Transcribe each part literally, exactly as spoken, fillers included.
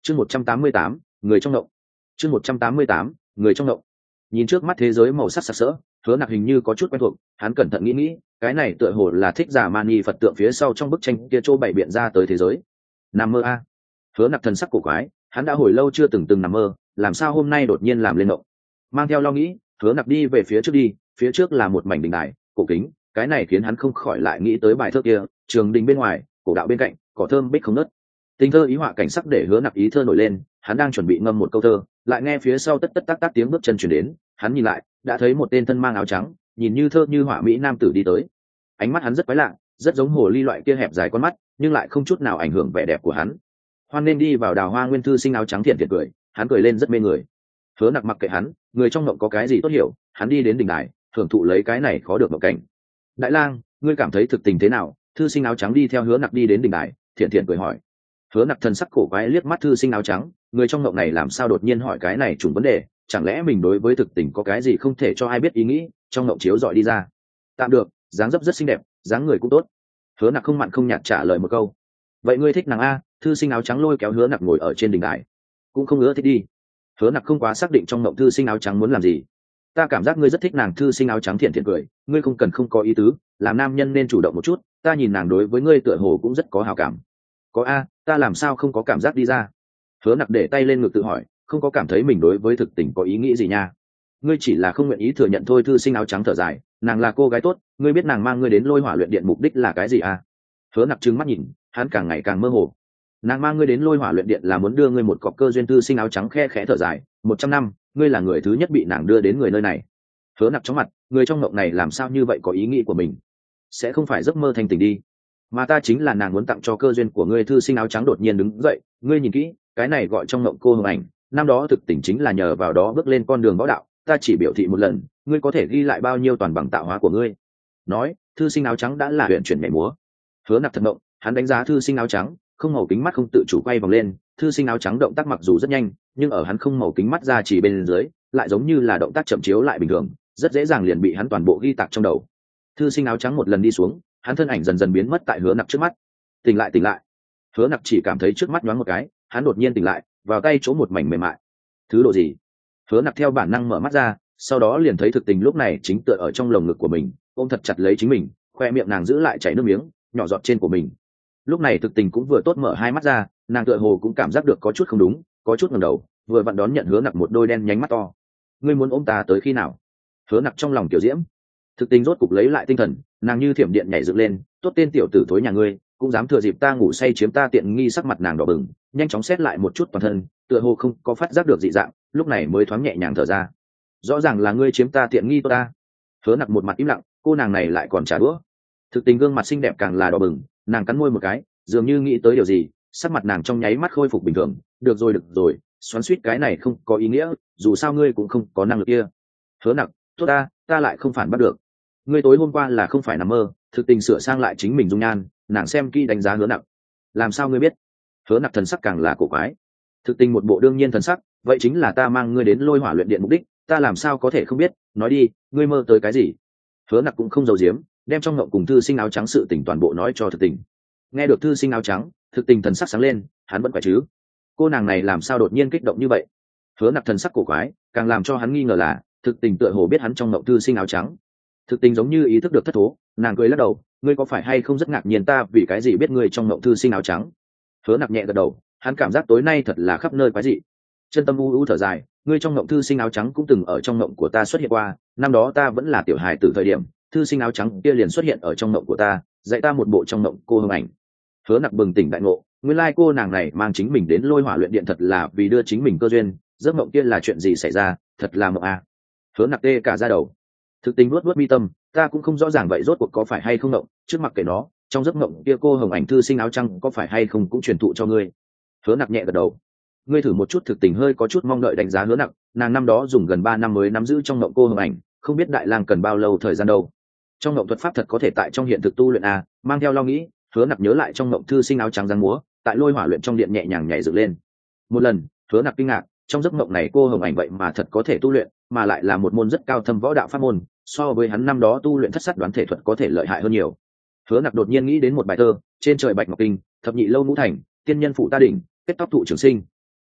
chương một trăm tám mươi tám người trong động. chương một trăm tám mươi tám người trong động. Nhìn trước mắt thế giới màu sắc sặc sỡ, Hứa Nặc hình như có chút quen thuộc, hắn cẩn thận nghĩ nghĩ, cái này tựa hồ là thích giả mani Phật tượng phía sau trong bức tranh kia chỗ bày biện ra tới thế giới. Nằm mơ a. Hứa Nặc thần sắc cổ quái, hắn đã hồi lâu chưa từng từng nằm mơ, làm sao hôm nay đột nhiên làm lên mộng. Mang theo lo nghĩ, Hứa Nặc đi về phía trước đi, phía trước là một mảnh đình đài, cổ kính, cái này khiến hắn không khỏi lại nghĩ tới bài thơ kia, trường đình bên ngoài, cổ đạo bên cạnh, cỏ thơm bích không nứt. Tình thơ ý họa cảnh sắc để Hứa Nặc ý thơ nổi lên, hắn đang chuẩn bị ngâm một câu thơ, lại nghe phía sau tất tất tác tác tiếng bước chân truyền đến, hắn nhìn lại, đã thấy một tên thân mang áo trắng, nhìn như thơ như họa mỹ nam tử đi tới. Ánh mắt hắn rất quái lạ, rất giống hồ ly loại kia hẹp dài con mắt, nhưng lại không chút nào ảnh hưởng vẻ đẹp của hắn. Hoan nên đi vào Đào Hoa Nguyên thư sinh áo trắng thiện thiện cười, hắn cười lên rất mê người. Hứa Nặc mặc kệ hắn, người trong mộng có cái gì tốt hiểu, hắn đi đến đỉnh đài, thưởng thụ lấy cái này khó được mộng cảnh. Đại lang, ngươi cảm thấy thực tình thế nào? Thư sinh áo trắng đi theo Hứa Nặc đi đến đỉnh đài, thiện thiện cười hỏi. Hứa Nặc thần sắc cổ quái liếc mắt thư sinh áo trắng, người trong mộng này làm sao đột nhiên hỏi cái này trùng vấn đề, chẳng lẽ mình đối với thực tình có cái gì không thể cho ai biết ý nghĩ, trong mộng chiếu dọi đi ra. Tạm được, dáng dấp rất xinh đẹp, dáng người cũng tốt. Hứa Nặc không mặn không nhạt trả lời một câu. Vậy ngươi thích nàng a? Thư sinh áo trắng lôi kéo Hứa Nặc ngồi ở trên đỉnh đài. Cũng không ưa thích đi. Hứa Nặc không quá xác định trong mộng thư sinh áo trắng muốn làm gì. Ta cảm giác ngươi rất thích nàng, thư sinh áo trắng thiện thiện cười, ngươi không cần không có ý tứ, làm nam nhân nên chủ động một chút, ta nhìn nàng đối với ngươi tựa hồ cũng rất có hảo cảm. Có a, ta làm sao không có cảm giác đi ra. Hứa Nặc để tay lên ngực tự hỏi, không có cảm thấy mình đối với thực tình có ý nghĩ gì nha. Ngươi chỉ là không nguyện ý thừa nhận thôi. Thư sinh áo trắng thở dài, nàng là cô gái tốt, ngươi biết nàng mang ngươi đến Lôi Hỏa luyện điện mục đích là cái gì à? Hứa Nặc trừng mắt nhìn, hắn càng ngày càng mơ hồ. Nàng mang ngươi đến Lôi Hỏa luyện điện là muốn đưa ngươi một cọc cơ duyên. Thư sinh áo trắng khe khẽ thở dài, một trăm năm, ngươi là người thứ nhất bị nàng đưa đến người nơi này. Hứa Nặc chóng mặt, người trong mộng này làm sao như vậy có ý nghĩ của mình? Sẽ không phải giấc mơ thành tình đi, mà ta chính là nàng muốn tặng cho cơ duyên của ngươi. Thư sinh áo trắng đột nhiên đứng dậy, ngươi nhìn kỹ, cái này gọi trong mộng cô hồng ảnh, năm đó thực tình chính là nhờ vào đó bước lên con đường võ đạo, ta chỉ biểu thị một lần, ngươi có thể ghi lại bao nhiêu toàn bằng tạo hóa của ngươi. Nói, thư sinh áo trắng đã là huyền chuyển nhảy múa. Hứa Nặc thật mộng, hắn đánh giá thư sinh áo trắng, không màu kính mắt không tự chủ quay vòng lên, thư sinh áo trắng động tác mặc dù rất nhanh, nhưng ở hắn không màu kính mắt ra chỉ bên dưới, lại giống như là động tác chậm chiếu lại bình thường, rất dễ dàng liền bị hắn toàn bộ ghi tạc trong đầu. Thư sinh áo trắng một lần đi xuống, hắn thân ảnh dần dần biến mất tại Hứa Nặc trước mắt. Tỉnh lại, tỉnh lại. Hứa Nặc chỉ cảm thấy trước mắt nhoáng một cái, hắn đột nhiên tỉnh lại, vào tay chỗ một mảnh mềm mại. Thứ độ gì? Hứa Nặc theo bản năng mở mắt ra, sau đó liền thấy thực tình lúc này chính tựa ở trong lồng ngực của mình, ôm thật chặt lấy chính mình, khoe miệng nàng giữ lại chảy nước miếng, nhỏ giọt trên của mình. Lúc này thực tình cũng vừa tốt mở hai mắt ra, nàng tựa hồ cũng cảm giác được có chút không đúng, có chút ngẩng đầu, vừa vặn đón nhận Hứa Nặc một đôi đen nhánh mắt to. Ngươi muốn ôm ta tới khi nào? Hứa Nặc trong lòng tiểu diễm. Thực tình rốt cục lấy lại tinh thần, nàng như thiểm điện nhảy dựng lên, tốt tên tiểu tử thối nhà ngươi, cũng dám thừa dịp ta ngủ say chiếm ta tiện nghi. Sắc mặt nàng đỏ bừng, nhanh chóng xét lại một chút toàn thân, tựa hồ không có phát giác được dị dạng, lúc này mới thoáng nhẹ nhàng thở ra. Rõ ràng là ngươi chiếm ta tiện nghi tốt ta. Hứa Nặc một mặt im lặng, cô nàng này lại còn trả đũa. Thực tình gương mặt xinh đẹp càng là đỏ bừng, nàng cắn môi một cái, dường như nghĩ tới điều gì, sắc mặt nàng trong nháy mắt khôi phục bình thường. Được rồi được rồi, xoắn xuýt cái này không có ý nghĩa, dù sao ngươi cũng không có năng lực kia. Hứa Nặc, tốt ta, ta lại không phản bắt được. Ngươi tối hôm qua là không phải nằm mơ. Thực tình sửa sang lại chính mình dung nhan, nàng xem kỹ đánh giá Hứa Nặc. Làm sao ngươi biết? Hứa Nặc thần sắc càng là cổ quái. Thực tình một bộ đương nhiên thần sắc, vậy chính là ta mang ngươi đến Lôi Hỏa luyện điện mục đích, ta làm sao có thể không biết, nói đi, ngươi mơ tới cái gì? Hứa Nặc cũng không giấu giếm, đem trong ngộng cùng thư sinh áo trắng sự tình toàn bộ nói cho thực tình. Nghe được thư sinh áo trắng, thực tình thần sắc sáng lên, hắn vẫn phải chứ? Cô nàng này làm sao đột nhiên kích động như vậy? Hứa Nặc thần sắc cổ quái, càng làm cho hắn nghi ngờ là, thực tình tựa hồ biết hắn trong ngộng thư sinh áo trắng. Thực tình giống như ý thức được thất thố, nàng cười lắc đầu, ngươi có phải hay không rất ngạc nhiên ta vì cái gì biết ngươi trong ngộng thư sinh áo trắng? Hứa Nặc nhẹ gật đầu, hắn cảm giác tối nay thật là khắp nơi quái dị. Chân tâm u u thở dài, ngươi trong ngộng thư sinh áo trắng cũng từng ở trong ngộng của ta xuất hiện qua, năm đó ta vẫn là tiểu hài từ thời điểm, thư sinh áo trắng kia liền xuất hiện ở trong ngộng của ta, dạy ta một bộ trong ngộng cô hồng ảnh. Hứa Nặc bừng tỉnh đại ngộ, nguyên lai cô nàng này mang chính mình đến Lôi Hỏa luyện điện thật là vì đưa chính mình cơ duyên, giấc mộng kia là chuyện gì xảy ra, thật là mộng a. À. Hứa Nặc tê cả da đầu. Thực tình nuốt nuốt mi tâm, ta cũng không rõ ràng vậy rốt cuộc có phải hay không mộng, trước mặc kệ nó, trong giấc mộng kia cô hồng ảnh thư sinh áo trắng có phải hay không cũng truyền thụ cho ngươi. Hứa Nặc nhẹ gật đầu. Ngươi thử một chút. Thực tình hơi có chút mong đợi đánh giá Hứa Nặc, nàng năm đó dùng gần ba năm mới nắm giữ trong mộng cô hồng ảnh, không biết đại lang cần bao lâu thời gian đâu. Trong mộng thuật pháp thật có thể tại trong hiện thực tu luyện à? Mang theo lo nghĩ, Hứa Nặc nhớ lại trong mộng thư sinh áo trắng giang múa, tại Lôi Hỏa luyện trong điện nhẹ nhàng nhảy dựng lên. Một lần, Hứa Nặc kinh ngạc, trong giấc mộng này cô hồng ảnh vậy mà thật có thể tu luyện, mà lại là một môn rất cao thâm võ đạo pháp môn, so với hắn năm đó tu luyện thất sát đoán thể thuật có thể lợi hại hơn nhiều. Hứa Nặc đột nhiên nghĩ đến một bài thơ, trên trời bạch ngọc kinh, thập nhị lâu ngũ thành, tiên nhân phụ ta đỉnh, kết tóc thụ trường sinh.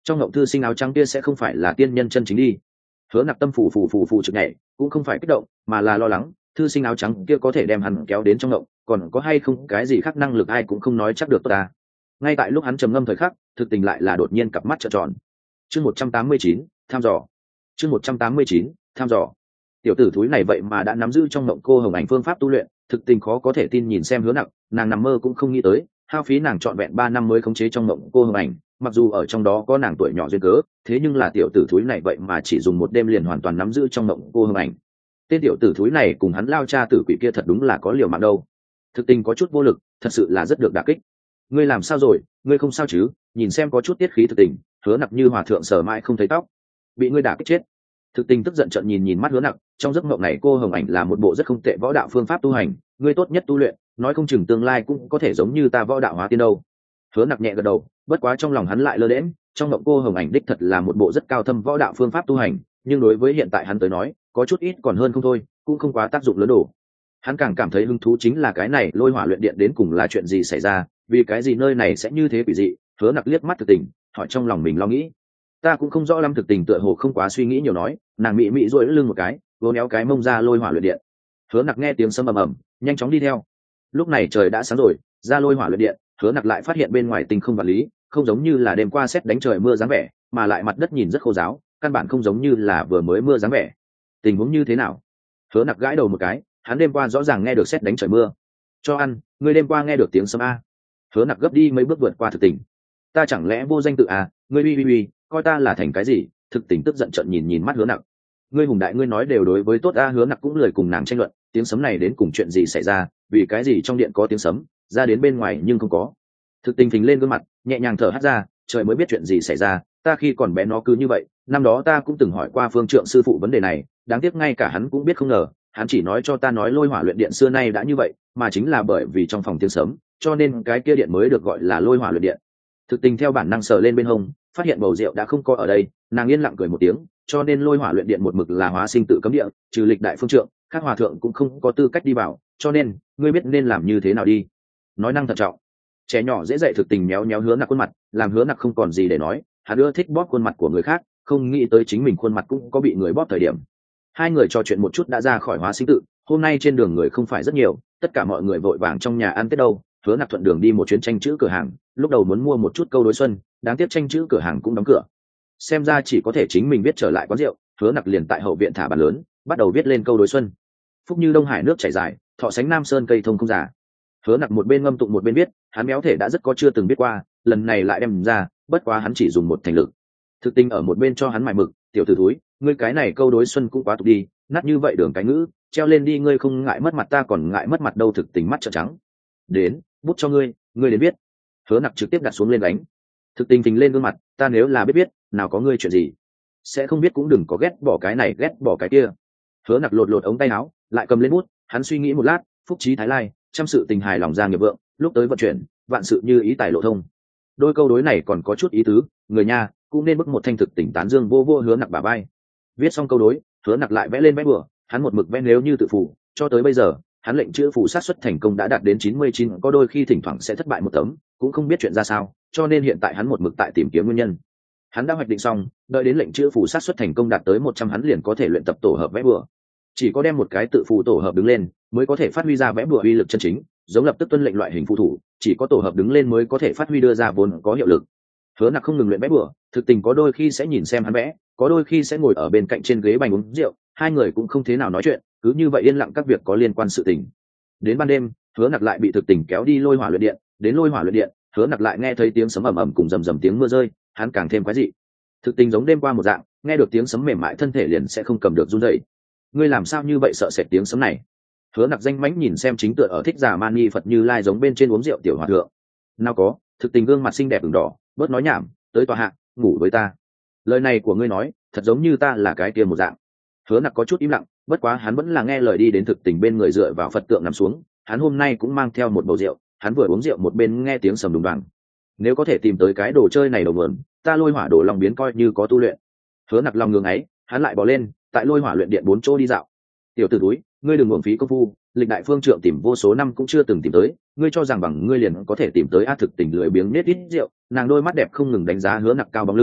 trong ngộng thư sinh áo trắng kia sẽ không phải là tiên nhân chân chính đi. Hứa Nặc tâm phủ phủ phủ phủ trực nhảy, cũng không phải kích động mà là lo lắng thư sinh áo trắng kia có thể đem hắn kéo đến trong ngộng, còn có hay không cái gì khác năng lực ai cũng không nói chắc được ta. Ngay tại lúc hắn trầm ngâm thời khắc, thực tình lại là đột nhiên cặp mắt trợn tròn. Chương một trăm tám mươi chín, tham dò. Chương một trăm tám mươi chín, tham dò. Tiểu tử thúi này vậy mà đã nắm giữ trong ngộng cô hồng ảnh phương pháp tu luyện, thực tình khó có thể tin nhìn xem Hứa Nặc, nàng nằm mơ cũng không nghĩ tới, hao phí nàng trọn vẹn ba năm mới khống chế trong ngộng cô hồng ảnh, mặc dù ở trong đó có nàng tuổi nhỏ duyên cớ, thế nhưng là tiểu tử thúi này vậy mà chỉ dùng một đêm liền hoàn toàn nắm giữ trong ngộng cô hồng ảnh. Tên tiểu tử thúi này cùng hắn lao cha tử quỷ kia thật đúng là có liều mạng đâu. Thực tình có chút vô lực, thật sự là rất được đả kích. Ngươi làm sao rồi, ngươi không sao chứ? Nhìn xem có chút tiết khí thực tình, Hứa Nặc như hòa thượng sờ mãi không thấy tóc. Bị ngươi đả kích chết. Thực tình tức giận trợn nhìn nhìn mắt Hứa Nặc, trong giấc mộng này cô hồng ảnh là một bộ rất không tệ võ đạo phương pháp tu hành, ngươi tốt nhất tu luyện, nói không chừng tương lai cũng có thể giống như ta võ đạo hóa tiên đâu. Hứa Nặc nhẹ gật đầu, bất quá trong lòng hắn lại lơ đễnh, trong mộng cô hồng ảnh đích thật là một bộ rất cao thâm võ đạo phương pháp tu hành, nhưng đối với hiện tại hắn tới nói, có chút ít còn hơn không thôi, cũng không quá tác dụng lớn đủ. Hắn càng cảm thấy hứng thú chính là cái này lôi hỏa luyện điện đến cùng là chuyện gì xảy ra, vì cái gì nơi này sẽ như thế quỷ dị. Hứa Nặc liếc mắt thực tình, hỏi trong lòng mình lo nghĩ. Ta cũng không rõ lắm, thực tình tựa hồ không quá suy nghĩ nhiều nói, nàng mị mị duỗi lưng một cái, vỗ néo cái mông ra lôi hỏa luyện điện. Hứa Nặc nghe tiếng sấm ầm ầm, nhanh chóng đi theo. Lúc này trời đã sáng rồi, ra lôi hỏa luyện điện, Hứa Nặc lại phát hiện bên ngoài tinh không vật lý, không giống như là đêm qua sét đánh trời mưa dáng vẻ, mà lại mặt đất nhìn rất khô ráo, căn bản không giống như là vừa mới mưa dáng vẻ. Tình huống như thế nào? Hứa Nặc gãi đầu một cái, hắn đêm qua rõ ràng nghe được sét đánh trời mưa. Cho ăn, ngươi đêm qua nghe được tiếng sấm a? Hứa Nặc gấp đi mấy bước vượt qua thực tình. Ta chẳng lẽ vô danh tự à? Ngươi uy uy uy, coi ta là thành cái gì? Thực tình tức giận trợn nhìn nhìn mắt Hứa Nặc. Ngươi hùng đại, ngươi nói đều đối với tốt a. Hứa Nặc cũng lười cùng nàng tranh luận, tiếng sấm này đến cùng chuyện gì xảy ra, vì cái gì trong điện có tiếng sấm, ra đến bên ngoài nhưng không có. Thực tình phình lên gương mặt, nhẹ nhàng thở hắt ra, trời mới biết chuyện gì xảy ra, ta khi còn bé nó cứ như vậy, năm đó ta cũng từng hỏi qua Phương Trượng sư phụ vấn đề này, đáng tiếc ngay cả hắn cũng biết không ngờ, hắn chỉ nói cho ta nói lôi hỏa luyện điện xưa nay đã như vậy, mà chính là bởi vì trong phòng tiếng sấm, cho nên cái kia điện mới được gọi là lôi hỏa luyện điện. Thực tình theo bản năng sờ lên bên hông, phát hiện bầu rượu đã không có ở đây, nàng yên lặng cười một tiếng, cho nên lôi hỏa luyện điện một mực là hóa sinh tự cấm địa, trừ lịch đại phương trượng, các hòa thượng cũng không có tư cách đi vào, cho nên ngươi biết nên làm như thế nào đi. Nói năng thận trọng. Trẻ nhỏ dễ dạy. Thực tình méo méo Hứa Nặc khuôn mặt, làm Hứa Nặc không còn gì để nói, hắn ưa thích bóp khuôn mặt của người khác, không nghĩ tới chính mình khuôn mặt cũng có bị người bóp thời điểm. Hai người trò chuyện một chút đã ra khỏi hóa sinh tự, hôm nay trên đường người không phải rất nhiều, tất cả mọi người vội vàng trong nhà ăn Tết đâu. Hứa Nặc thuận đường đi một chuyến tranh chữ cửa hàng, lúc đầu muốn mua một chút câu đối xuân, đáng tiếc tranh chữ cửa hàng cũng đóng cửa. Xem ra chỉ có thể chính mình viết trở lại quán rượu. Hứa Nặc liền tại hậu viện thả bàn lớn, bắt đầu viết lên câu đối xuân. Phúc như Đông Hải nước chảy dài, thọ sánh Nam Sơn cây thông không già. Hứa Nặc một bên ngâm tụng một bên viết, hắn béo thể đã rất có chưa từng biết qua, lần này lại đem ra, bất quá hắn chỉ dùng một thành lực. Thực tình ở một bên cho hắn mài mực, tiểu tử thúi, ngươi cái này câu đối xuân cũng quá tục đi, nát như vậy đường cái ngữ, treo lên đi, ngươi không ngại mất mặt ta còn ngại mất mặt đâu. Thực tình mắt trợn trắng. Đến, bút cho ngươi, ngươi đến viết. Hứa Nặc trực tiếp đặt xuống lên đánh. Thực tình phình lên gương mặt, ta nếu là biết biết, nào có ngươi chuyện gì, sẽ không biết cũng đừng có ghét bỏ cái này ghét bỏ cái kia. Hứa Nặc lột lột ống tay áo, lại cầm lên bút, hắn suy nghĩ một lát, phúc trí thái lai, trăm sự tình hài lòng ra nghiệp vượng, lúc tới vận chuyển, vạn sự như ý tài lộ thông. Đôi câu đối này còn có chút ý tứ, người nha cũng nên bức một thanh thực tình tán dương vô vô Hứa Nặc bả vai. Viết xong câu đối, Hứa Nặc lại vẽ lên vẽ bừa, hắn một mực vẽ nếu như tự phụ, cho tới bây giờ, hắn lệnh chữ phù sát xuất thành công đã đạt đến chín mươi chín, có đôi khi thỉnh thoảng sẽ thất bại một tấm, cũng không biết chuyện ra sao, cho nên hiện tại hắn một mực tại tìm kiếm nguyên nhân. Hắn đã hoạch định xong, đợi đến lệnh chữ phù sát xuất thành công đạt tới một trăm, hắn liền có thể luyện tập tổ hợp vẽ bừa. Chỉ có đem một cái tự phù tổ hợp đứng lên, mới có thể phát huy ra vẽ bừa uy lực chân chính, giống lập tức tuân lệnh loại hình phù thủ, chỉ có tổ hợp đứng lên mới có thể phát huy đưa ra vốn có hiệu lực. Hứa Nặc không ngừng luyện vẽ bừa, thực tình có đôi khi sẽ nhìn xem hắn vẽ, có đôi khi sẽ ngồi ở bên cạnh trên ghế bành uống rượu, hai người cũng không thế nào nói chuyện, cứ như vậy yên lặng các việc có liên quan sự tình. Đến ban đêm, Hứa Nặc lại bị thực tình kéo đi lôi hỏa luyện điện, đến lôi hỏa luyện điện, Hứa Nặc lại nghe thấy tiếng sấm ầm ầm cùng rầm rầm tiếng mưa rơi, hắn càng thêm quái dị. Thực tình giống đêm qua một dạng, nghe được tiếng sấm mềm mại thân thể liền sẽ không cầm được run rẩy. Ngươi làm sao như vậy sợ sệt tiếng sấm này? Hứa Nặc danh mãnh nhìn xem chính tựa ở thích giả mani Phật Như Lai giống bên trên uống rượu tiểu hòa thượng. Nào có, thực tình gương mặt xinh đẹp ửng đỏ, bớt nói nhảm, tới tòa hạ, ngủ với ta. Lời này của ngươi nói, thật giống như ta là cái kia một dạng. Hứa Nặc có chút im lặng, bất quá hắn vẫn là nghe lời đi đến thực tình bên người dựa vào Phật tượng nằm xuống, hắn hôm nay cũng mang theo một bầu rượu, hắn vừa uống rượu một bên nghe tiếng sầm đùng đoàng. Nếu có thể tìm tới cái đồ chơi này đầu nguồn, ta lôi hỏa đồ long biến coi như có tu luyện. Hứa Nặc lòng ngưỡng ấy, hắn lại bò lên, tại lôi hỏa luyện điện bốn chỗ đi dạo. Tiểu tử túi, ngươi đừng uổng phí công phu, lịch đại phương trượng tìm vô số năm cũng chưa từng tìm tới, ngươi cho rằng bằng ngươi liền có thể tìm tới. A thực tình lười biếng nết ít rượu, nàng đôi mắt đẹp không ngừng đánh giá Hứa Nặc cao bóng lưng,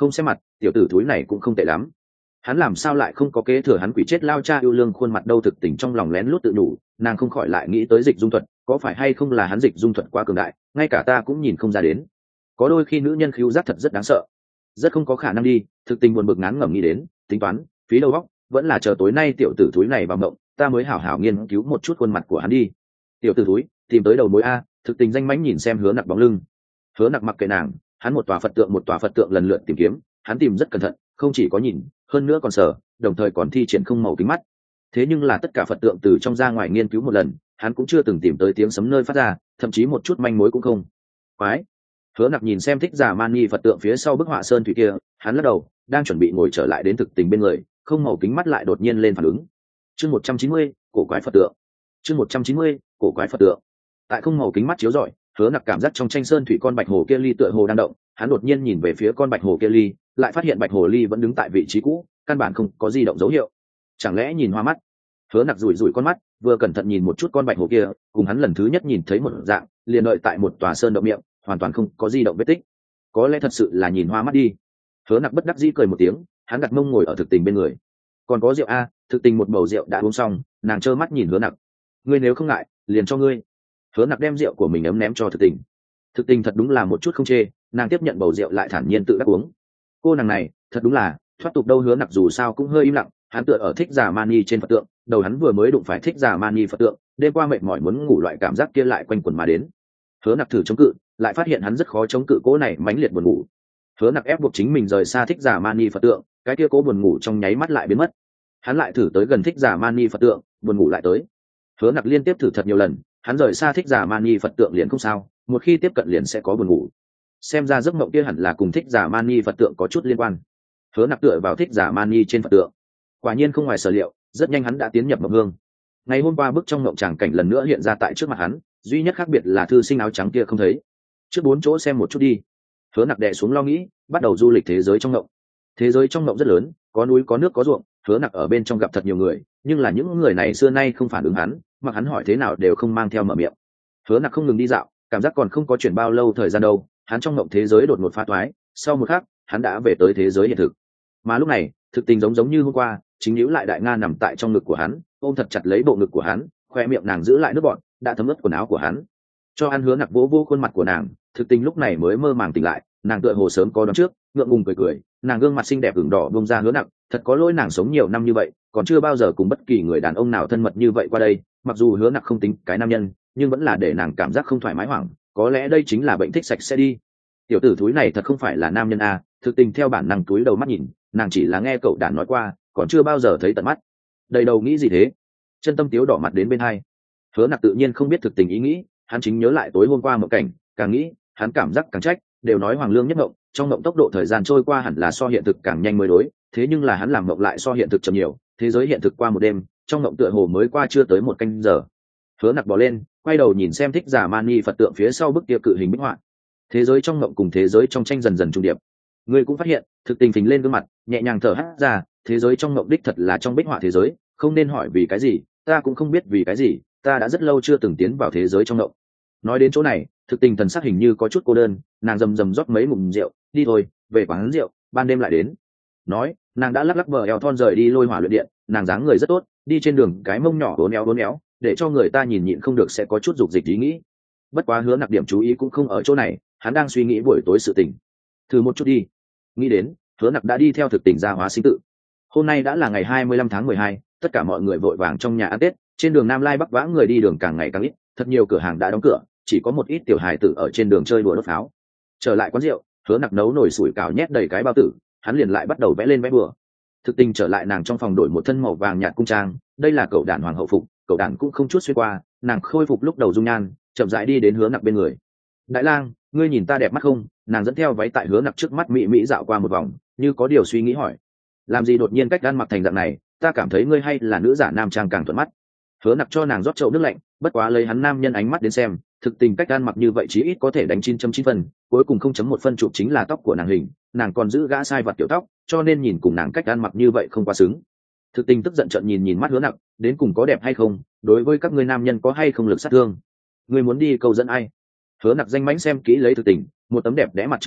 không xem mặt, tiểu tử thúi này cũng không tệ lắm. Hắn làm sao lại không có kế thừa hắn quỷ chết lao cha yêu lương khuôn mặt đâu. Thực tình trong lòng lén lút tự đủ, nàng không khỏi lại nghĩ tới dịch dung thuật, có phải hay không là hắn dịch dung thuật quá cường đại, ngay cả ta cũng nhìn không ra đến. Có đôi khi nữ nhân khứu giác thật rất đáng sợ, rất không có khả năng đi. Thực tình buồn bực ngán ngẩm nghĩ đến, tính toán phí đầu óc, vẫn là chờ tối nay tiểu tử thúi này vào mộng, ta mới hảo hảo nghiên cứu một chút khuôn mặt của hắn đi. Tiểu tử thúi tìm tới đầu mối a. Thực tình danh mãnh nhìn xem Hứa Nặc bóng lưng. Hứa Nặc mặc kệ nàng, hắn một tòa phật tượng một tòa phật tượng lần lượt tìm kiếm, hắn tìm rất cẩn thận, không chỉ có nhìn, hơn nữa còn sờ, đồng thời còn thi triển không màu kính mắt. Thế nhưng là tất cả phật tượng từ trong ra ngoài nghiên cứu một lần, hắn cũng chưa từng tìm tới tiếng sấm nơi phát ra, thậm chí một chút manh mối cũng không. Quái. Hứa Nặc nhìn xem thích giả mani phật tượng phía sau bức họa sơn thủy kia, hắn lắc đầu, đang chuẩn bị ngồi trở lại đến thực tình bên người, không màu kính mắt lại đột nhiên lên phản ứng. Chương một trăm chín mươi, cổ quái phật tượng. Chương một trăm chín mươi, cổ quái phật tượng. Tại không màu kính mắt chiếu rọi, Hứa Nặc cảm giác trong tranh sơn thủy con bạch hồ kia ly tựa hồ đang động, hắn đột nhiên nhìn về phía con bạch hồ kia ly, lại phát hiện bạch hồ ly vẫn đứng tại vị trí cũ, căn bản không có di động dấu hiệu. Chẳng lẽ nhìn hoa mắt? Hứa Nặc rủi rủi con mắt, vừa cẩn thận nhìn một chút con bạch hồ kia, cùng hắn lần thứ nhất nhìn thấy một dạng, liền đợi tại một tòa sơn động miệng, hoàn toàn không có di động vết tích. Có lẽ thật sự là nhìn hoa mắt đi. Hứa Nặc bất đắc dĩ cười một tiếng, hắn đặt mông ngồi ở thực tình bên người. Còn có rượu a. Thực tình một bầu rượu đã uống xong, nàng trơ mắt nhìn Hứa Nặc. Ngươi nếu không ngại, liền cho ngươi. Hứa Nặc đem rượu của mình ấm ném cho thực tình. Thực tình thật đúng là một chút không chê, nàng tiếp nhận bầu rượu lại thản nhiên tự đắc uống. Cô nàng này thật đúng là thoát tục đâu. Hứa Nặc dù sao cũng hơi im lặng, hắn tựa ở thích giả mani trên phật tượng, đầu hắn vừa mới đụng phải thích giả mani phật tượng, đêm qua mệt mỏi muốn ngủ loại cảm giác kia lại quanh quẩn mà đến. Hứa Nặc thử chống cự, lại phát hiện hắn rất khó chống cự cố này mãnh liệt buồn ngủ. Hứa Nặc ép buộc chính mình rời xa thích giả mani phật tượng, cái kia cố buồn ngủ trong nháy mắt lại biến mất. Hắn lại thử tới gần thích giả mani phật tượng, buồn ngủ lại tới. Hứa Nặc liên tiếp thử thật nhiều lần, hắn rời xa thích giả mani phật tượng liền không sao, một khi tiếp cận liền sẽ có buồn ngủ. Xem ra giấc mộng kia hẳn là cùng thích giả mani phật tượng có chút liên quan. Hứa Nặc tựa vào thích giả mani trên phật tượng, quả nhiên không ngoài sở liệu, rất nhanh hắn đã tiến nhập mộng hương. Ngày hôm qua bức trong mộng tràng cảnh lần nữa hiện ra tại trước mặt hắn, duy nhất khác biệt là thư sinh áo trắng kia không thấy. Trước bốn chỗ xem một chút đi. Hứa Nặc đè xuống lo nghĩ, bắt đầu du lịch thế giới trong mộng. Thế giới trong mộng rất lớn, có núi có nước có ruộng. Hứa Nặc ở bên trong gặp thật nhiều người, nhưng là những người này xưa nay không phản ứng hắn, mặc hắn hỏi thế nào đều không mang theo mở miệng. Hứa Nặc không ngừng đi dạo, cảm giác còn không có chuyển bao lâu thời gian đâu, hắn trong mộng thế giới đột ngột phá toái, sau một khắc, hắn đã về tới thế giới hiện thực. Mà lúc này, thực tình giống giống như hôm qua, chính nhíu lại đại nga nằm tại trong ngực của hắn, ôm thật chặt lấy bộ ngực của hắn, khoe miệng nàng giữ lại nước bọt, đã thấm ướt quần áo của hắn. Cho ăn. Hứa Nặc vỗ vỗ khuôn mặt của nàng, thực tình lúc này mới mơ màng tỉnh lại, nàng tựa hồ sớm có đoán trước, ngượng ngùng cười cười, nàng gương mặt xinh đẹp ửng đỏ bông ra. Hứa Nặc, thật có lỗi, nàng sống nhiều năm như vậy, còn chưa bao giờ cùng bất kỳ người đàn ông nào thân mật như vậy qua đây. Mặc dù Hứa Nặc không tính cái nam nhân, nhưng vẫn là để nàng cảm giác không thoải mái hoảng, có lẽ đây chính là bệnh thích sạch sẽ đi. Tiểu tử thúi này thật không phải là nam nhân a. Thực tình theo bản năng túi đầu mắt nhìn, nàng chỉ là nghe cậu đàn nói qua, còn chưa bao giờ thấy tận mắt. Đầy đầu nghĩ gì thế? Chân tâm tiếu đỏ mặt đến bên hai. Hứa Nặc tự nhiên không biết thực tình ý nghĩ, hắn chính nhớ lại tối hôm qua một cảnh, càng nghĩ hắn cảm giác càng trách. Đều nói hoàng lương nhất mộng, trong mộng tốc độ thời gian trôi qua hẳn là so hiện thực càng nhanh mới đối, thế nhưng là hắn làm mộng lại so hiện thực chậm nhiều. Thế giới hiện thực qua một đêm, trong mộng tựa hồ mới qua chưa tới một canh giờ. Hứa Nặc bò lên, quay đầu nhìn xem thích giả mani phật tượng phía sau bức kia cự hình bích họa. Thế giới trong mộng cùng thế giới trong tranh dần dần trùng điệp. Ngươi cũng phát hiện, thực tình phình lên gương mặt, nhẹ nhàng thở hắt ra, thế giới trong mộng đích thật là trong bích họa thế giới, không nên hỏi vì cái gì, ta cũng không biết vì cái gì, ta đã rất lâu chưa từng tiến vào thế giới trong mộng. Nói đến chỗ này, thực tình thần sắc hình như có chút cô đơn, nàng rầm rầm rót mấy ngụm rượu, đi thôi, về quán rượu, ban đêm lại đến. Nói, nàng đã lắc lắc bờ eo thon rời đi lôi hỏa luyện điện, nàng dáng người rất tốt, đi trên đường cái mông nhỏ uốn éo uốn éo, để cho người ta nhìn nhịn không được sẽ có chút dục dịch ý nghĩ. Bất quá Hứa Nặc điểm chú ý cũng không ở chỗ này, hắn đang suy nghĩ buổi tối sự tình. Thử một chút đi. Nghĩ đến, Hứa Nặc đã đi theo thực tình ra hóa sinh tự. Hôm nay đã là ngày hai mươi lăm tháng mười hai, tất cả mọi người vội vàng trong nhà ăn Tết, trên đường Nam Lai Bắc Vãng người đi đường càng ngày càng ít, thật nhiều cửa hàng đã đóng cửa, chỉ có một ít tiểu hài tử ở trên đường chơi đùa đốt pháo. Trở lại quán rượu, Hứa Nặc nấu nồi sủi cảo nhét đầy cái bao tử, hắn liền lại bắt đầu vẽ lên vẽ bừa. Thực tình trở lại nàng trong phòng đổi một thân màu vàng nhạt cung trang, đây là cậu đàn hoàng hậu phục, cậu đàn cũng không chút xuyên qua, nàng khôi phục lúc đầu dung nhan, chậm rãi đi đến Hứa Nặc bên người. Đại lang, ngươi nhìn ta đẹp mắt không? Nàng dẫn theo váy tại Hứa Nặc trước mắt mỹ mỹ dạo qua một vòng, như có điều suy nghĩ hỏi. Làm gì đột nhiên cách ăn mặc thành dạng này, ta cảm thấy ngươi hay là nữ giả nam trang càng thuận mắt. Hứa Nặc cho nàng rót chậu nước lạnh, bất quá lấy hắn nam nhân ánh mắt đến xem, thực tình cách ăn mặc như vậy chí ít có thể đánh chín chấm chín phân, cuối cùng không chấm một phân chụp chính là tóc của nàng hình, nàng còn giữ gã sai vặt tiểu tóc, cho nên nhìn cùng nàng cách ăn mặc như vậy không quá xứng. Thực tình tức giận trợn nhìn nhìn mắt Hứa Nặc, đến cùng có đẹp hay không, đối với các ngươi nam nhân có hay không lực sát thương. Ngươi muốn đi câu dẫn ai? Hứa Nặc danh mãnh xem kỹ lấy thực tình, một tấm đẹp đẽ mặt trứng ngỗng,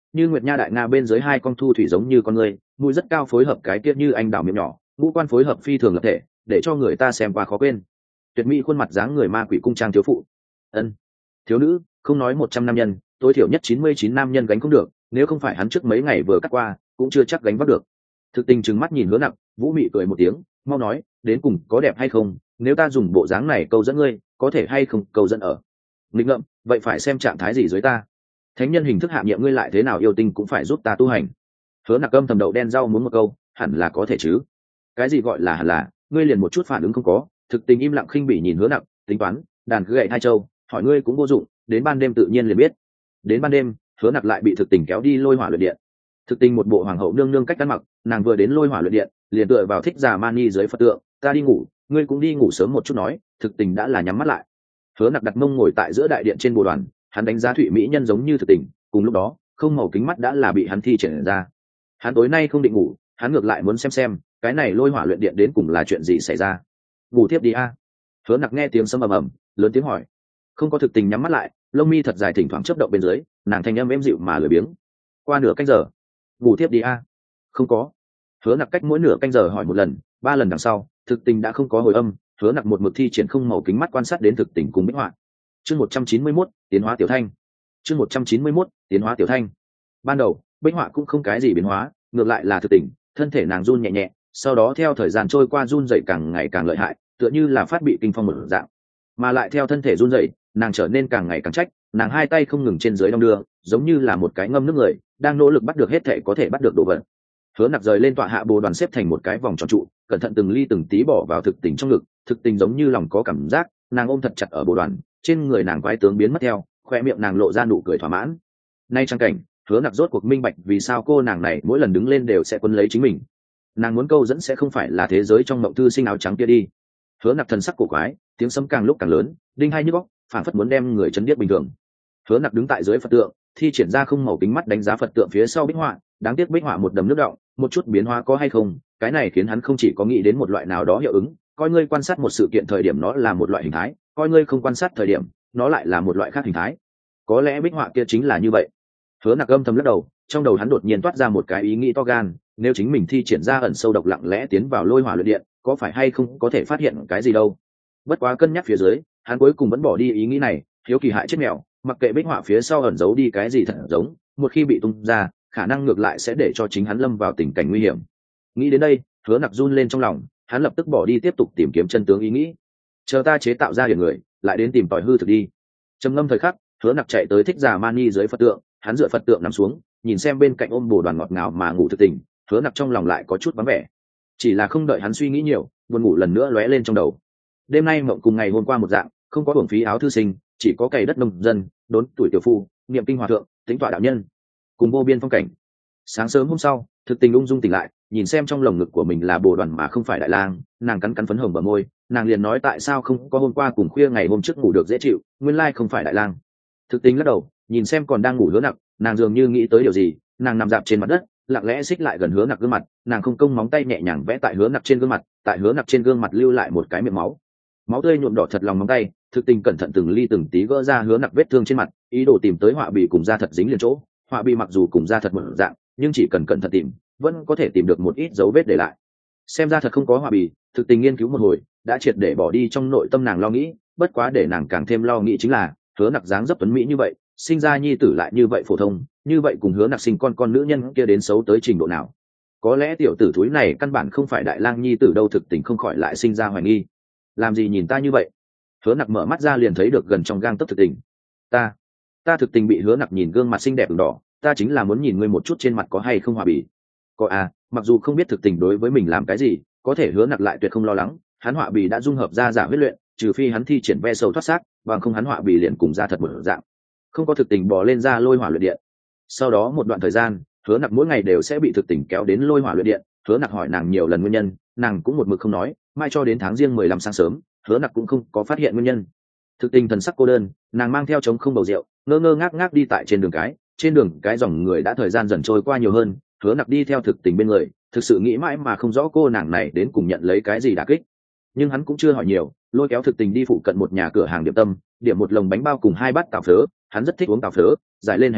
như nguyệt nha đại nga bên dưới hai con thu thủy giống như con người, mũi rất cao phối hợp cái kia như anh đào miệng nhỏ, ngũ quan phối hợp phi thường lập thể, để cho người ta xem qua khó quên. Tuyệt mỹ khuôn mặt dáng người ma quỷ cung trang thiếu phụ. Ân, thiếu nữ, không nói một trăm nam nhân, tối thiểu nhất chín mươi chín nam nhân gánh không được, nếu không phải hắn trước mấy ngày vừa cắt qua, cũng chưa chắc gánh vác được. Thực tình trừng mắt nhìn Hứa Nặc, Vũ Mị cười một tiếng, mau nói, đến cùng có đẹp hay không, nếu ta dùng bộ dáng này câu dẫn ngươi, có thể hay không câu dẫn ở. Nghịch ngợm, vậy phải xem trạng thái gì dưới ta. Thánh nhân hình thức hạ nhiệm ngươi lại thế nào yêu tinh cũng phải giúp ta tu hành. Hứa Nặc âm thầm đậu đen rau muốn một câu, hẳn là có thể chứ. Cái gì gọi là hẳn là, ngươi liền một chút phản ứng không có. Thực tình im lặng khinh bỉ nhìn Hứa Nặc, tính toán, đàn cứ gậy hai châu, hỏi ngươi cũng vô dụng, đến ban đêm tự nhiên liền biết. Đến ban đêm, Hứa Nặc lại bị thực tình kéo đi lôi hỏa luyện điện. Thực tình một bộ hoàng hậu nương nương cách ăn mặc, nàng vừa đến lôi hỏa luyện điện, liền tựa vào thích già mani dưới phật tượng, ta đi ngủ, ngươi cũng đi ngủ sớm một chút nói. Thực tình đã là nhắm mắt lại. Hứa Nặc đặt mông ngồi tại giữa đại điện trên bồ đoàn, hắn đánh giá thụy mỹ nhân giống như thực tình, cùng lúc đó, không màu kính mắt đã là bị hắn thi triển ra. Hắn tối nay không định ngủ, hắn ngược lại muốn xem xem, cái này lôi hỏa luyện điện đến cùng là chuyện gì xảy ra. Ngủ tiếp đi a. Hứa Nặc nghe tiếng sấm ầm ầm, lớn tiếng hỏi. Không có thực tình nhắm mắt lại, lông mi thật dài thỉnh thoảng chớp động bên dưới, nàng thanh âm êm dịu mà lười biếng. Qua nửa canh giờ, ngủ tiếp đi a. Không có. Hứa Nặc cách mỗi nửa canh giờ hỏi một lần, ba lần đằng sau, thực tình đã không có hồi âm. Hứa Nặc một mực thi triển không màu kính mắt quan sát đến thực tình cùng Bích Họa. Chương một trăm chín mươi mốt, tiến hóa tiểu thanh. Chương một trăm chín mươi mốt, tiến hóa tiểu thanh. Ban đầu, Bích Họa cũng không cái gì biến hóa, ngược lại là thực tình, thân thể nàng run nhẹ nhẹ, sau đó theo thời gian trôi qua run rẩy càng ngày càng lợi hại, tựa như là phát bị kinh phong một dạng. Mà lại theo thân thể run rẩy, nàng trở nên càng ngày càng trách, nàng hai tay không ngừng trên dưới đong đưa, giống như là một cái ngâm nước người, đang nỗ lực bắt được hết thể có thể bắt được đồ vật. Hứa Nặc rời lên tọa hạ bồ đoàn xếp thành một cái vòng tròn trụ, cẩn thận từng ly từng tí bỏ vào thực tình trong ngực, thực tình giống như lòng có cảm giác, nàng ôm thật chặt ở bồ đoàn, trên người nàng quái tướng biến mất theo, khoe miệng nàng lộ ra nụ cười thỏa mãn. Nay trang cảnh, Hứa Nặc rốt cuộc minh bạch vì sao cô nàng này mỗi lần đứng lên đều sẽ quấn lấy chính mình. Nàng muốn câu dẫn sẽ không phải là thế giới trong mộng thư sinh áo trắng kia đi. Hứa Nặc thần sắc cổ quái, tiếng sấm càng lúc càng lớn, đinh hai nhức óc, phản phất muốn đem người chấn điếc bình thường. Hứa Nặc đứng tại dưới Phật tượng, thi triển ra không màu kính mắt đánh giá Phật tượng phía sau Bích Họa, đáng tiếc Bích Họa một đầm nước động, một chút biến hóa có hay không, cái này khiến hắn không chỉ có nghĩ đến một loại nào đó hiệu ứng, coi ngươi quan sát một sự kiện thời điểm nó là một loại hình thái, coi ngươi không quan sát thời điểm, nó lại là một loại khác hình thái. Có lẽ Bích Họa kia chính là như vậy. Hứa Nặc âm thầm lắc đầu, trong đầu hắn đột nhiên toát ra một cái ý nghĩ to gan, nếu chính mình thi triển ra ẩn sâu độc lặng lẽ tiến vào lôi hỏa luyện điện, có phải hay không có thể phát hiện cái gì đâu. Bất quá cân nhắc phía dưới, hắn cuối cùng vẫn bỏ đi ý nghĩ này, hiếu kỳ hại chết mèo, mặc kệ Bích Họa phía sau ẩn giấu đi cái gì thật giống, một khi bị tung ra, khả năng ngược lại sẽ để cho chính hắn lâm vào tình cảnh nguy hiểm. Nghĩ đến đây, Hứa Nặc run lên trong lòng, hắn lập tức bỏ đi tiếp tục tìm kiếm chân tướng ý nghĩ. Chờ ta chế tạo ra hiển người, lại đến tìm tòi hư thực đi. Trầm ngâm thời khắc, Hứa Nặc chạy tới thích già mani dưới Phật tượng, hắn dựa Phật tượng nằm xuống, nhìn xem bên cạnh ôm bồ đoàn ngọt ngào mà ngủ thực tình. Hứa Nặc trong lòng lại có chút vắng vẻ, chỉ là không đợi hắn suy nghĩ nhiều, buồn ngủ lần nữa lóe lên trong đầu. Đêm nay mộng cùng ngày hôm qua một dạng, không có hưởng phí áo thư sinh, chỉ có cày đất nông dân, đốn tuổi tiểu phu, niệm kinh hòa thượng, tính tọa đạo nhân, cùng vô biên phong cảnh. Sáng sớm hôm sau, thực tình ung dung tỉnh lại, nhìn xem trong lồng ngực của mình là bồ đoàn mà không phải đại lang, nàng cắn cắn phấn hồng bờ môi, nàng liền nói tại sao không có hôm qua cùng khuya ngày hôm trước ngủ được dễ chịu, nguyên lai không phải đại lang. Thực tình lắc đầu, nhìn xem còn đang ngủ Hứa Nặc, nàng dường như nghĩ tới điều gì, nàng nằm dạp trên mặt đất, lặng lẽ xích lại gần Hứa Nặc gương mặt, nàng không công móng tay nhẹ nhàng vẽ tại Hứa Nặc trên gương mặt, tại Hứa Nặc trên gương mặt lưu lại một cái miệng máu, máu tươi nhuộm đỏ thật lòng móng tay. Thực tình cẩn thận từng ly từng tí gỡ ra Hứa Nặc vết thương trên mặt, ý đồ tìm tới họa bì cùng da thật dính liền chỗ. Họa bì mặc dù cùng da thật một dạng, nhưng chỉ cần cẩn thận tìm, vẫn có thể tìm được một ít dấu vết để lại. Xem ra thật không có họa bì, thực tình nghiên cứu một hồi, đã triệt để bỏ đi trong nội tâm nàng lo nghĩ. Bất quá để nàng càng thêm lo nghĩ chính là Hứa Nặc dáng dấp tuấn mỹ như vậy, sinh ra nhi tử lại như vậy phổ thông, như vậy cùng Hứa Nặc sinh con con nữ nhân kia đến xấu tới trình độ nào. Có lẽ tiểu tử thúi này căn bản không phải đại lang nhi tử đâu. Thực tình không khỏi lại sinh ra hoài nghi, làm gì nhìn ta như vậy. Hứa Nặc mở mắt ra liền thấy được gần trong gang tấc thực tình. Ta, ta thực tình bị Hứa Nặc nhìn gương mặt xinh đẹp ửng đỏ, ta chính là muốn nhìn ngươi một chút trên mặt có hay không hòa bì. Có à, mặc dù không biết thực tình đối với mình làm cái gì, có thể Hứa Nặc lại tuyệt không lo lắng, hắn họa bì đã dung hợp ra giả huyết luyện, trừ phi hắn thi triển ve sâu thoát xác, bằng không hắn họa bì liền cùng ra thật một dạng. Không có thực tình bò lên ra lôi hỏa luyện điện. Sau đó một đoạn thời gian, Hứa Nặc mỗi ngày đều sẽ bị thực tình kéo đến lôi hỏa luyện điện. Hứa Nặc hỏi nàng nhiều lần nguyên nhân, nàng cũng một mực không nói, mai cho đến tháng riêng mười lăm sáng sớm, Hứa Nặc cũng không có phát hiện nguyên nhân. Thực tình thần sắc cô đơn, nàng mang theo trống không bầu rượu, ngơ ngơ ngác ngác đi tại trên đường cái, trên đường cái dòng người đã thời gian dần trôi qua nhiều hơn, Hứa Nặc đi theo thực tình bên người, thực sự nghĩ mãi mà không rõ cô nàng này đến cùng nhận lấy cái gì đả kích. Nhưng hắn cũng chưa hỏi nhiều, lôi kéo thực tình đi phụ cận một nhà cửa hàng điểm tâm, điểm một lồng bánh bao cùng hai bát tàu phớ, hắn rất thích uống tàu phớ, giải lên hành thái,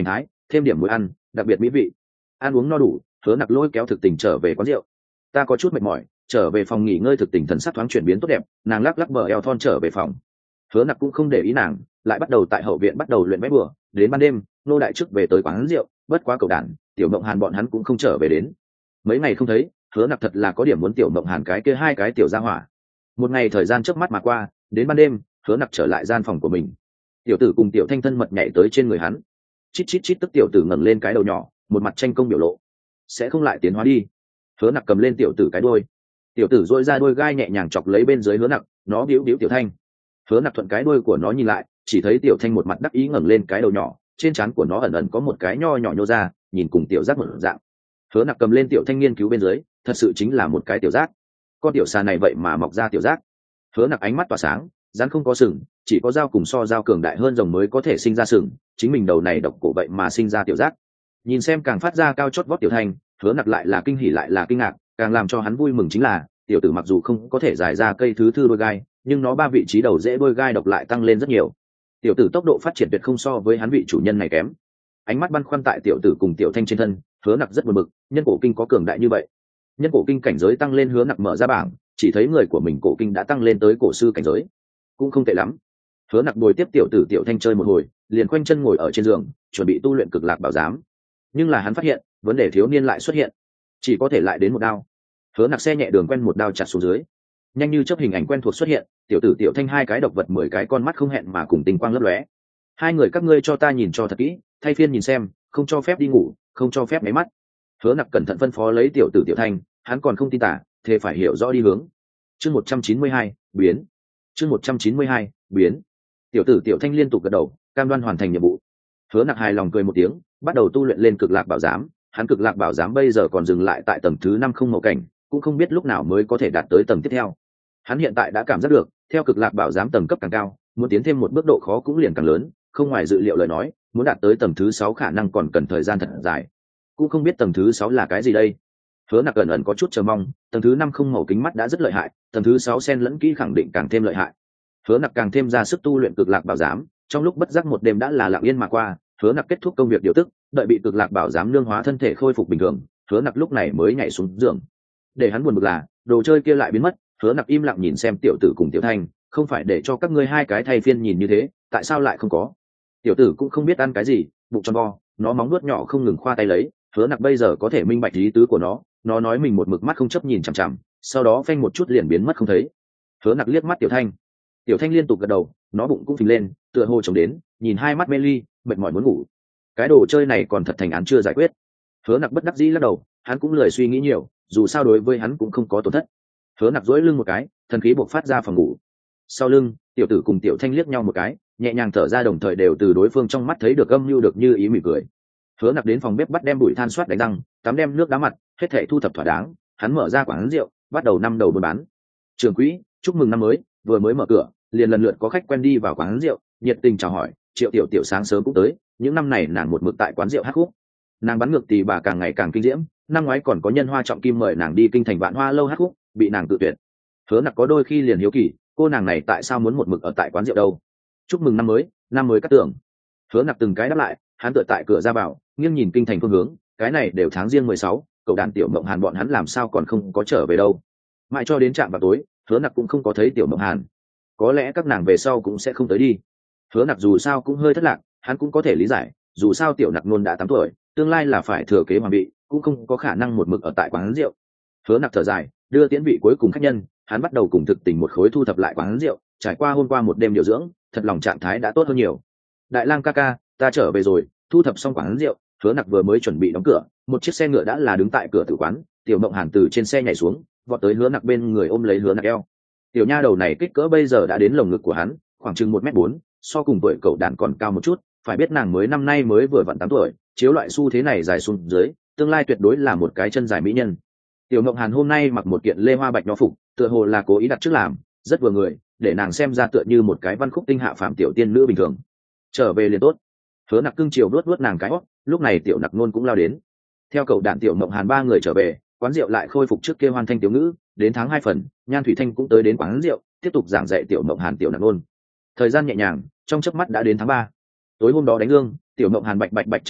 thêm điểm muối ăn đặc biệt mỹ vị. Ăn uống no đủ, Hứa Nặc lôi kéo Thực Tình trở về quán rượu. Ta có chút mệt mỏi, trở về phòng nghỉ ngơi. Thực Tình thần sắc thoáng chuyển biến tốt đẹp, nàng lắc lắc bờ eo thon trở về phòng. Hứa Nặc cũng không để ý nàng, lại bắt đầu tại hậu viện bắt đầu luyện vẽ bừa. Đến ban đêm, nô đại trước về tới quán rượu, bất quá cầu đàn Tiểu Mộng Hàn bọn hắn cũng không trở về đến. Mấy ngày không thấy, Hứa Nặc thật là có điểm muốn Tiểu Mộng Hàn cái kia hai cái tiểu gia hỏa. Một ngày thời gian trước mắt mà qua, đến ban đêm, Hứa Nặc trở lại gian phòng của mình. Tiểu tử cùng Tiểu Thanh thân mật nhảy tới trên người hắn. Chít chít chít, tức tiểu tử ngẩng lên cái đầu nhỏ, một mặt tranh công biểu lộ. Sẽ không lại tiến hóa đi. Hứa Nặc cầm lên tiểu tử cái đuôi. Tiểu tử duỗi ra đuôi gai nhẹ nhàng chọc lấy bên dưới Hứa Nặc, nó biếu biếu Tiểu Thanh. Hứa Nặc thuận cái đuôi của nó nhìn lại, chỉ thấy Tiểu Thanh một mặt đắc ý ngẩng lên cái đầu nhỏ, trên trán của nó ẩn ẩn có một cái nho nhỏ nhô ra, nhìn cùng tiểu giác một dạng. Hứa Nặc cầm lên Tiểu Thanh nghiên cứu bên dưới, thật sự chính là một cái tiểu giác. Con tiểu xà này vậy mà mọc ra tiểu giác. Hứa Nặc ánh mắt tỏa sáng, rắn không có sừng, chỉ có dao cùng so dao cường đại hơn rồng mới có thể sinh ra sừng, chính mình đầu này độc cổ vậy mà sinh ra tiểu giác. Nhìn xem càng phát ra cao chót vót Tiểu Thanh, Hứa Nặc lại là kinh hỉ lại là kinh ngạc, càng làm cho hắn vui mừng chính là tiểu tử mặc dù không có thể giải ra cây thứ thư đôi gai, nhưng nó ba vị trí đầu rễ đôi gai độc lại tăng lên rất nhiều. Tiểu tử tốc độ phát triển tuyệt không so với hắn vị chủ nhân này kém. Ánh mắt băn khoăn tại tiểu tử cùng Tiểu Thanh trên thân, Hứa Nặc rất buồn bực, nhân cổ kinh có cường đại như vậy. Nhân cổ kinh cảnh giới tăng lên, Hứa Nặc mở ra bảng, chỉ thấy người của mình cổ kinh đã tăng lên tới cổ sư cảnh giới, cũng không tệ lắm. Hứa Nặc bồi tiếp tiểu tử Tiểu Thanh chơi một hồi, liền khoanh chân ngồi ở trên giường, chuẩn bị tu luyện cực lạc bảo giám. Nhưng là hắn phát hiện, vấn đề thiếu niên lại xuất hiện, chỉ có thể lại đến một đao. Hứa Nặc xe nhẹ đường quen một đao chặt xuống dưới, nhanh như chớp hình ảnh quen thuộc xuất hiện, tiểu tử Tiểu Thanh hai cái độc vật mười cái con mắt không hẹn mà cùng tinh quang lấp lóe. Hai người các ngươi cho ta nhìn cho thật kỹ, thay phiên nhìn xem, không cho phép đi ngủ, không cho phép máy mắt. Hứa Nặc cẩn thận phân phó lấy tiểu tử Tiểu Thanh, hắn còn không tin tả, thế phải hiểu rõ đi hướng. Chương một trăm chín mươi hai, biến. Chương một trăm chín mươi hai, biến. Tiểu tử Tiểu Thanh liên tục gật đầu, cam đoan hoàn thành nhiệm vụ. Hứa Nặc hài lòng cười một tiếng, bắt đầu tu luyện lên cực lạc bảo giám. Hắn cực lạc bảo giám bây giờ còn dừng lại tại tầng thứ năm không màu cảnh, cũng không biết lúc nào mới có thể đạt tới tầng tiếp theo. Hắn hiện tại đã cảm giác được, theo cực lạc bảo giám tầng cấp càng cao, muốn tiến thêm một bước độ khó cũng liền càng lớn, không ngoài dự liệu lời nói, muốn đạt tới tầng thứ sáu khả năng còn cần thời gian thật dài. Cũng không biết tầng thứ sáu là cái gì đây. Hứa Nặc ẩn ẩn có chút chờ mong, tầng thứ năm không màu kính mắt đã rất lợi hại, tầng thứ sáu xen lẫn kỹ khẳng định càng thêm lợi hại. Hứa Nặc càng thêm ra sức tu luyện cực lạc bảo giám, trong lúc bất giác một đêm đã là lặng yên mà qua. Hứa Nặc kết thúc công việc điều tức, đợi bị cực lạc bảo giám nương hóa thân thể khôi phục bình thường, Hứa Nặc lúc này mới nhảy xuống giường. Để hắn buồn bực là, đồ chơi kia lại biến mất. Hứa Nặc im lặng nhìn xem tiểu tử cùng Tiểu Thanh, không phải để cho các ngươi hai cái thay phiên nhìn như thế, tại sao lại không có? Tiểu tử cũng không biết ăn cái gì, bụng tròn vo, nó móng nuốt nhỏ không ngừng khoa tay lấy. Hứa Nặc bây giờ có thể minh bạch ý tứ của nó, nó nói mình một mực mắt không chấp nhìn chằm chằm, sau đó phanh một chút liền biến mất không thấy. Hứa Nặc liếc mắt Tiểu Thanh, Tiểu Thanh liên tục gật đầu, nó bụng cũng phình lên, tựa hồ chồng đến, nhìn hai mắt mê ly, mệt mỏi muốn ngủ. Cái đồ chơi này còn thật thành án chưa giải quyết. Hứa Nặc bất đắc dĩ lắc đầu, hắn cũng lười suy nghĩ nhiều, dù sao đối với hắn cũng không có tổn thất. Hứa Nặc duỗi lưng một cái, thần khí bộc phát ra phòng ngủ. Sau lưng, tiểu tử cùng Tiểu Thanh liếc nhau một cái, nhẹ nhàng thở ra, đồng thời đều từ đối phương trong mắt thấy được âm mưu được như ý mỉm cười. Hứa Nặc đến phòng bếp bắt đem bụi than soát đánh răng, tắm đem nước đá mặt, hết thảy thu thập thỏa đáng, hắn mở ra quán rượu, bắt đầu năm đầu buôn bán. Trưởng quỹ, chúc mừng năm mới, vừa mới mở cửa, liền lần lượt có khách quen đi vào quán rượu, nhiệt tình chào hỏi. Triệu Tiểu Tiểu sáng sớm cũng tới, những năm này nàng một mực tại quán rượu hát khúc. Nàng bắn ngược tỳ bà càng ngày càng kinh diễm, năm ngoái còn có nhân hoa trọng kim mời nàng đi kinh thành Vạn Hoa lâu hát khúc, bị nàng tự tuyệt. Hứa Nặc có đôi khi liền hiếu kỳ, cô nàng này tại sao muốn một mực ở tại quán rượu đâu? Chúc mừng năm mới, năm mới cát tường. Hứa Nặc từng cái đáp lại, hắn tựa tại cửa ra vào, nghiêng nhìn kinh thành phương hướng, cái này đều tháng riêng mười sáu, cậu đàn Tiểu Mộng Hàn bọn hắn làm sao còn không có trở về đâu? Mãi cho đến trạm vào tối, Hứa Nặc cũng không có thấy Tiểu Mộng Hàn. Có lẽ các nàng về sau cũng sẽ không tới đi. Hứa Nặc dù sao cũng hơi thất lạc, hắn cũng có thể lý giải, dù sao Tiểu Nặc luôn đã tám tuổi, tương lai là phải thừa kế hoàng vị, cũng không có khả năng một mực ở tại quán rượu. Hứa Nặc thở dài, đưa tiễn vị cuối cùng khách nhân, hắn bắt đầu cùng Thực Tình một khối thu thập lại quán rượu, trải qua hôm qua một đêm điều dưỡng, thật lòng trạng thái đã tốt hơn nhiều. Đại lang ca ca, ta trở về rồi. Thu thập xong quán rượu, Hứa Nặc vừa mới chuẩn bị đóng cửa, một chiếc xe ngựa đã là đứng tại cửa tử quán. Tiểu Mộng Hàn từ trên xe nhảy xuống, vọt tới Hứa Nặc bên người ôm lấy Hứa Nặc eo. Tiểu nha đầu này kích cỡ bây giờ đã đến lồng ngực của hắn, khoảng chừng một mét bốn, so cùng tuổi cậu đàn còn cao một chút. Phải biết nàng mới năm nay mới vừa vặn tám tuổi, chiếu loại xu thế này dài xuống dưới, tương lai tuyệt đối là một cái chân dài mỹ nhân. Tiểu Mộng Hàn hôm nay mặc một kiện lê hoa bạch nho phục, tựa hồ là cố ý đặt trước làm, rất vừa người, để nàng xem ra tựa như một cái văn khúc tinh hạ phàm tiểu tiên nữ bình thường. Trở về liền tốt. Hứa Nặc cưng chiều vuốt vuốt nàng cái hót, lúc này Tiểu Nặc nôn cũng lao đến. Theo cậu đàn Tiểu Mộng Hàn ba người trở về, quán rượu lại khôi phục trước kia hoan thanh tiểu ngữ, đến tháng hai phần, Nhan Thủy Thanh cũng tới đến quán rượu, tiếp tục giảng dạy Tiểu Mộng Hàn Tiểu Nặc nôn. Thời gian nhẹ nhàng, trong chớp mắt đã đến tháng ba. Tối hôm đó đánh gương, Tiểu Mộng Hàn bạch bạch bạch chạy tới,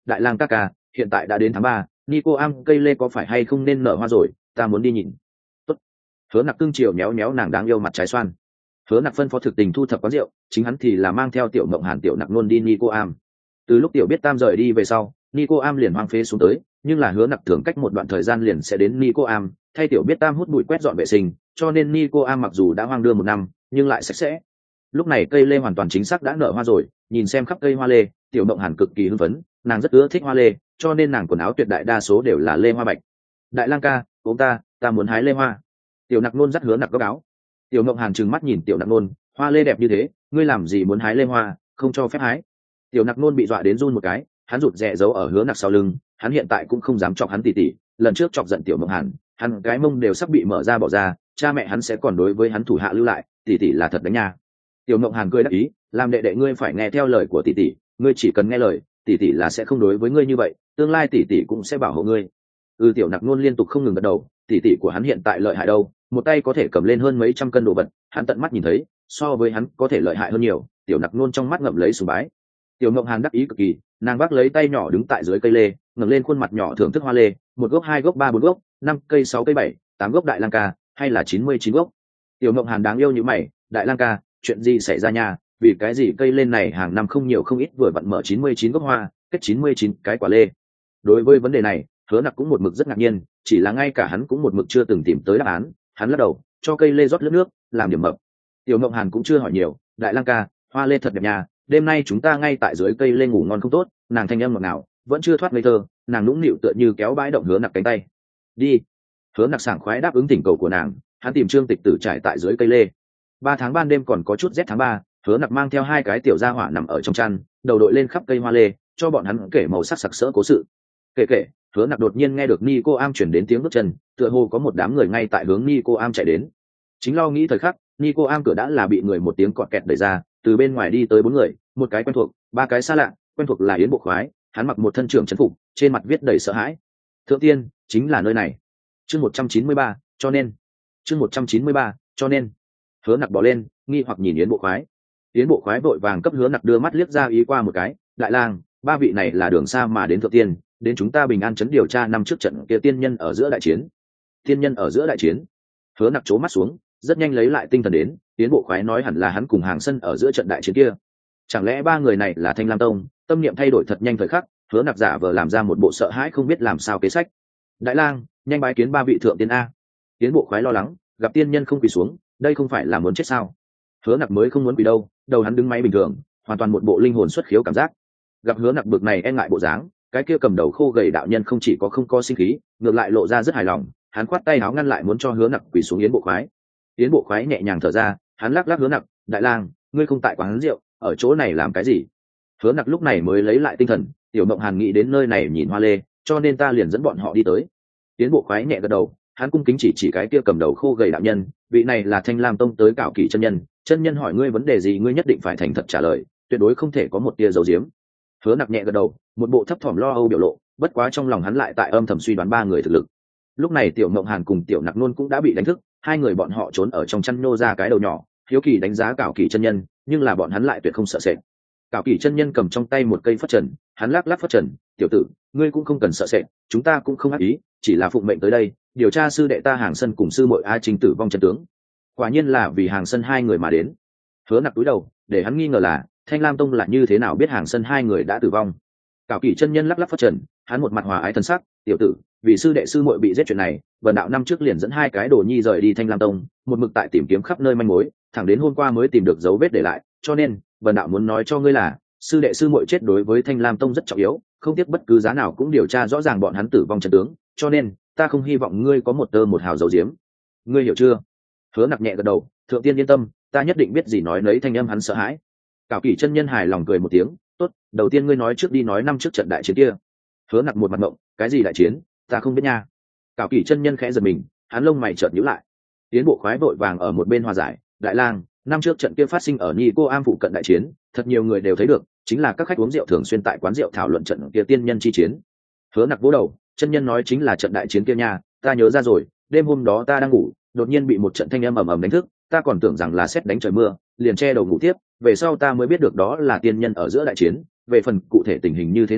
đại lang ca ca, hiện tại đã đến tháng ba, Nico Am cây lê có phải hay không nên nở hoa rồi, ta muốn đi nhìn. Tốt. Hứa Nặc cưng chiều méo méo nàng đáng yêu mặt trái xoan. Hứa Nặc phân phó thực tình thu thập quán rượu, chính hắn thì là mang theo tiểu mộng hàn tiểu nặc luôn đi Nico Am. Từ lúc tiểu biết tam rời đi về sau, Nico Am liền hoang phế xuống tới, nhưng là Hứa Nặc thường cách một đoạn thời gian liền sẽ đến Nico Am, thay tiểu biết tam hút bụi quét dọn vệ sinh, cho nên Nico Am mặc dù đã hoang đưa một năm, nhưng lại sạch sẽ. Lúc này cây lê hoàn toàn chính xác đã nở hoa rồi, nhìn xem khắp cây hoa lê, tiểu mộng hàn cực kỳ hưng phấn, nàng rất ưa thích hoa lê, cho nên nàng quần áo tuyệt đại đa số đều là lê hoa bạch. Đại lang ca, ông ta, ta muốn hái lê hoa. Tiểu nặc nôn dắt Hứa Nặc góc áo. Tiểu mộng hàn trừng mắt nhìn tiểu nặc nôn, hoa lê đẹp như thế, ngươi làm gì muốn hái lê hoa, không cho phép hái. Tiểu nặc nôn bị dọa đến run một cái, hắn rụt rè giấu ở Hứa Nặc sau lưng, hắn hiện tại cũng không dám chọc hắn tỉ tỉ, lần trước chọc giận tiểu mộng hàn, hắn cái mông đều sắp bị mở ra bỏ ra, cha mẹ hắn sẽ còn đối với hắn thủ hạ lưu lại, tỉ tỉ là thật đánh nha. Tiểu mộng hàn cười đáp ý, làm đệ đệ ngươi phải nghe theo lời của tỉ tỉ, ngươi chỉ cần nghe lời, tỉ tỉ là sẽ không đối với ngươi như vậy, tương lai tỉ tỉ cũng sẽ bảo hộ ngươi. Ừ, tiểu nặc nôn liên tục không ngừng gật đầu, tỉ tỉ của hắn hiện tại lợi hại đâu, một tay có thể cầm lên hơn mấy trăm cân đồ vật, hắn tận mắt nhìn thấy, so với hắn có thể lợi hại hơn nhiều. Tiểu nặc nôn trong mắt ngậm lấy sùng bái. Tiểu mộng hàn đắc ý cực kỳ, nàng vác lấy tay nhỏ đứng tại dưới cây lê, ngẩng lên khuôn mặt nhỏ thưởng thức hoa lê, một gốc, hai gốc, ba bốn gốc, năm cây, sáu cây, bảy tám gốc đại lang ca, hay là chín mươi chín gốc. Tiểu mộng hàn đáng yêu như mày, đại lang ca, chuyện gì xảy ra nha, vì cái gì cây lên này hàng năm không nhiều không ít vừa vặn mở chín mươi chín gốc hoa, kết chín mươi chín cái quả lê. Đối với vấn đề này, Hứa Nặc cũng một mực rất ngạc nhiên, chỉ là ngay cả hắn cũng một mực chưa từng tìm tới đáp án. Hắn lắc đầu, cho cây lê rót nước nước, làm điểm mập. Tiểu mộng hàn cũng chưa hỏi nhiều, đại lang ca, hoa lê thật đẹp nha, đêm nay chúng ta ngay tại dưới cây lê ngủ ngon không tốt. Nàng thanh âm ngọt ngào, vẫn chưa thoát ngây thơ, nàng nũng nịu tựa như kéo bãi động Hứa Nặc cánh tay. Đi. Hứa Nặc sảng khoái đáp ứng thỉnh cầu của nàng, hắn tìm Trương Tịch Tử trải tại dưới cây lê. Ba tháng ban đêm còn có chút rét tháng ba, Hứa Nặc mang theo hai cái tiểu gia hỏa nằm ở trong chăn, đầu đội lên khắp cây hoa lê, cho bọn hắn kể màu sắc sặc sỡ cố sự. Kể kể, Hứa Nặc đột nhiên nghe được Nico Am chuyển đến tiếng bước chân, tựa hồ có một đám người ngay tại hướng Nico Am chạy đến. Chính lo nghĩ thời khắc, Nico Am cửa đã là bị người một tiếng cọt kẹt đẩy ra, từ bên ngoài đi tới bốn người, một cái quen thuộc, ba cái xa lạ. Quen thuộc là Yến Bộ Khoái, hắn mặc một thân trưởng trấn phục, trên mặt viết đầy sợ hãi. Thượng tiên, chính là nơi này. Chương một trăm chín mươi ba, cho nên. Chương một trăm chín mươi ba, cho nên. Hứa Nặc bỏ lên, nghi hoặc nhìn Yến Bộ Khoái. Yến Bộ Khoái vội vàng cấp Hứa Nặc đưa mắt liếc ra ý qua một cái, đại lang, ba vị này là đường xa mà đến thượng tiên, đến chúng ta Bình An trấn điều tra năm trước trận kia tiên nhân ở giữa đại chiến. Tiên nhân ở giữa đại chiến? Hứa Nặc trố mắt xuống, rất nhanh lấy lại tinh thần đến, Yến Bộ Khoái nói hẳn là hắn cùng Hàng Sân ở giữa trận đại chiến kia. Chẳng lẽ ba người này là Thanh Lam Tông? Tâm niệm thay đổi thật nhanh thời khắc, Hứa Nặc giả vờ làm ra một bộ sợ hãi không biết làm sao kế sách. Đại lang, nhanh bái kiến ba vị thượng tiên a. Yến Bộ Khoái lo lắng, gặp tiên nhân không quỳ xuống, đây không phải là muốn chết sao? Hứa Nặc mới không muốn quỳ đâu, đầu hắn đứng máy bình thường, hoàn toàn một bộ linh hồn xuất khiếu cảm giác. Gặp Hứa Nặc bực này e ngại bộ dáng, cái kia cầm đầu khô gầy đạo nhân không chỉ có không có sinh khí, ngược lại lộ ra rất hài lòng, hắn khoát tay áo ngăn lại muốn cho Hứa Nặc quỳ xuống. Yến Bộ Khoái. Yến Bộ Khoái nhẹ nhàng thở ra, hắn lắc lắc Hứa Nặc, đại lang, ngươi không tại quán rượu, ở chỗ này làm cái gì? Hứa Nặc lúc này mới lấy lại tinh thần, tiểu mộng hàn nghĩ đến nơi này nhìn hoa lê, cho nên ta liền dẫn bọn họ đi tới. Yến Bộ Khoái nhẹ gật đầu, hắn cung kính chỉ chỉ cái kia cầm đầu khô gầy đạo nhân, vị này là Thanh Lam Tông tới Cảo Kỷ chân nhân, chân nhân hỏi ngươi vấn đề gì ngươi nhất định phải thành thật trả lời, tuyệt đối không thể có một tia giấu giếm. Hứa Nặc nhẹ gật đầu, một bộ thấp thỏm lo âu biểu lộ, bất quá trong lòng hắn lại tại âm thầm suy đoán ba người thực lực. Lúc này tiểu mộng hàn cùng tiểu nặc nôn cũng đã bị đánh thức, hai người bọn họ trốn ở trong chăn nô ra cái đầu nhỏ, hiếu kỳ đánh giá Cảo Kỷ chân nhân, nhưng là bọn hắn lại tuyệt không sợ sệt. Cảo Kỷ chân nhân cầm trong tay một cây phất trần, hắn lắc lắc phất trần, tiểu tử, ngươi cũng không cần sợ sệt, chúng ta cũng không ác ý, chỉ là phụng mệnh tới đây điều tra sư đệ ta Hàng Sân cùng sư muội A Trình tử vong chân tướng. Quả nhiên là vì Hàng Sân hai người mà đến. Hứa Nặc cúi đầu, để hắn nghi ngờ là Thanh Lam Tông là như thế nào biết Hàng Sân hai người đã tử vong. Cảo Kỷ chân nhân lắc lắc phất trần, hắn một mặt hòa ái thân sắc, tiểu tử, vì sư đệ sư muội bị giết chuyện này, Vân đạo năm trước liền dẫn hai cái đồ nhi rời đi Thanh Lam Tông, một mực tại tìm kiếm khắp nơi manh mối, thẳng đến hôm qua mới tìm được dấu vết để lại, cho nên Vân đạo muốn nói cho ngươi là sư đệ sư muội chết đối với Thanh Lam Tông rất trọng yếu, không tiếc bất cứ giá nào cũng điều tra rõ ràng bọn hắn tử vong chân tướng, cho nên ta không hy vọng ngươi có một tơ một hào dấu diếm. Ngươi hiểu chưa? Hứa Nặc nhẹ gật đầu, thượng tiên yên tâm, ta nhất định biết gì nói nấy. Thanh âm hắn sợ hãi. Cảo Kỷ chân nhân hài lòng cười một tiếng, tốt, đầu tiên ngươi nói trước đi, nói năm trước trận đại chiến kia. Hứa Nặc một mặt ngộng, cái gì đại chiến, ta không biết nha. Cảo Kỷ chân nhân khẽ giật mình, hắn lông mày chợt nhíu lại. Tiến Bộ Khoái vội vàng ở một bên hòa giải, đại lang, năm trước trận kia phát sinh ở Nhi Cô Am phụ cận đại chiến, thật nhiều người đều thấy được, chính là các khách uống rượu thường xuyên tại quán rượu thảo luận trận kia tiên nhân chi chiến. Hứa Nặc vỗ đầu, chân nhân nói chính là trận đại chiến kia nha, ta nhớ ra rồi, đêm hôm đó ta đang ngủ, đột nhiên bị một trận thanh âm ầm ầm đánh thức, ta còn tưởng rằng là sét đánh trời mưa, liền che đầu ngủ tiếp, về sau ta mới biết được đó là tiên nhân ở giữa đại chiến, về phần cụ thể tình hình như thế nào,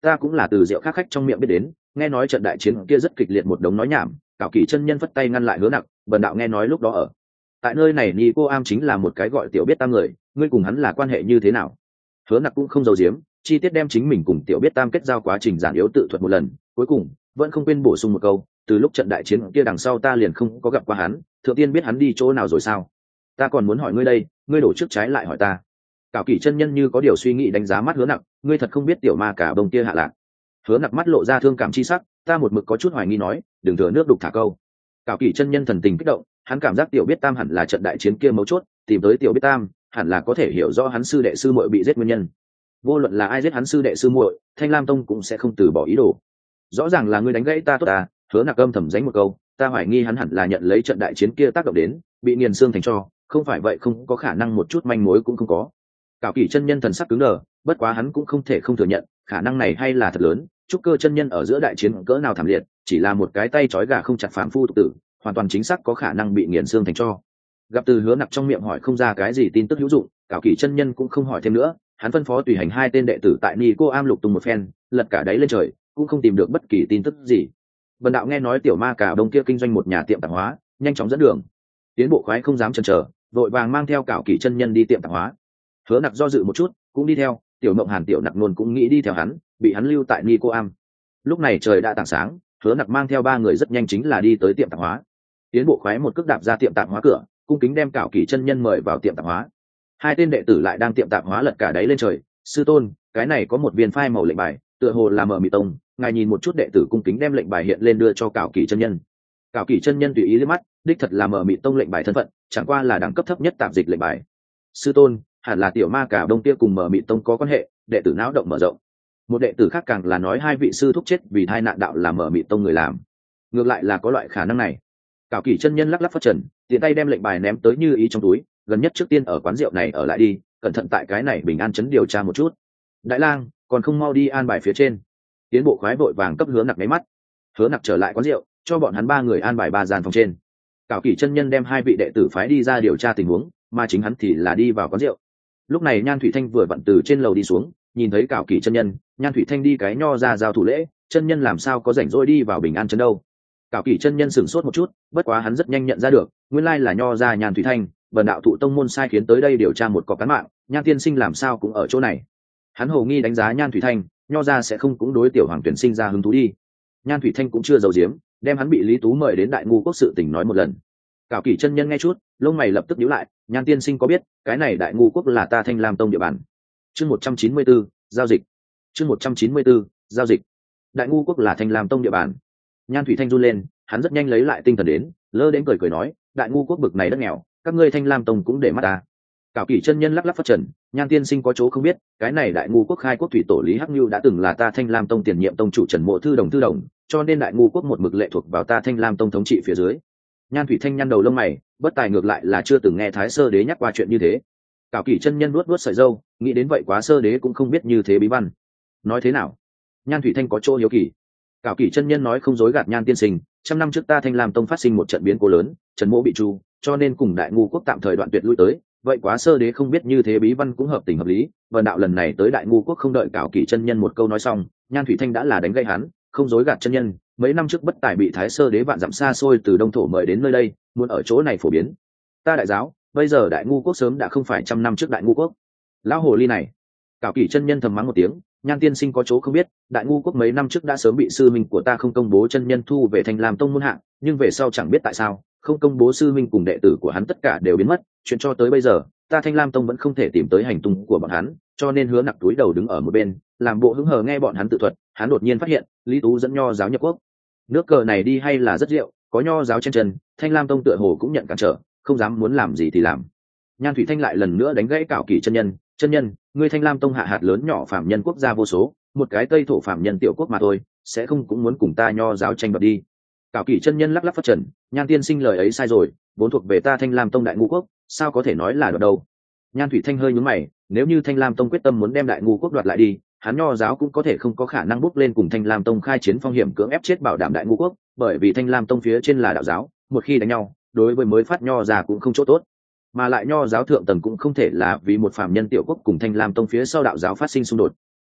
ta cũng là từ rượu khác khách trong miệng biết đến, nghe nói trận đại chiến kia rất kịch liệt, một đống nói nhảm. Cảo Kỳ chân nhân phất tay ngăn lại Hứa Nặc, bần đạo nghe nói lúc đó ở tại nơi này Nico Am chính là một cái gọi Tiểu Biết Tam người, ngươi cùng hắn là quan hệ như thế nào? Hứa Nặc cũng không giấu giếm, chi tiết đem chính mình cùng Tiểu Biết Tam kết giao quá trình giản yếu tự thuật một lần, cuối cùng vẫn không quên bổ sung một câu, từ lúc trận đại chiến kia đằng sau ta liền không có gặp qua hắn, thượng tiên biết hắn đi chỗ nào rồi sao? Ta còn muốn hỏi ngươi đây, ngươi đổ trước trái lại hỏi ta. Cảo Kỳ chân nhân như có điều suy nghĩ đánh giá mắt Hứa Nặc, ngươi thật không biết tiểu ma cả bông kia hạ lạc. Hứa Nặc mắt lộ ra thương cảm chi sắc, ta một mực có chút hoài nghi nói, đừng thừa nước đục thả câu. Cảo Kỳ chân nhân thần tình kích động, hắn cảm giác Tiểu Biết Tam hẳn là trận đại chiến kia mấu chốt, tìm tới Tiểu Biết Tam, hẳn là có thể hiểu rõ hắn sư đệ sư muội bị giết nguyên nhân. Vô luận là ai giết hắn sư đệ sư muội, Thanh Lam Tông cũng sẽ không từ bỏ ý đồ. Rõ ràng là ngươi đánh gãy ta tốt ta. Hứa Nặc âm thầm dánh một câu, ta hoài nghi hắn hẳn là nhận lấy trận đại chiến kia tác động đến, bị nghiền xương thành tro, không phải vậy không có khả năng một chút manh mối cũng không có. Cảo Kỳ chân nhân thần sắc cứng đờ, bất quá hắn cũng không thể không thừa nhận, khả năng này hay là thật lớn. Trúc Cơ chân nhân ở giữa đại chiến cỡ nào thảm liệt, chỉ là một cái tay trói gà không chặt phàm phu tục tử, hoàn toàn chính xác có khả năng bị nghiền xương thành tro. Gặp từ Hứa Nặc trong miệng hỏi không ra cái gì tin tức hữu dụng, Cảo Kỳ chân nhân cũng không hỏi thêm nữa, hắn phân phó tùy hành hai tên đệ tử tại Nico Am lục tung một phen, lật cả đáy lên trời, cũng không tìm được bất kỳ tin tức gì. Bần đạo nghe nói tiểu ma cả đông kia kinh doanh một nhà tiệm tạp hóa, nhanh chóng dẫn đường. Tiến bộ khoái không dám chần chờ, vội vàng mang theo Cảo Kỳ chân nhân đi tiệm tạp hóa. Hứa Nặc do dự một chút, cũng đi theo, tiểu Mộng Hàn tiểu Nặc luôn cũng nghĩ đi theo hắn, bị hắn lưu tại Nico Am. Lúc này trời đã tảng sáng, Hứa Nặc mang theo ba người rất nhanh chính là đi tới tiệm tạp hóa. Tiến bộ khoái một cước đạp ra tiệm tạp hóa cửa, cung kính đem Cảo Kỳ chân nhân mời vào tiệm tạp hóa. Hai tên đệ tử lại đang tiệm tạp hóa lật cả đáy lên trời, sư tôn, cái này có một viên phai màu lệnh bài, tựa hồ là mở mị tông, ngài nhìn một chút. Đệ tử cung kính đem lệnh bài hiện lên đưa cho Cảo Kỳ chân nhân. Cảo Kỳ chân nhân tùy ý liếc mắt, đích thật là mở mị tông lệnh bài thân phận, chẳng qua là đẳng cấp thấp nhất tạp dịch lệnh bài. Sư tôn, hẳn là tiểu ma cả đông kia cùng mở mị tông có quan hệ. Đệ tử não động mở rộng. Một đệ tử khác càng là nói hai vị sư thúc chết vì thai nạn đạo là mở mị tông người làm. Ngược lại là có loại khả năng này. Cảo Kỳ chân nhân lắc lắc phất trần, tiện tay đem lệnh bài ném tới Như Ý trong túi, gần nhất trước tiên ở quán rượu này ở lại đi, cẩn thận tại cái này bình an chấn điều tra một chút. Đại lang, còn không mau đi an bài phía trên. Tiến bộ khoái vội vàng cấp Hứa Nặc nháy mắt. Hứa Nặc trở lại quán rượu, cho bọn hắn ba người an bài ba gian phòng trên. Cảo Kỳ chân nhân đem hai vị đệ tử phái đi ra điều tra tình huống, mà chính hắn thì là đi vào quán rượu. Lúc này Nhan Thủy Thanh vừa vặn từ trên lầu đi xuống, nhìn thấy Cảo Kỳ chân nhân, Nhan Thủy Thanh đi cái nho ra giao thủ lễ, chân nhân làm sao có rảnh rỗi đi vào bình an chấn đâu. Cảo Kỳ chân nhân sửng sốt một chút, bất quá hắn rất nhanh nhận ra được, nguyên lai là nho ra Nhan Thủy Thanh, bần đạo thụ tông môn sai khiến tới đây điều tra một cọc cán mạng, Nhan tiên sinh làm sao cũng ở chỗ này. Hắn hồ nghi đánh giá Nhan Thủy Thanh, nho ra sẽ không cũng đối tiểu hoàng tuyển sinh ra hứng thú đi. Nhan Thủy Thanh cũng chưa giấu giếm, đem hắn bị Lý Tú mời đến Đại Ngu Quốc sự tình nói một lần. Cảo Kỳ chân nhân nghe chút, lông mày lập tức nhíu lại, Nhan tiên sinh có biết, cái này Đại Ngu Quốc là ta Thanh Lam Tông địa bàn. Chương một trăm chín mươi tư, giao dịch. Chương một trăm chín mươi tư, giao dịch. Đại Ngu Quốc là Thanh Lam Tông địa bàn. Nhan Thủy Thanh run lên, hắn rất nhanh lấy lại tinh thần đến, lơ đến cười cười nói, Đại Ngu Quốc bực này đất nghèo, các ngươi Thanh Lam Tông cũng để mắt ta. Cảo Kỳ chân nhân lắc lắc phất trần, Nhan tiên sinh có chỗ không biết, cái này Đại Ngu Quốc khai quốc thủy tổ Lý Hắc Nưu đã từng là ta Thanh Lam Tông tiền nhiệm tông chủ Trần Mộ Thư đồng thư đồng, cho nên Đại Ngu Quốc một mực lệ thuộc vào ta Thanh Lam Tông thống trị phía dưới. Nhan Thủy Thanh nhăn đầu lông mày, bất tài ngược lại là chưa từng nghe Thái Sơ Đế nhắc qua chuyện như thế. Cảo Kỳ chân nhân nuốt nuốt sợi râu, nghĩ đến vậy quá Sơ Đế cũng không biết như thế bí văn. Nói thế nào? Nhan Thủy Thanh có chỗ hiếu kỳ. Cảo Kỳ chân nhân nói không dối gạt Nhan tiên sinh, trăm năm trước ta Thanh Lam Tông phát sinh một trận biến cố lớn, Trần Mộ bị tru, cho nên cùng Đại Ngu Quốc tạm thời đoạn tuyệt lui tới. Vậy quá Sơ Đế không biết như thế bí văn cũng hợp tình hợp lý. Vần đạo lần này tới Đại Ngu Quốc không đợi Cảo Kỳ chân nhân một câu nói xong, Nhan Thủy Thanh đã là đánh gây hắn, không dối gạt chân nhân. Mấy năm trước bất tài bị Thái Sơ Đế vạn dặm xa xôi từ Đông Thổ mời đến nơi đây, muốn ở chỗ này phổ biến. Ta đại giáo, bây giờ Đại Ngu Quốc sớm đã không phải trăm năm trước Đại Ngu Quốc. Lão hồ ly này. Cảo Kỳ chân nhân thầm mắng một tiếng, Nhan tiên sinh có chỗ không biết, Đại Ngu Quốc mấy năm trước đã sớm bị sư minh của ta không công bố chân nhân thu về Thanh Lam Tông môn hạng, nhưng về sau chẳng biết tại sao, không công bố sư minh cùng đệ tử của hắn tất cả đều biến mất, chuyện cho tới bây giờ, ta Thanh Lam Tông vẫn không thể tìm tới hành tung của bọn hắn, cho nên Hứa Nặc túi đầu đứng ở một bên, làm bộ hứng hờ nghe bọn hắn tự thuật. Hắn đột nhiên phát hiện, Lý Tú dẫn nho giáo nhập quốc. Nước cờ này đi hay là rất rượu, có nho giáo trên chân, Thanh Lam Tông tựa hồ cũng nhận cản trở, không dám muốn làm gì thì làm. Nhan Thủy Thanh lại lần nữa đánh gãy Cảo Kỳ chân nhân, chân nhân, ngươi Thanh Lam Tông hạ hạt lớn nhỏ phạm nhân quốc gia vô số, một cái Tây thổ phạm nhân tiểu quốc mà thôi, sẽ không cũng muốn cùng ta nho giáo tranh đoạt đi. Cảo Kỳ chân nhân lắc lắc phất trần, Nhan tiên sinh lời ấy sai rồi, vốn thuộc về ta Thanh Lam Tông Đại Ngu Quốc, sao có thể nói là đoạt đâu. Nhan Thủy Thanh hơi nhướng mày, nếu như Thanh Lam Tông quyết tâm muốn đem Đại Ngu Quốc đoạt lại đi, hắn nho giáo cũng có thể không có khả năng bốc lên cùng Thanh Lam Tông khai chiến phong hiểm cưỡng ép chết bảo đảm Đại Ngu Quốc, bởi vì Thanh Lam Tông phía trên là đạo giáo, một khi đánh nhau, đối với mới phát nho già cũng không chỗ tốt, mà lại nho giáo thượng tầng cũng không thể là vì một phàm nhân tiểu quốc cùng Thanh Lam Tông phía sau đạo giáo phát sinh xung đột.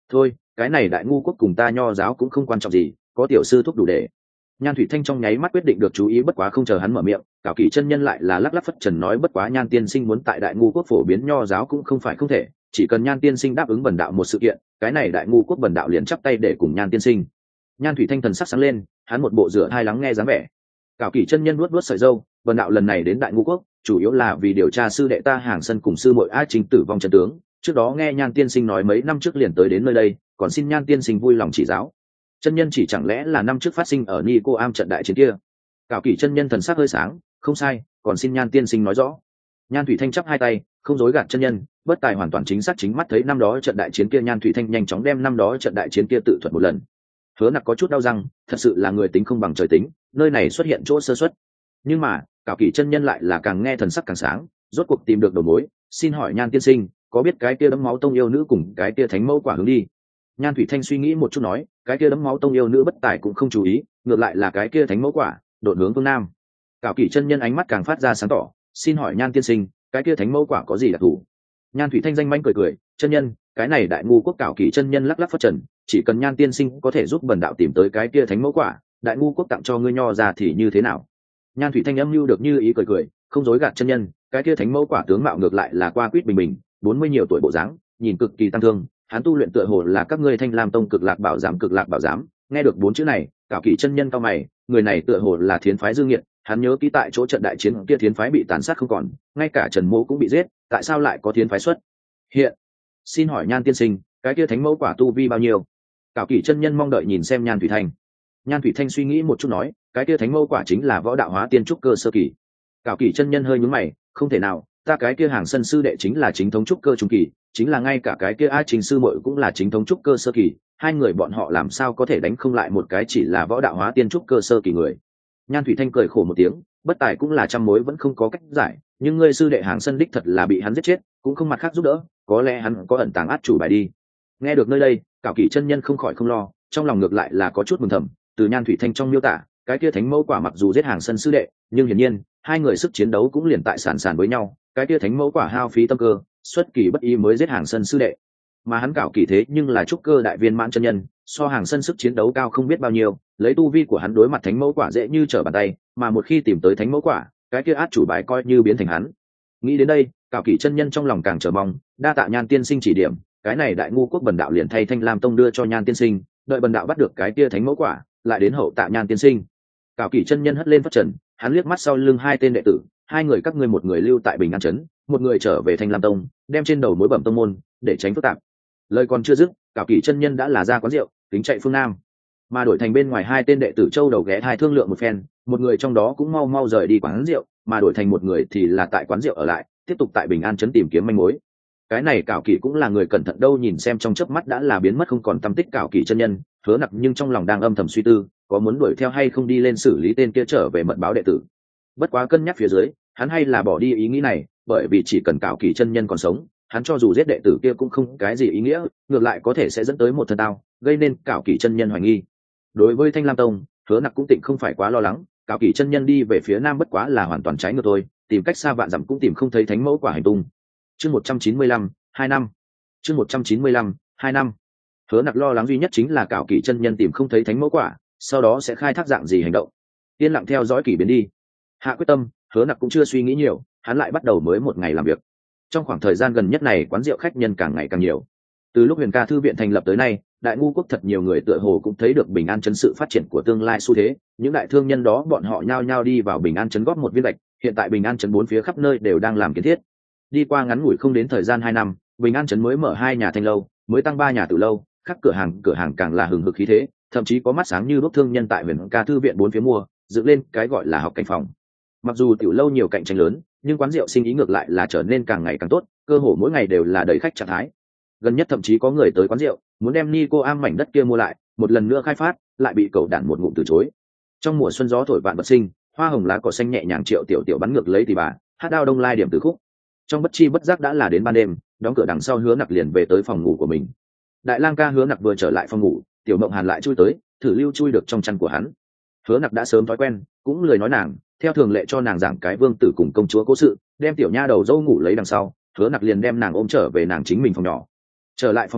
thôi cái này đại ngu quốc cùng ta nho giáo cũng không quan trọng gì, có tiểu sư thúc đủ để. Nhan Thủy Thanh trong nháy mắt quyết định được chú ý, bất quá không chờ hắn mở miệng, Cảo Kỷ chân nhân lại là lắc lắc phất trần nói, bất quá Nhan tiên sinh muốn tại đại ngu quốc phổ biến nho giáo cũng không phải không thể, chỉ cần Nhan tiên sinh đáp ứng bần đạo một sự kiện, cái này đại ngu quốc bần đạo liền chắp tay để cùng Nhan tiên sinh. Nhan Thủy Thanh thần sắc sáng lên, hắn một bộ rửa hai lắng nghe dáng vẻ. Cảo Kỷ chân nhân nuốt nuốt sợi râu, bần đạo lần này đến đại ngu quốc chủ yếu là vì điều tra sư đệ ta Hàng Sân cùng sư muội A Chính tử vong chân tướng, trước đó nghe Nhan tiên sinh nói mấy năm trước liền tới đến nơi đây, còn xin Nhan tiên sinh vui lòng chỉ giáo. Chân nhân chỉ chẳng lẽ là năm trước phát sinh ở Nico Am trận đại chiến kia? Cảo Kỷ chân nhân thần sắc hơi sáng, không sai, còn xin Nhan tiên sinh nói rõ. Nhan Thủy Thanh chắp hai tay, không dối gạt chân nhân, bất tài hoàn toàn chính xác chính mắt thấy năm đó trận đại chiến kia. Nhan Thủy Thanh nhanh chóng đem năm đó trận đại chiến kia tự thuật một lần. Hứa Nặc có chút đau răng, thật sự là người tính không bằng trời tính, nơi này xuất hiện chỗ sơ suất. Nhưng mà, Cảo Kỷ chân nhân lại là càng nghe thần sắc càng sáng, rốt cuộc tìm được đầu mối, xin hỏi Nhan tiên sinh, có biết cái kia đấm máu tông yêu nữ cùng cái kia thánh mẫu quả hướng đi? Nhan Thủy Thanh suy nghĩ một chút nói, cái kia đấm máu tông yêu nữ bất tài cũng không chú ý, ngược lại là cái kia thánh mẫu quả đột hướng phương nam. Cảo Kỷ chân nhân ánh mắt càng phát ra sáng tỏ, xin hỏi Nhan tiên sinh, cái kia thánh mẫu quả có gì đặc thù? Nhan Thủy Thanh danh manh cười cười, chân nhân, cái này đại ngu quốc Cảo Kỷ chân nhân lắc lắc phất trần, chỉ cần Nhan tiên sinh có thể giúp bần đạo tìm tới cái kia thánh mẫu quả, đại ngu quốc tặng cho ngươi nho ra thì như thế nào? Nhan Thủy Thanh âm lưu được như ý cười cười, không dối gạt chân nhân, cái kia thánh mẫu quả tướng mạo ngược lại là qua quýt bình bình, bốn mươi nhiều tuổi bộ dáng, nhìn cực kỳ tăng thương, hắn tu luyện tựa hồ là các ngươi Thanh Lam tông cực lạc bảo giám cực lạc bảo giám. Nghe được bốn chữ này, Cảo Kỷ chân nhân cao mày, người này tựa hồ là thiến phái Dương Nghiệt, hắn nhớ kỹ tại chỗ trận đại chiến kia thiến phái bị tàn sát không còn, ngay cả Trần Mỗ cũng bị giết, tại sao lại có thiến phái xuất hiện? Xin hỏi Nhan tiên sinh, cái kia thánh mẫu quả tu vi bao nhiêu? Cảo Kỷ chân nhân mong đợi nhìn xem Nhan Thủy Thanh. Nhan Thủy Thanh suy nghĩ một chút nói, cái kia thánh mẫu quả chính là võ đạo hóa tiên trúc cơ sơ kỳ. Cảo Kỷ chân nhân hơi nhướng mày, không thể nào, ta cái kia Hàng Sân sư đệ chính là chính thống trúc cơ trung kỳ, chính là ngay cả cái kia A Trình sư muội cũng là chính thống trúc cơ sơ kỳ, hai người bọn họ làm sao có thể đánh không lại một cái chỉ là võ đạo hóa tiên trúc cơ sơ kỳ người? Nhan Thủy Thanh cười khổ một tiếng, bất tài cũng là trăm mối vẫn không có cách giải, nhưng ngươi sư đệ Hàng Sân đích thật là bị hắn giết chết, cũng không mặt khác giúp đỡ, có lẽ hắn có ẩn tàng át chủ bài đi. Nghe được nơi đây, Cảo Kỷ chân nhân không khỏi không lo, trong lòng ngược lại là có chút mừng thầm, từ Nhan Thủy Thanh trong miêu tả, cái kia thánh mẫu quả mặc dù giết Hàng Sân sư đệ, nhưng hiển nhiên hai người sức chiến đấu cũng liền tại sàn sàn với nhau, cái kia thánh mẫu quả hao phí tâm cơ, xuất kỳ bất ý mới giết Hàng Sân sư đệ, mà hắn Cảo Kỷ thế nhưng là trúc cơ đại viên mãn chân nhân, so Hàng Sân sức chiến đấu cao không biết bao nhiêu, lấy tu vi của hắn đối mặt thánh mẫu quả dễ như trở bàn tay, mà một khi tìm tới thánh mẫu quả, cái kia át chủ bài coi như biến thành hắn. Nghĩ đến đây, Cảo Kỷ chân nhân trong lòng càng chờ mong, đa tạ Nhan tiên sinh chỉ điểm, cái này đại ngu quốc bần đạo liền thay Thanh Lam tông đưa cho Nhan tiên sinh, đợi bần đạo bắt được cái kia thánh mẫu quả, lại đến hậu tạ Nhan tiên sinh. Cảo Kỷ chân nhân hất lên phất trần, hắn liếc mắt sau lưng hai tên đệ tử, hai người các ngươi một người lưu tại Bình An trấn, một người trở về Thanh Lam tông, đem trên đầu mối bẩm tông môn, để tránh phức tạp. Lời còn chưa dứt, Cảo Kỷ chân nhân đã là ra quán rượu, tính chạy phương nam. Mà đổi thành bên ngoài hai tên đệ tử châu đầu ghé thai thương lượng một phen, một người trong đó cũng mau mau rời đi quán rượu, mà đổi thành một người thì là tại quán rượu ở lại, tiếp tục tại Bình An trấn tìm kiếm manh mối. Cái này Cảo Kỷ cũng là người cẩn thận đâu, nhìn xem trong chớp mắt đã là biến mất không còn tăm tích Cảo Kỷ chân nhân, Hứa Nặc nhưng trong lòng đang âm thầm suy tư, có muốn đuổi theo hay không đi lên xử lý tên kia trở về mật báo đệ tử. Bất quá cân nhắc phía dưới, hắn hay là bỏ đi ý nghĩ này, bởi vì chỉ cần Cảo Kỷ chân nhân còn sống, hắn cho dù giết đệ tử kia cũng không cái gì ý nghĩa, ngược lại có thể sẽ dẫn tới một thân tao, gây nên Cảo Kỷ chân nhân hoài nghi. Đối với Thanh Lam tông, Hứa Nặc cũng tịnh không phải quá lo lắng, Cảo Kỷ chân nhân đi về phía nam bất quá là hoàn toàn trái ngược thôi, tìm cách xa vạn dặm cũng tìm không thấy thánh mẫu quả hành tung. Chương một trăm chín mươi lăm, hai năm. Chương một trăm chín mươi lăm, hai năm. Hứa Nặc lo lắng duy nhất chính là Cảo Kỷ chân nhân tìm không thấy thánh mẫu quả, sau đó sẽ khai thác dạng gì hành động. Yên lặng theo dõi kỷ biến đi. Hạ quyết tâm, Hứa Nặc cũng chưa suy nghĩ nhiều, hắn lại bắt đầu mới một ngày làm việc. Trong khoảng thời gian gần nhất này, quán rượu khách nhân càng ngày càng nhiều. Từ lúc Huyền Ca thư viện thành lập tới nay, đại ngu quốc thật nhiều người tựa hồ cũng thấy được Bình An trấn sự phát triển của tương lai xu thế, những đại thương nhân đó bọn họ nhao nhao đi vào Bình An trấn góp một viên gạch, hiện tại Bình An trấn bốn phía khắp nơi đều đang làm kiến thiết. Đi qua ngắn ngủi không đến thời gian hai năm, Bình An trấn mới mở hai nhà thanh lâu, mới tăng ba nhà tử lâu, các cửa hàng cửa hàng càng là hừng hực khí thế, thậm chí có mắt sáng như đuốc thương nhân tại Huyền Ca thư viện bốn phía mua, dựng lên cái gọi là học cảnh phòng. Mặc dù tiểu lâu nhiều cạnh tranh lớn, nhưng quán rượu sinh ý ngược lại là trở nên càng ngày càng tốt, cơ hồ mỗi ngày đều là đầy khách trạng thái. Gần nhất thậm chí có người tới quán rượu, muốn đem Nico Am mảnh đất kia mua lại, một lần nữa khai phát, lại bị cậu đản một ngụm từ chối. Trong mùa xuân gió thổi vạn vật sinh, hoa hồng lá cỏ xanh nhẹ nhàng triệu tiểu tiểu bắn ngược lấy tỷ bà, hát đao đông lai điểm từ khúc. Trong bất chi bất giác đã là đến ban đêm, đóng cửa đằng sau Hứa Nặc liền về tới phòng ngủ của mình. Đại lang ca Hứa Nặc vừa trở lại phòng ngủ, tiểu mộng hàn lại chui tới, thử lưu chui được trong chăn của hắn. Hứa Nặc đã sớm thói quen, cũng lười nói nàng, theo thường lệ cho nàng giảng cái vương tử cùng công chúa cố sự, đem tiểu nha đầu dâu ngủ lấy đằng sau, Hứa Nặc liền đem nàng ôm trở về nàng chính mình phòng nhỏ. Trở lại phòng ngủ,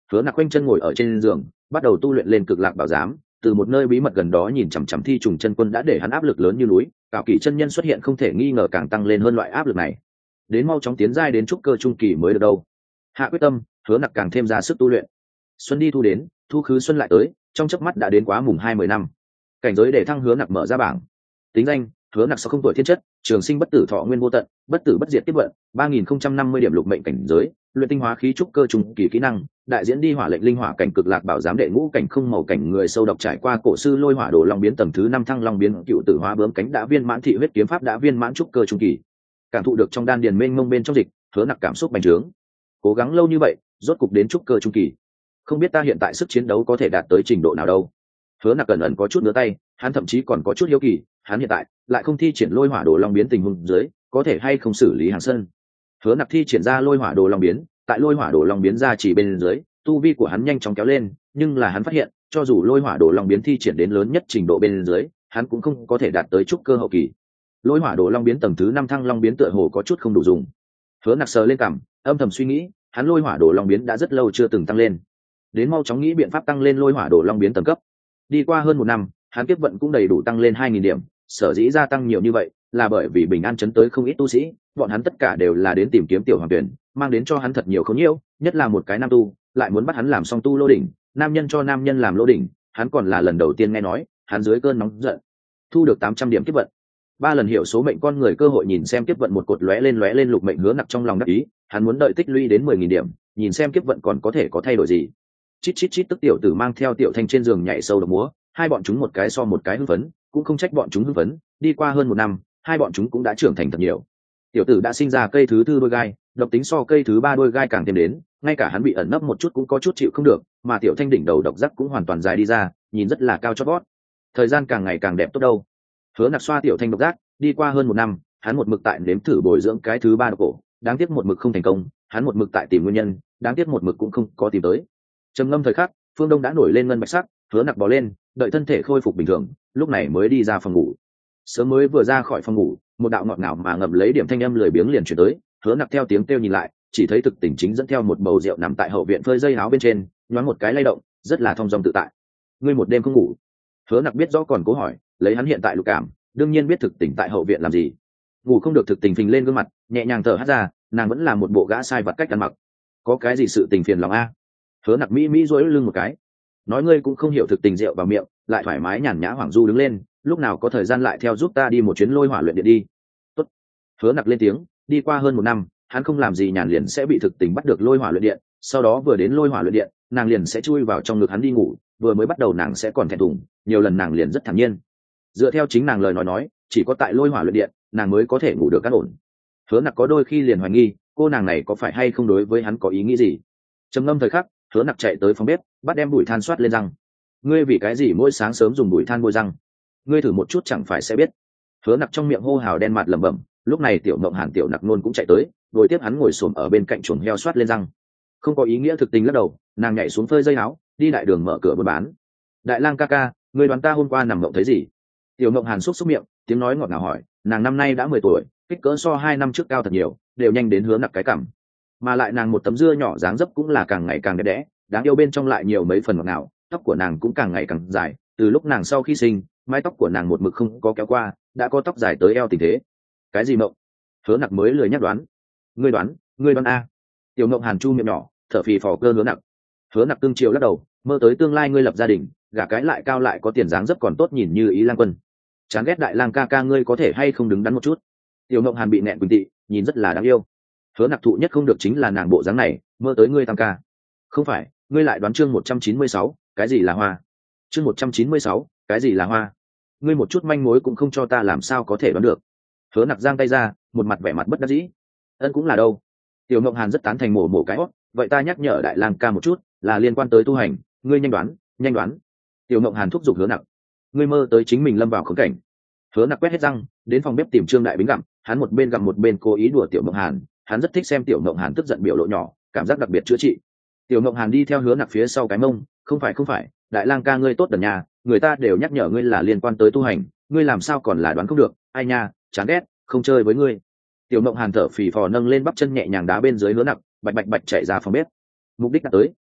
Hứa Nặc quanh chân ngồi ở trên giường, bắt đầu tu luyện lên cực lạc bảo giám. Từ một nơi bí mật gần đó nhìn chằm chằm Thi Trùng chân quân đã để hắn áp lực lớn như núi, Cảo Kỷ chân nhân xuất hiện không thể nghi ngờ càng tăng lên hơn loại áp lực này. Đến mau chóng tiến giai đến trúc cơ trung kỳ mới được đâu. Hạ quyết tâm, Hứa Nặc càng thêm ra sức tu luyện. Xuân đi thu đến, thu khứ xuân lại tới, trong chớp mắt đã đến quá mùng hai mươi năm. Cảnh giới để thăng Hứa Nặc mở ra bảng. Tính danh: Hứa Nặc sau không tuổi thiên chất, trường sinh bất tử thọ nguyên vô tận, bất tử bất diệt tiếp vận, ba nghìn không trăm năm mươi điểm lục mệnh cảnh giới, luyện tinh hóa khí trúc cơ trùng kỳ kỹ năng, đại diễn đi hỏa lệnh linh hỏa cảnh cực lạc bảo giám đệ ngũ cảnh không màu cảnh người sâu độc trải qua cổ sư lôi hỏa đồ long biến tầng thứ năm thăng long biến cựu tử hóa bướm cánh đã viên mãn thị huyết kiếm pháp đã viên mãn trúc cơ trung kỳ. Cảm thụ được trong đan điền mênh mông bên trong dịch, Hứa Nặc cảm xúc bành trướng. Cố gắng lâu như vậy, rốt cục đến trúc cơ trung kỳ. Không biết ta hiện tại sức chiến đấu có thể đạt tới trình độ nào đâu. Hứa Nặc cẩn ẩn có chút ngứa tay, hắn thậm chí còn có chút hiếu kỳ, hắn hiện tại lại không thi triển lôi hỏa đồ long biến tình huống dưới, có thể hay không xử lý Hàng Sơn. Hứa Nặc thi triển ra lôi hỏa đồ long biến, tại lôi hỏa đồ long biến ra chỉ bên dưới, tu vi của hắn nhanh chóng kéo lên, nhưng là hắn phát hiện, cho dù lôi hỏa đồ long biến thi triển đến lớn nhất trình độ bên dưới, hắn cũng không có thể đạt tới trúc cơ hậu kỳ. Lôi hỏa đồ long biến tầng thứ năm thăng long biến tựa hồ có chút không đủ dùng. Hứa Nặc sờ lên cằm, âm thầm suy nghĩ, hắn lôi hỏa đồ long biến đã rất lâu chưa từng tăng lên, đến mau chóng nghĩ biện pháp tăng lên lôi hỏa đồ long biến tầng cấp. Đi qua hơn một năm, hắn kiếp vận cũng đầy đủ tăng lên hai nghìn điểm, sở dĩ gia tăng nhiều như vậy là bởi vì bình an chấn tới không ít tu sĩ, bọn hắn tất cả đều là đến tìm kiếm tiểu hoàng tuyển, mang đến cho hắn thật nhiều không nhiễu, nhất là một cái nam tu lại muốn bắt hắn làm song tu lô đỉnh, nam nhân cho nam nhân làm lô đỉnh, hắn còn là lần đầu tiên nghe nói. Hắn dưới cơn nóng giận thu được tám trăm điểm kiếp vận, ba lần hiểu số mệnh con người cơ hội nhìn xem kiếp vận một cột lóe lên lóe lên lục mệnh. Hứa Nặc trong lòng đắc ý, hắn muốn đợi tích lũy đến mười nghìn điểm, nhìn xem kiếp vận còn có thể có thay đổi gì. Chít chít chít tức tiểu tử mang theo Tiểu Thanh trên giường nhảy sâu độc múa, hai bọn chúng một cái so một cái hưng phấn, cũng không trách bọn chúng hưng phấn, đi qua hơn một năm, hai bọn chúng cũng đã trưởng thành thật nhiều. Tiểu tử đã sinh ra cây thứ tư đôi gai, độc tính so cây thứ ba đôi gai càng thêm đến, ngay cả hắn bị ẩn nấp một chút cũng có chút chịu không được, mà Tiểu Thanh đỉnh đầu độc giác cũng hoàn toàn dài đi ra, nhìn rất là cao chót vót. Thời gian càng ngày càng đẹp tốt đâu. Hứa Nặc xoa Tiểu Thanh độc giác, đi qua hơn một năm, hắn một mực tại nếm thử bồi dưỡng cái thứ ba độc cổ, đáng tiếc một mực không thành công, hắn một mực tại tìm nguyên nhân, đáng tiếc một mực cũng không có tìm tới. Trầm ngâm thời khắc, phương đông đã nổi lên ngân bạch sắc, Hứa Nặc bò lên, đợi thân thể khôi phục bình thường, lúc này mới đi ra phòng ngủ. Sớm mới vừa ra khỏi phòng ngủ, một đạo ngọt ngào mà ngậm lấy điểm thanh âm lười biếng liền chuyển tới. Hứa Nặc theo tiếng kêu nhìn lại, chỉ thấy Thực Tình chính dẫn theo một bầu rượu nằm tại hậu viện phơi dây áo bên trên, nhoáng một cái lay động, rất là thong dong tự tại. Ngươi một đêm không ngủ? Hứa Nặc biết rõ còn cố hỏi, lấy hắn hiện tại lục cảm, đương nhiên biết Thực Tình tại hậu viện làm gì. Ngủ không được. Thực Tình phình lên gương mặt, nhẹ nhàng thở hắt ra, nàng vẫn là một bộ gã sai vặt cách ăn mặc. Có cái gì sự tình phiền lòng a? Hứa Nặc mỹ mỹ duỗi lưng một cái, nói ngươi cũng không hiểu Thực Tình rượu vào miệng, lại thoải mái nhàn nhã Hoàng Du đứng lên, lúc nào có thời gian lại theo giúp ta đi một chuyến lôi hỏa luyện điện đi. Tốt. Hứa Nặc lên tiếng. Đi qua hơn một năm, hắn không làm gì nhàn liền sẽ bị Thực Tình bắt được lôi hỏa luyện điện, sau đó vừa đến lôi hỏa luyện điện, nàng liền sẽ chui vào trong ngực hắn đi ngủ, vừa mới bắt đầu nàng sẽ còn thẹn thùng, nhiều lần nàng liền rất thản nhiên. Dựa theo chính nàng lời nói nói, chỉ có tại lôi hỏa luyện điện, nàng mới có thể ngủ được cát ổn. Hứa Nặc có đôi khi liền hoài nghi, cô nàng này có phải hay không đối với hắn có ý nghĩ gì. Trầm ngâm thời khắc, Hứa Nặc chạy tới phòng bếp, bắt đem bụi than xoát lên răng. Ngươi vì cái gì mỗi sáng sớm dùng bụi than bôi răng? Ngươi thử một chút chẳng phải sẽ biết. Hứa Nặc trong miệng hô hào đen mặt lẩm bẩm. Lúc này Tiểu Mộng Hàn Tiểu Nặc nôn cũng chạy tới, ngồi tiếp hắn ngồi xổm ở bên cạnh chuồng heo xoát lên răng. Không có ý nghĩa. Thực Tình lắc đầu, nàng nhảy xuống phơi dây áo, đi đại đường mở cửa buôn bán. Đại lang ca ca, ngươi đoán ta hôm qua nằm mộng thấy gì? Tiểu Mộng Hàn xúc xúc miệng, tiếng nói ngọt ngào hỏi. Nàng năm nay đã mười tuổi, kích cỡ so hai năm trước cao thật nhiều, đều nhanh đến Hứa Nặc cái cằm. Mà lại nàng một tấm dưa nhỏ dáng dấp cũng là càng ngày càng đẹp đẽ, đáng yêu bên trong lại nhiều mấy phần ngọt ngào, tóc của nàng cũng càng ngày càng dài, từ lúc nàng sau khi sinh, mái tóc của nàng một mực không có kéo qua, đã có tóc dài tới eo tình thế. Cái gì mộng? Hứa Nặc mới lười nhắc đoán. Ngươi đoán, ngươi đoán a. Tiểu Mộng Hàn chu miệng nhỏ, thở phì phò cơ Hứa Nặc. Hứa Nặc tương chiều lắc đầu, mơ tới tương lai ngươi lập gia đình, gả cái lại cao lại có tiền dáng dấp còn tốt nhìn như Ý Lang Quân. Chán ghét Đại lang ca ca ngươi có thể hay không đứng đắn một chút. Tiểu Mộng Hàn bị nẹn quỳnh tị, nhìn rất là đáng yêu. Hứa Nặc thụ nhất không được chính là nàng bộ dáng này, mơ tới ngươi tam ca. Không phải, ngươi lại đoán chương một trăm chín mươi sáu, cái gì là hoa? Chương một trăm chín mươi sáu, cái gì là hoa? Ngươi một chút manh mối cũng không cho ta làm sao có thể đoán được. Hứa Nặc giang tay ra, một mặt vẻ mặt bất đắc dĩ. Ân cũng là đâu. Tiểu Mộng Hàn rất tán thành mổ mổ cái hót, vậy ta nhắc nhở Đại lang ca một chút, là liên quan tới tu hành, ngươi nhanh đoán, nhanh đoán. Tiểu Mộng Hàn thúc giục Hứa Nặc. Ngươi mơ tới chính mình lâm vào khốn cảnh. Hứa Nặc quét hết răng, đến phòng bếp tìm Trương Đại Bính gặm, hắn một bên gặm một bên cố ý đùa Tiểu Mộng Hàn, hắn rất thích xem Tiểu Mộng Hàn tức giận biểu lộ nhỏ, cảm giác đặc biệt chữa trị. Tiểu Mộng Hàn đi theo Hứa Nặc phía sau cái mông, không phải không phải, Đại lang ca ngươi tốt đần nhà, người ta đều nhắc nhở ngươi là liên quan tới tu hành, ngươi làm sao còn là đoán không được, ai nha, chán ghét, không chơi với ngươi. Tiểu Mộng Hàn thở phì phò nâng lên bắp chân nhẹ nhàng đá bên dưới Hứa Nặc, bạch bạch bạch chạy ra phòng bếp. Mục đích đã tới,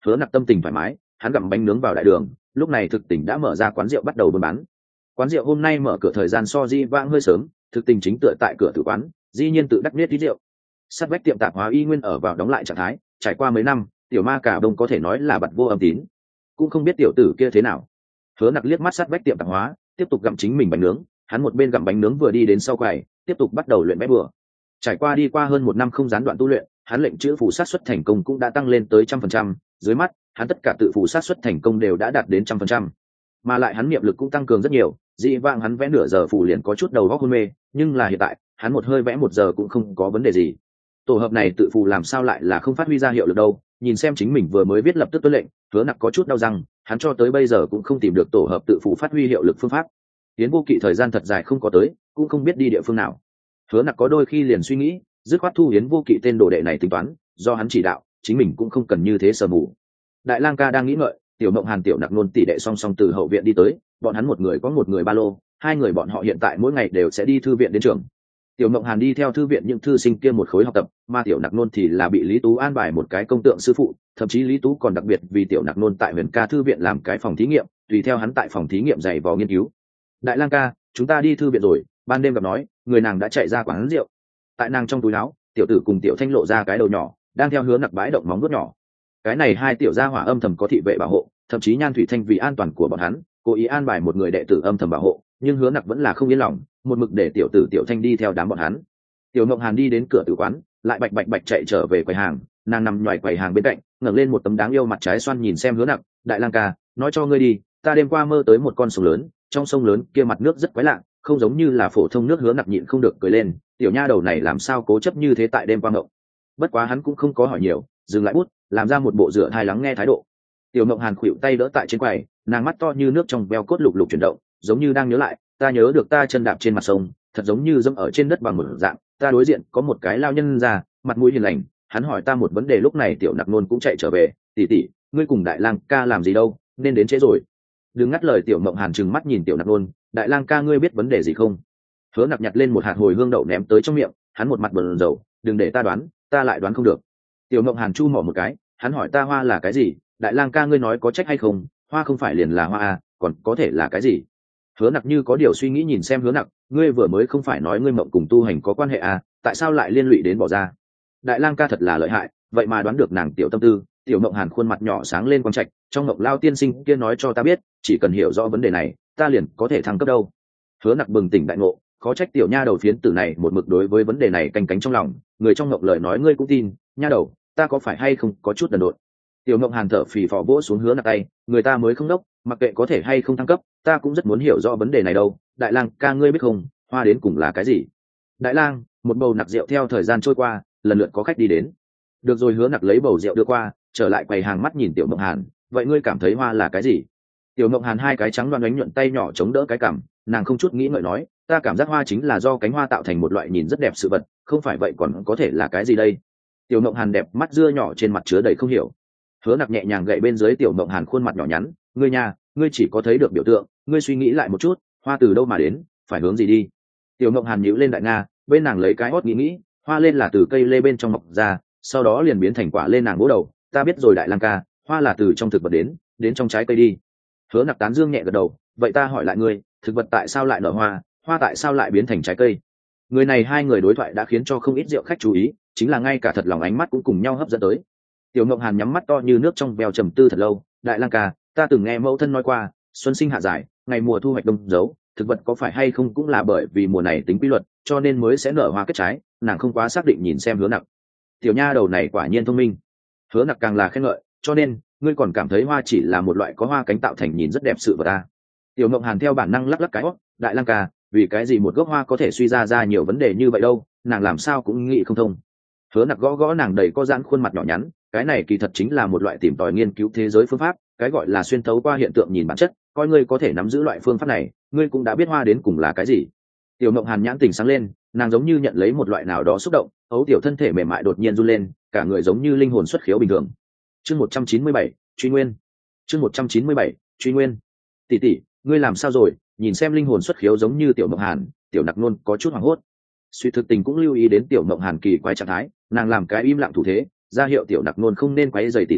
Hứa Nặc tâm tình thoải mái, hắn gặm bánh nướng vào đại đường, lúc này thực tình đã mở ra quán rượu bắt đầu buôn bán. Quán rượu hôm nay mở cửa thời gian so di vãng hơi sớm, thực tình chính tựa tại cửa tử quán, dĩ nhiên tự đắc biết tí rượu. Sát vách tiệm tạp hóa y nguyên ở vào đóng lại trạng thái, trải qua mấy năm, tiểu ma cả đông có thể nói là bật vô âm tín, cũng không biết tiểu tử kia thế nào. Hứa Nặc liếc mắt sát vách tiệm tạp hóa, tiếp tục gặm chính mình bánh nướng, hắn một bên gặm bánh nướng vừa đi đến sau quầy, tiếp tục bắt đầu luyện vẽ bừa. Trải qua đi qua hơn một năm không gián đoạn tu luyện, hắn lệnh chữ phù sát xuất thành công cũng đã tăng lên tới trăm phần trăm, dưới mắt hắn tất cả tự phù sát xuất thành công đều đã đạt đến trăm phần trăm, mà lại hắn niệm lực cũng tăng cường rất nhiều. Dị vãng hắn vẽ nửa giờ phù liền có chút đầu óc hôn mê, nhưng là hiện tại hắn một hơi vẽ một giờ cũng không có vấn đề gì. Tổ hợp này tự phù làm sao lại là không phát huy ra hiệu lực đâu? Nhìn xem chính mình vừa mới viết lập tức tuân lệnh, Hứa Nặc có chút đau răng, hắn cho tới bây giờ cũng không tìm được tổ hợp tự phù phát huy hiệu lực phương pháp. Tiến Vô Kỵ thời gian thật dài không có tới, cũng không biết đi địa phương nào. Hứa Nặc có đôi khi liền suy nghĩ, dứt khoát thu Yến Vô Kỵ tên đồ đệ này tính toán, do hắn chỉ đạo, chính mình cũng không cần như thế sờ mù. Đại Lang ca đang nghĩ ngợi, Tiểu Mộng Hàn Tiểu Nặc Nôn tỷ đệ song song từ hậu viện đi tới, bọn hắn một người có một người ba lô, hai người bọn họ hiện tại mỗi ngày đều sẽ đi thư viện đến trường. Tiểu Mộng Hàn đi theo thư viện những thư sinh kia một khối học tập, mà Tiểu Nặc Nôn thì là bị Lý Tú an bài một cái công tượng sư phụ, thậm chí Lý Tú còn đặc biệt vì Tiểu Nặc Nôn tại Huyền Ca thư viện làm cái phòng thí nghiệm, tùy theo hắn tại phòng thí nghiệm dày vò nghiên cứu. Đại Lang ca, chúng ta đi thư viện rồi. Ban đêm gặp nói, người nàng đã chạy ra quán rượu. Tại nàng trong túi áo, Tiểu Tử cùng Tiểu Thanh lộ ra cái đầu nhỏ, đang theo Hứa Nặc bãi động móng vuốt nhỏ. Cái này hai tiểu gia hỏa âm thầm có thị vệ bảo hộ, thậm chí Nhan Thủy Thanh vì an toàn của bọn hắn, cố ý an bài một người đệ tử âm thầm bảo hộ, nhưng Hứa Nặc vẫn là không yên lòng, một mực để Tiểu Tử Tiểu Thanh đi theo đám bọn hắn. Tiểu Mộng Hàn đi đến cửa tử quán, lại bạch bạch bạch chạy trở về quầy hàng, nàng nằm nhòi quầy hàng bên cạnh, ngẩng lên một tấm đáng yêu mặt trái xoan nhìn xem Hứa Nặc. Đại Lang ca, nói cho ngươi đi, ta đêm qua mơ tới một con sông lớn, trong sông lớn kia mặt nước rất quái lạ, không giống như là phổ thông nước. Hứa Nặc nhịn không được cười lên, tiểu nha đầu này làm sao cố chấp như thế tại đêm qua ngộng. Bất quá hắn cũng không có hỏi nhiều, dừng lại bút, làm ra một bộ dựa thai lắng nghe thái độ. Tiểu Mộng Hàn khuỵu tay đỡ tại trên quầy, nàng mắt to như nước trong veo cốt lục lục chuyển động, giống như đang nhớ lại, ta nhớ được ta chân đạp trên mặt sông, thật giống như dẫm ở trên đất bằng một dạng, ta đối diện có một cái lao nhân già, mặt mũi hiền lành, hắn hỏi ta một vấn đề. Lúc này Tiểu Nặc Nôn cũng chạy trở về, tỷ tỷ, ngươi cùng Đại Lang ca làm gì đâu, nên đến trễ rồi. Đừng ngắt lời. Tiểu Mộng Hàn trừng mắt nhìn Tiểu Nặc Nôn, Đại Lang ca ngươi biết vấn đề gì không? Hứa Nặc nhặt lên một hạt hồi hương đậu ném tới trong miệng, hắn một mặt bần dầu, đừng để ta đoán, ta lại đoán không được. Tiểu Mộng Hàn chu mỏ một cái, hắn hỏi ta hoa là cái gì? Đại Lang ca ngươi nói có trách hay không? Hoa không phải liền là hoa à, còn có thể là cái gì? Hứa Nặc như có điều suy nghĩ nhìn xem Hứa Nặc, ngươi vừa mới không phải nói ngươi mộng cùng tu hành có quan hệ à, tại sao lại liên lụy đến bỏ ra? Đại Lang ca thật là lợi hại, vậy mà đoán được nàng tiểu tâm tư. Tiểu Mộng Hàn khuôn mặt nhỏ sáng lên quang trạch, trong mộng lao tiên sinh kia nói cho ta biết, chỉ cần hiểu rõ vấn đề này, ta liền có thể thăng cấp đâu. Hứa Nặc bừng tỉnh đại ngộ, khó trách tiểu nha đầu phiến tử này một mực đối với vấn đề này canh cánh trong lòng, người trong mộng lời nói ngươi cũng tin, nha đầu, ta có phải hay không có chút đần độn. Tiểu Mộng Hàn thở phì phò vỗ xuống Hứa Nặc tay, người ta mới không đốc, mặc kệ có thể hay không thăng cấp, ta cũng rất muốn hiểu rõ vấn đề này đâu. Đại Lang ca ngươi biết không, hoa đến cùng là cái gì? Đại Lang, một bầu nặc rượu. Theo thời gian trôi qua, lần lượt có khách đi đến. Được rồi. Hứa Nặc lấy bầu rượu đưa qua, trở lại quầy hàng mắt nhìn Tiểu Mộng Hàn, vậy ngươi cảm thấy hoa là cái gì? Tiểu Mộng Hàn hai cái trắng đoan đánh nhuận tay nhỏ chống đỡ cái cằm, nàng không chút nghĩ ngợi nói, ta cảm giác hoa chính là do cánh hoa tạo thành một loại nhìn rất đẹp sự vật, không phải vậy còn có thể là cái gì đây? Tiểu Mộng Hàn đẹp mắt dưa nhỏ trên mặt chứa đầy không hiểu. Hứa Nặc nhẹ nhàng gậy bên dưới Tiểu Mộng Hàn khuôn mặt nhỏ nhắn, ngươi nha, ngươi chỉ có thấy được biểu tượng, ngươi suy nghĩ lại một chút, hoa từ đâu mà đến, phải hướng gì đi? Tiểu Mộng Hàn nhíu lên đại nga, bên nàng lấy cái hót nghĩ nghĩ, hoa lên là từ cây lê bên trong mọc ra, sau đó liền biến thành quả lên. Nàng vỗ đầu, ta biết rồi Đại Lang ca, hoa là từ trong thực vật đến, đến trong trái cây đi. Hứa Nặc tán dương nhẹ gật đầu, vậy ta hỏi lại ngươi, thực vật tại sao lại nở hoa, hoa tại sao lại biến thành trái cây? Người này hai người đối thoại đã khiến cho không ít rượu khách chú ý, chính là ngay cả thật lòng ánh mắt cũng cùng nhau hấp dẫn tới. Tiểu Mộng Hàn nhắm mắt to như nước trong veo trầm tư thật lâu, Đại Lang ca, ta từng nghe mẫu thân nói qua, xuân sinh hạ giải, ngày mùa thu hoạch đông dấu, thực vật có phải hay không cũng là bởi vì mùa này tính quy luật, cho nên mới sẽ nở hoa kết trái. Nàng không quá xác định nhìn xem Hứa Nặc. Tiểu nha đầu này quả nhiên thông minh. Hứa Nặc càng là khen ngợi, cho nên ngươi còn cảm thấy hoa chỉ là một loại có hoa cánh tạo thành nhìn rất đẹp sự vật à? Tiểu Mộng Hàn theo bản năng lắc lắc cái hót, Đại Lang ca, vì cái gì một gốc hoa có thể suy ra ra nhiều vấn đề như vậy đâu, nàng làm sao cũng nghĩ không thông. Hứa Nặc gõ gõ nàng đầy có giãn khuôn mặt nhỏ nhắn, cái này kỳ thật chính là một loại tìm tòi nghiên cứu thế giới phương pháp, cái gọi là xuyên thấu qua hiện tượng nhìn bản chất, coi ngươi có thể nắm giữ loại phương pháp này, ngươi cũng đã biết hoa đến cùng là cái gì. Tiểu Mộng Hàn nhãn tỉnh sáng lên, nàng giống như nhận lấy một loại nào đó xúc động, ấu tiểu thân thể mềm mại đột nhiên run lên, cả người giống như linh hồn xuất khiếu bình thường. Chương một trăm chín mươi bảy, truy nguyên. Chương một trăm chín mươi bảy, truy nguyên. Tỷ tỷ, ngươi làm sao rồi? Nhìn xem linh hồn xuất khiếu giống như Tiểu Mộng Hàn, Tiểu Nặc Nôn có chút hoảng hốt. Suy thực tình cũng lưu ý đến Tiểu Mộng Hàn kỳ quái trạng thái, nàng làm cái im lặng thủ thế, ra hiệu Tiểu Nặc Nôn không nên quấy rầy tỷ tỷ,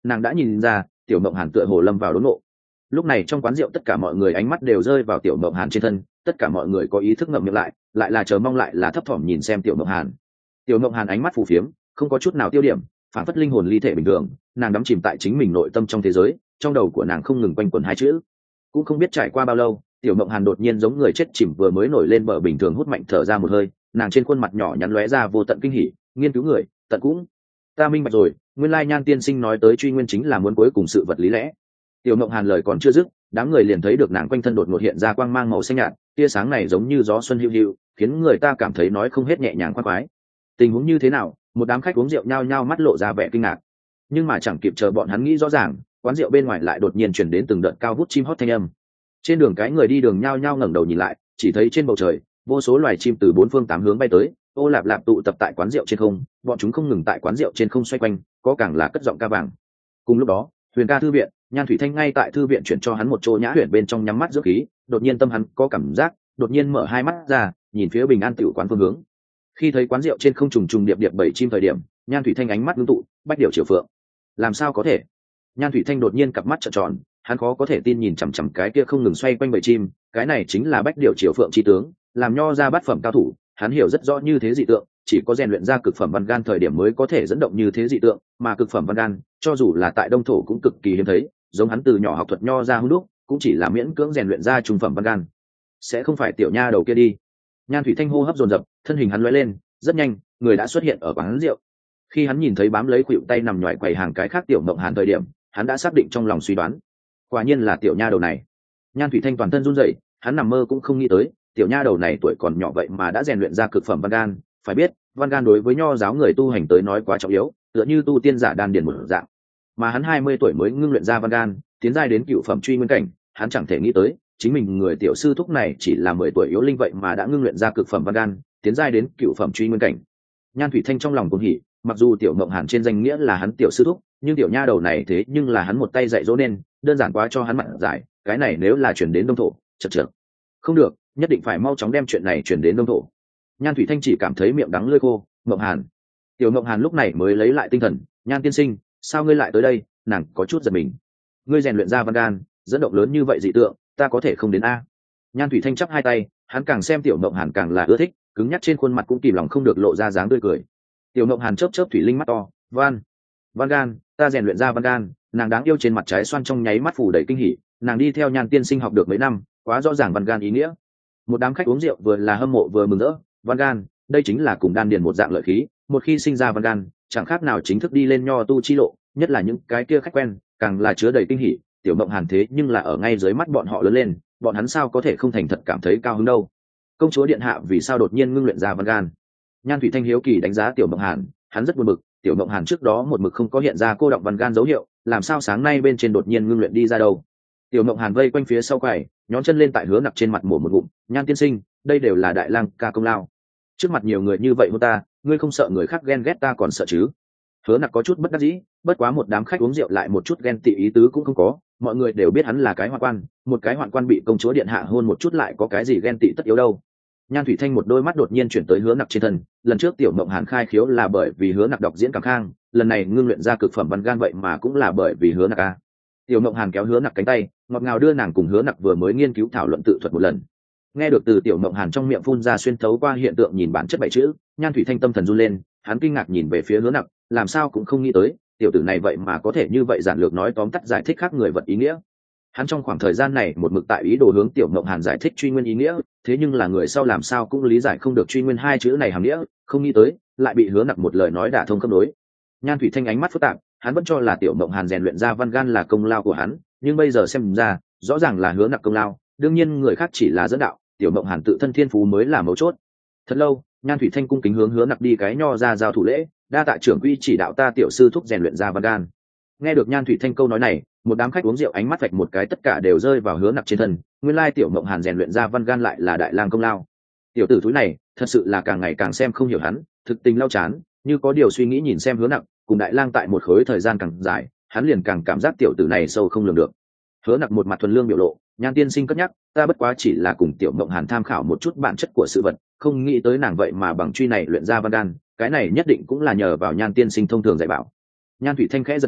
nàng đã nhìn ra tiểu mộng hàn tựa hồ lâm vào đốn nộ. Lúc này trong quán rượu tất cả mọi người ánh mắt đều rơi vào tiểu mộng hàn trên thân, tất cả mọi người có ý thức ngậm miệng lại, lại là chờ mong lại là thấp thỏm nhìn xem tiểu mộng hàn. Tiểu mộng hàn ánh mắt phù phiếm, không có chút nào tiêu điểm, phản phất linh hồn ly thể bình thường, nàng đắm chìm tại chính mình nội tâm trong thế giới, trong đầu của nàng không ngừng quanh quẩn hai chữ. Cũng không biết trải qua bao lâu, tiểu mộng hàn đột nhiên giống người chết chìm vừa mới nổi lên bờ bình thường hút mạnh thở ra một hơi, nàng trên khuôn mặt nhỏ nhắn lóe ra vô tận kinh hỉ, nghiên cứu người tận cũng ta minh bạch rồi, nguyên lai Nhan tiên sinh nói tới truy nguyên chính là muốn cuối cùng sự vật lý lẽ. Tiểu mộng hàn lời còn chưa dứt, đám người liền thấy được nàng quanh thân đột ngột hiện ra quang mang màu xanh nhạt, tia sáng này giống như gió xuân hữu hữu, khiến người ta cảm thấy nói không hết nhẹ nhàng khoan khoái. Tình huống như thế nào? Một đám khách uống rượu nhao nhao mắt lộ ra vẻ kinh ngạc, nhưng mà chẳng kịp chờ bọn hắn nghĩ rõ ràng, quán rượu bên ngoài lại đột nhiên truyền đến từng đợt cao vút chim hót thanh âm. Trên đường cái người đi đường nhao nhao ngẩng đầu nhìn lại, chỉ thấy trên bầu trời vô số loài chim từ bốn phương tám hướng bay tới, ô lạp lạp tụ tập tại quán rượu trên không, bọn chúng không ngừng tại quán rượu trên không xoay quanh, có càng là cất giọng ca vàng. Cùng lúc đó, Huyền Ca thư viện, Nhan Thủy Thanh ngay tại thư viện chuyển cho hắn một chỗ nhã huyền bên trong nhắm mắt dưỡng khí, đột nhiên tâm hắn có cảm giác, đột nhiên mở hai mắt ra, nhìn phía Bình An tiểu quán phương hướng. Khi thấy quán rượu trên không trùng trùng điệp điệp bảy chim thời điểm, Nhan Thủy Thanh ánh mắt ngưng tụ, bách điều triều phượng. Làm sao có thể? Nhan Thủy Thanh đột nhiên cặp mắt trợn tròn, hắn khó có thể tin nhìn chằm chằm cái kia không ngừng xoay quanh bảy chim, cái này chính là bách điều triều phượng chi tướng, làm nho ra bát phẩm cao thủ, hắn hiểu rất rõ như thế dị tượng, chỉ có rèn luyện ra cực phẩm văn gan thời điểm mới có thể dẫn động như thế dị tượng, mà cực phẩm văn gan, cho dù là tại đông thổ cũng cực kỳ hiếm thấy, giống hắn từ nhỏ học thuật nho ra hung đúc, cũng chỉ là miễn cưỡng rèn luyện ra trung phẩm văn gan. Sẽ không phải tiểu nha đầu kia đi. Nhan Thủy Thanh hô hấp dồn dập, thân hình hắn lóe lên, rất nhanh, người đã xuất hiện ở quán rượu. Khi hắn nhìn thấy bám lấy khuỷu tay nằm nhòi quầy hàng cái khác tiểu mộng hàn thời điểm, hắn đã xác định trong lòng suy đoán, quả nhiên là tiểu nha đầu này. Nhan Thủy Thanh toàn thân run rẩy, hắn nằm mơ cũng không nghĩ tới, tiểu nha đầu này tuổi còn nhỏ vậy mà đã rèn luyện ra cực phẩm văn gan. Phải biết, văn gan đối với nho giáo người tu hành tới nói quá trọng yếu, tựa như tu tiên giả đan điền một dạng. Mà hắn hai mươi tuổi mới ngưng luyện ra văn gan, tiến giai đến cựu phẩm truy nguyên cảnh, hắn chẳng thể nghĩ tới, chính mình người tiểu sư thúc này chỉ là mười tuổi yếu linh vậy mà đã ngưng luyện ra cực phẩm văn gan, tiến giai đến cựu phẩm truy nguyên cảnh. Nhan Thủy Thanh trong lòng cuồng hỉ, mặc dù tiểu mộng hàn trên danh nghĩa là hắn tiểu sư thúc, nhưng tiểu nha đầu này thế nhưng là hắn một tay dạy dỗ nên, đơn giản quá cho hắn mặn giải, cái này nếu là chuyển đến đông thổ, chật chật. Không được, nhất định phải mau chóng đem chuyện này chuyển đến đông thổ. Nhan Thủy Thanh chỉ cảm thấy miệng đắng lưỡi khô. Mộng Hàn. Tiểu Mộng Hàn lúc này mới lấy lại tinh thần, Nhan tiên sinh, sao ngươi lại tới đây? Nàng có chút giật mình. Ngươi rèn luyện ra văn gan, dẫn động lớn như vậy dị tượng, ta có thể không đến a? Nhan Thủy Thanh chắp hai tay, hắn càng xem Tiểu Mộng Hàn càng là ưa thích, cứng nhắc trên khuôn mặt cũng kìm lòng không được lộ ra dáng tươi cười. Tiểu Mộng Hàn chớp chớp thủy linh mắt to, "Van, văn gan, ta rèn luyện ra văn gan." Nàng đáng yêu trên mặt trái xoan trong nháy mắt phủ đầy kinh hỉ, nàng đi theo Nhan tiên sinh học được mấy năm, quá rõ ràng văn gan ý nghĩa. Một đám khách uống rượu vừa là hâm mộ vừa mừng rỡ, văn gan, đây chính là cùng đan điền một dạng lợi khí, một khi sinh ra văn gan, chẳng khác nào chính thức đi lên nho tu chi lộ, nhất là những cái kia khách quen, càng là chứa đầy kinh hỉ. Tiểu Mộng Hàn thế nhưng là ở ngay dưới mắt bọn họ lớn lên, bọn hắn sao có thể không thành thật cảm thấy cao hứng đâu. Công chúa điện hạ vì sao đột nhiên ngưng luyện ra văn gan? Nhan Thủy Thanh hiếu kỳ đánh giá Tiểu Mộng Hàn, hắn rất buồn bực, Tiểu Mộng Hàn trước đó một mực không có hiện ra cô đọng văn gan dấu hiệu, làm sao sáng nay bên trên đột nhiên ngưng luyện đi ra đâu? Tiểu Mộng Hàn vây quanh phía sau quầy, nhón chân lên tại Hứa Nặc trên mặt mổ một ngụm, "Nhan tiên sinh, đây đều là đại lang ca công lao. Trước mặt nhiều người như vậy hôn ta, ngươi không sợ người khác ghen ghét ta còn sợ chứ?" Hứa Nặc có chút bất đắc dĩ, bất quá một đám khách uống rượu lại một chút ghen tị ý tứ cũng không có, mọi người đều biết hắn là cái hoạn quan, một cái hoạn quan bị công chúa điện hạ hôn một chút lại có cái gì ghen tị tất yếu đâu. Nhan Thủy Thanh một đôi mắt đột nhiên chuyển tới Hứa Nặc trên thân, lần trước Tiểu Mộng Hàn khai khiếu là bởi vì Hứa Nặc đọc diễn cảm khang, lần này ngưng luyện ra cực phẩm văn gan vậy mà cũng là bởi vì Hứa Nặc a. Tiểu Mộng Hàn kéo Hứa Nặc cánh tay, ngọt ngào đưa nàng cùng Hứa Nặc vừa mới nghiên cứu thảo luận tự thuật một lần. Nghe được từ Tiểu Mộng Hàn trong miệng phun ra xuyên thấu qua hiện tượng nhìn bản chất bảy chữ, Nhan Thủy Thanh tâm thần run lên, hắn kinh ngạc nhìn về phía Hứa Nặc, làm sao cũng không nghĩ tới, tiểu tử này vậy mà có thể như vậy giản lược nói tóm tắt giải thích khác người vật ý nghĩa. Hắn trong khoảng thời gian này một mực tại ý đồ hướng Tiểu Mộng Hàn giải thích truy nguyên ý nghĩa, thế nhưng là người sau làm sao cũng lý giải không được truy nguyên hai chữ này hàm nghĩa, không nghĩ tới lại bị Hứa Nặc một lời nói đả thông khớp nối. Nhan Thủy Thanh ánh mắt phức tạp, hắn vẫn cho là Tiểu Mộng Hàn rèn luyện ra văn gan là công lao của hắn, nhưng bây giờ xem ra, rõ ràng là Hứa Nặc công lao, đương nhiên người khác chỉ là dẫn đạo, Tiểu Mộng Hàn tự thân thiên phú mới là mấu chốt. Thật lâu, Nhan Thủy Thanh cung kính hướng Hứa Nặc đi cái nho ra giao thủ lễ, đa tạ trưởng quy chỉ đạo ta tiểu sư thúc rèn luyện ra văn gan. Nghe được Nhan Thủy Thanh câu nói này, một đám khách uống rượu ánh mắt vạch một cái tất cả đều rơi vào Hứa Nặc trên thân, nguyên lai Tiểu Mộng Hàn rèn luyện ra văn gan lại là đại lang công lao. Tiểu tử thúi này, thật sự là càng ngày càng xem không hiểu hắn, thực tình lau chán, như có điều suy nghĩ nhìn xem Hứa Nặc, cùng đại lang tại một khối thời gian càng dài, hắn liền càng cảm giác tiểu tử này sâu không lường được. Hứa Nặc một mặt thuần lương biểu lộ, Nhan tiên sinh cất nhắc, ta bất quá chỉ là cùng Tiểu Mộng Hàn tham khảo một chút bản chất của sự vật, không nghĩ tới nàng vậy mà bằng truy này luyện ra văn gan, cái này nhất định cũng là nhờ vào Nhan tiên sinh thông thường dạy bảo. Nhan Thủy Thanh khẽ giật mình,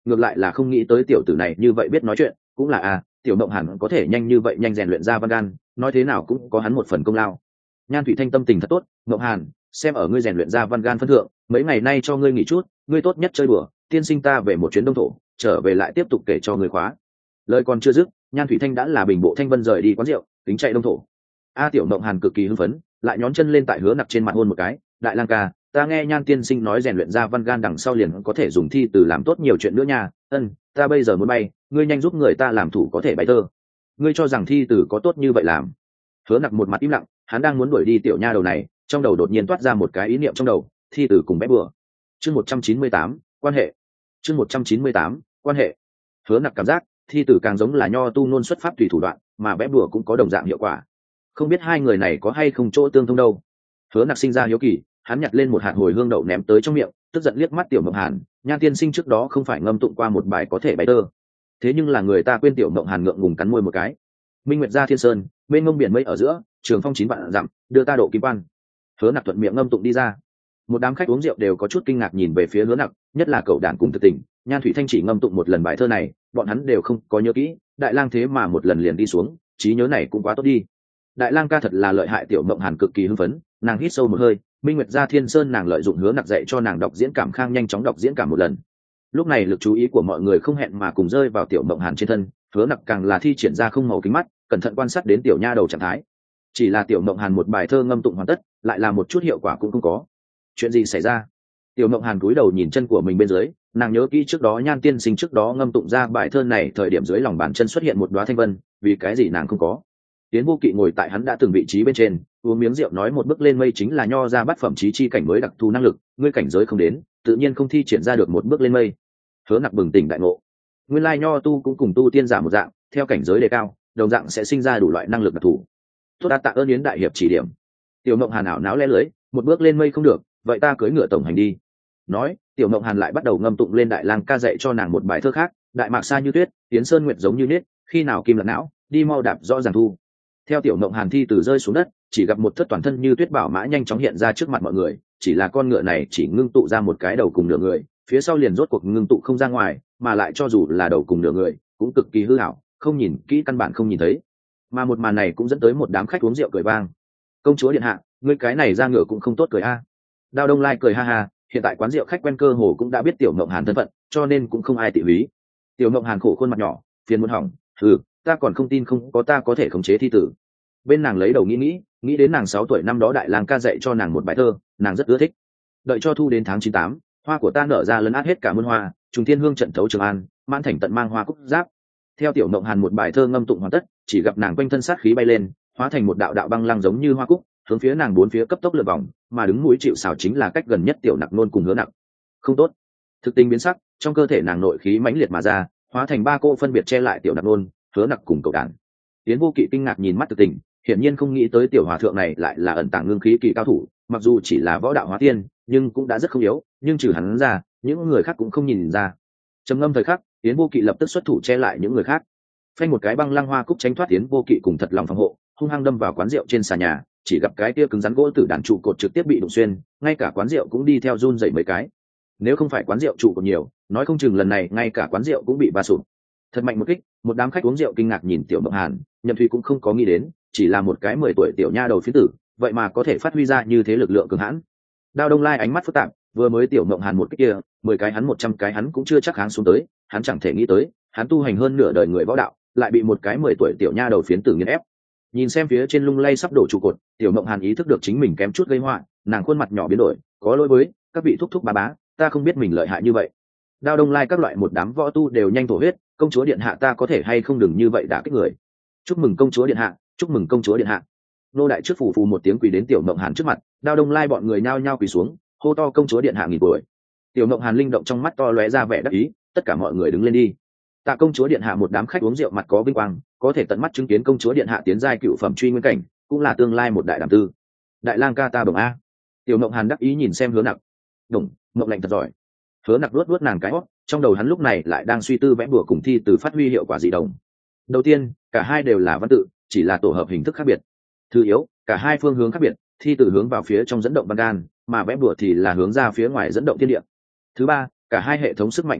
ngược lại là không nghĩ tới tiểu tử này như vậy biết nói chuyện, cũng là à, tiểu mộng hàn có thể nhanh như vậy nhanh rèn luyện ra văn gan, nói thế nào cũng có hắn một phần công lao. Nhan Thủy Thanh tâm tình thật tốt, mộng hàn, xem ở ngươi rèn luyện ra văn gan phân thượng, mấy ngày nay cho ngươi nghỉ chút, ngươi tốt nhất chơi bừa, tiên sinh ta về một chuyến đông thổ, trở về lại tiếp tục kể cho ngươi khóa. Lời còn chưa dứt, Nhan Thủy Thanh đã là bình bộ thanh vân rời đi quán rượu, tính chạy đông thổ. A tiểu mộng hàn cực kỳ hưng phấn, lại nhón chân lên tại Hứa Nặc trên mặt hôn một cái, đại lang ca, ta nghe Nhan tiên sinh nói rèn luyện ra văn gan đằng sau liền có thể dùng thi từ làm tốt nhiều chuyện nữa nha. Ân, ta bây giờ muốn bay, ngươi nhanh giúp người ta làm thủ có thể bay tơ. Ngươi cho rằng thi từ có tốt như vậy làm? Hứa Nặc một mặt im lặng, hắn đang muốn đuổi đi tiểu nha đầu này, trong đầu đột nhiên toát ra một cái ý niệm trong đầu, thi từ cùng bé bừa. Chương một trăm chín mươi tám, quan hệ. Chương một trăm chín mươi tám, quan hệ. Hứa Nặc cảm giác thi tử càng giống là nho tu nôn xuất pháp tùy thủ đoạn, mà bé bừa cũng có đồng dạng hiệu quả. Không biết hai người này có hay không chỗ tương thông đâu. Hứa Nặc sinh ra hiếu kỳ, hắn nhặt lên một hạt hồi hương đậu ném tới trong miệng, tức giận liếc mắt tiểu mộng hàn, Nhan tiên sinh trước đó không phải ngâm tụng qua một bài có thể bay tơ. Thế nhưng là người ta quên tiểu mộng hàn ngượng ngùng cắn môi một cái. Minh Nguyệt gia thiên sơn, bên ngông biển mây ở giữa, trường phong chín vạn dặm, đưa ta độ kim quan. Hứa Nặc thuận miệng ngâm tụng đi ra. Một đám khách uống rượu đều có chút kinh ngạc nhìn về phía Hứa Nặc, nhất là cậu đàn cùng Thực Tình, Nhan Thủy Thanh chỉ ngâm tụng một lần bài thơ này, bọn hắn đều không có nhớ kỹ, đại lang thế mà một lần liền đi xuống, trí nhớ này cũng quá tốt đi. Đại lang ca thật là lợi hại, tiểu mộng hàn cực kỳ hưng phấn, nàng hít sâu một hơi, Minh Nguyệt gia thiên sơn nàng lợi dụng Hứa Nặc dạy cho nàng đọc diễn cảm khang nhanh chóng đọc diễn cảm một lần. Lúc này lực chú ý của mọi người không hẹn mà cùng rơi vào tiểu mộng hàn trên thân, Hứa Nặc càng là thi triển ra không màu kính mắt, cẩn thận quan sát đến tiểu nha đầu trạng thái. Chỉ là tiểu mộng hàn một bài thơ ngâm tụng hoàn tất, lại là một chút hiệu quả cũng không có. Chuyện gì xảy ra? Tiểu mộng hàn cúi đầu nhìn chân của mình bên dưới, nàng nhớ kỹ trước đó Nhan tiên sinh trước đó ngâm tụng ra bài thơ này thời điểm dưới lòng bàn chân xuất hiện một đóa thanh vân, vì cái gì nàng không có? Tiến Vô Kỵ ngồi tại hắn đã từng vị trí bên trên, uống miếng rượu nói một bước lên mây chính là nho ra bát phẩm chí chi cảnh mới đặc thù năng lực, ngươi cảnh giới không đến, tự nhiên không thi triển ra được một bước lên mây. Hứa Nặc bừng tỉnh đại ngộ, nguyên lai nho tu cũng cùng tu tiên giả một dạng, theo cảnh giới đề cao, đồng dạng sẽ sinh ra đủ loại năng lực đặc thù. Tốt đã tạ ơn Yến đại hiệp chỉ điểm. Tiểu mộng hàn ảo náo lẽ lưới, một bước lên mây không được, vậy ta cưỡi ngựa tổng hành đi. Nói, tiểu mộng hàn lại bắt đầu ngâm tụng lên đại lang ca dạy cho nàng một bài thơ khác, đại mạc xa như tuyết, tiến sơn nguyệt giống như nết, khi nào kim lạc não, đi mau đạp rõ ràng thu. Theo tiểu mộng hàn thi từ rơi xuống đất, chỉ gặp một thất toàn thân như tuyết bảo mã nhanh chóng hiện ra trước mặt mọi người, chỉ là con ngựa này chỉ ngưng tụ ra một cái đầu cùng nửa người, phía sau liền rốt cuộc ngưng tụ không ra ngoài, mà lại cho dù là đầu cùng nửa người cũng cực kỳ hư hảo, không nhìn kỹ căn bản không nhìn thấy. Mà một màn này cũng dẫn tới một đám khách uống rượu cười vang. Công chúa điện hạ, ngươi cái này ra ngựa cũng không tốt cười a. À. Đao Đông Lai cười ha ha, hiện tại quán rượu khách quen cơ hồ cũng đã biết tiểu mộng hàn thân phận, cho nên cũng không ai tỉ húy. Tiểu mộng hàn khổ khuôn mặt nhỏ, phiền muốn hỏng, ừ, ta còn không tin không có ta có thể khống chế thi tử. Bên nàng lấy đầu nghĩ nghĩ, nghĩ đến nàng sáu tuổi năm đó đại lang ca dạy cho nàng một bài thơ, nàng rất ưa thích. Đợi cho thu đến tháng chín tám, hoa của ta nở ra lấn át hết cả muôn hoa, trùng thiên hương trận thấu Trường An, mãn thành tận mang hoa cúc giáp. Theo tiểu mộng hàn một bài thơ ngâm tụng hoàn tất, chỉ gặp nàng quanh thân sát khí bay lên, hóa thành một đạo đạo băng lăng giống như hoa cúc, hướng phía nàng bốn phía cấp tốc lượn vòng, mà đứng mũi chịu sào chính là cách gần nhất tiểu nặc nôn cùng Hứa Nặc. Không tốt. Thực tình biến sắc, trong cơ thể nàng nội khí mãnh liệt mà ra, hóa thành ba cô phân biệt che lại tiểu nặc nôn, Hứa Nặc cùng cậu đàn. Tiến Vô Kỵ kinh ngạc nhìn mắt Thực tình, hiển nhiên không nghĩ tới tiểu hòa thượng này lại là ẩn tàng ngưng khí kỳ cao thủ, mặc dù chỉ là võ đạo hóa tiên, nhưng cũng đã rất không yếu, nhưng trừ hắn ra, những người khác cũng không nhìn ra. Trầm ngâm thời khắc, Tiến Vô Kỵ lập tức xuất thủ che lại những người khác. Phanh một cái băng lăng hoa cúc tránh thoát Tiến Vô Kỵ cùng thật lòng phòng hộ, hung hăng đâm vào quán rượu trên xà nhà, chỉ gặp cái kia cứng rắn gỗ tử đàn trụ cột trực tiếp bị đụng xuyên, ngay cả quán rượu cũng đi theo run dậy mấy cái. Nếu không phải quán rượu trụ cột nhiều, nói không chừng lần này ngay cả quán rượu cũng bị va sụp. Thật mạnh một kích, một đám khách uống rượu kinh ngạc nhìn tiểu mộng hàn, Nhậm Thùy cũng không có nghĩ đến, chỉ là một cái mười tuổi tiểu nha đầu phiến tử, vậy mà có thể phát huy ra như thế lực lượng cường hãn. Đao Đông Lai ánh mắt phức tạp, vừa mới tiểu mộng hàn một kích kia, mười cái hắn một trăm cái hắn cũng chưa chắc kháng xuống tới, hắn chẳng thể nghĩ tới, hắn tu hành hơn nửa đời người võ đạo, lại bị một cái mười tuổi tiểu nha đầu phiến tử nghiền ép. Nhìn xem phía trên lung lay sắp đổ trụ cột, tiểu mộng hàn ý thức được chính mình kém chút gây họa, nàng khuôn mặt nhỏ biến đổi, có lỗi với các vị thúc thúc bá bá, ta không biết mình lợi hại như vậy. Đao Đông Lai các loại một đám võ tu đều nhanh thổ huyết, công chúa điện hạ ta có thể hay không đừng như vậy đả kích người. Chúc mừng công chúa điện hạ, chúc mừng công chúa điện hạ. Nô đại trước phủ phù một tiếng quỳ đến tiểu mộng hàn trước mặt, Đao Đông Lai bọn người nhao nhao quỳ xuống, hô to công chúa điện hạ nghìn tuổi. Tiểu mộng hàn linh động trong mắt to lóe ra vẻ đắc ý, tất cả mọi người đứng lên đi. Tạ công chúa điện hạ một đám khách uống rượu mặt có vinh quang, có thể tận mắt chứng kiến công chúa điện hạ tiến giai cựu phẩm truy nguyên cảnh, cũng là tương lai một đại đảm tư. Đại lang ca ta đồng a. Tiểu mộng hàn đắc ý nhìn xem Hứa Nặc. Đồng, mộng lạnh thật giỏi. Hứa Nặc luốt luốt nàng cái hót, trong đầu hắn lúc này lại đang suy tư vẽ bùa cùng thi từ phát huy hiệu quả gì đồng. Đầu tiên, cả hai đều là văn tự, chỉ là tổ hợp hình thức khác biệt. Thứ yếu, cả hai phương hướng khác biệt, thi từ hướng vào phía trong dẫn động văn gan, mà vẽ bùa thì là hướng ra phía ngoài dẫn động thiên địa. Thứ ba, cả hai hệ thống sức mạnh khác biệt,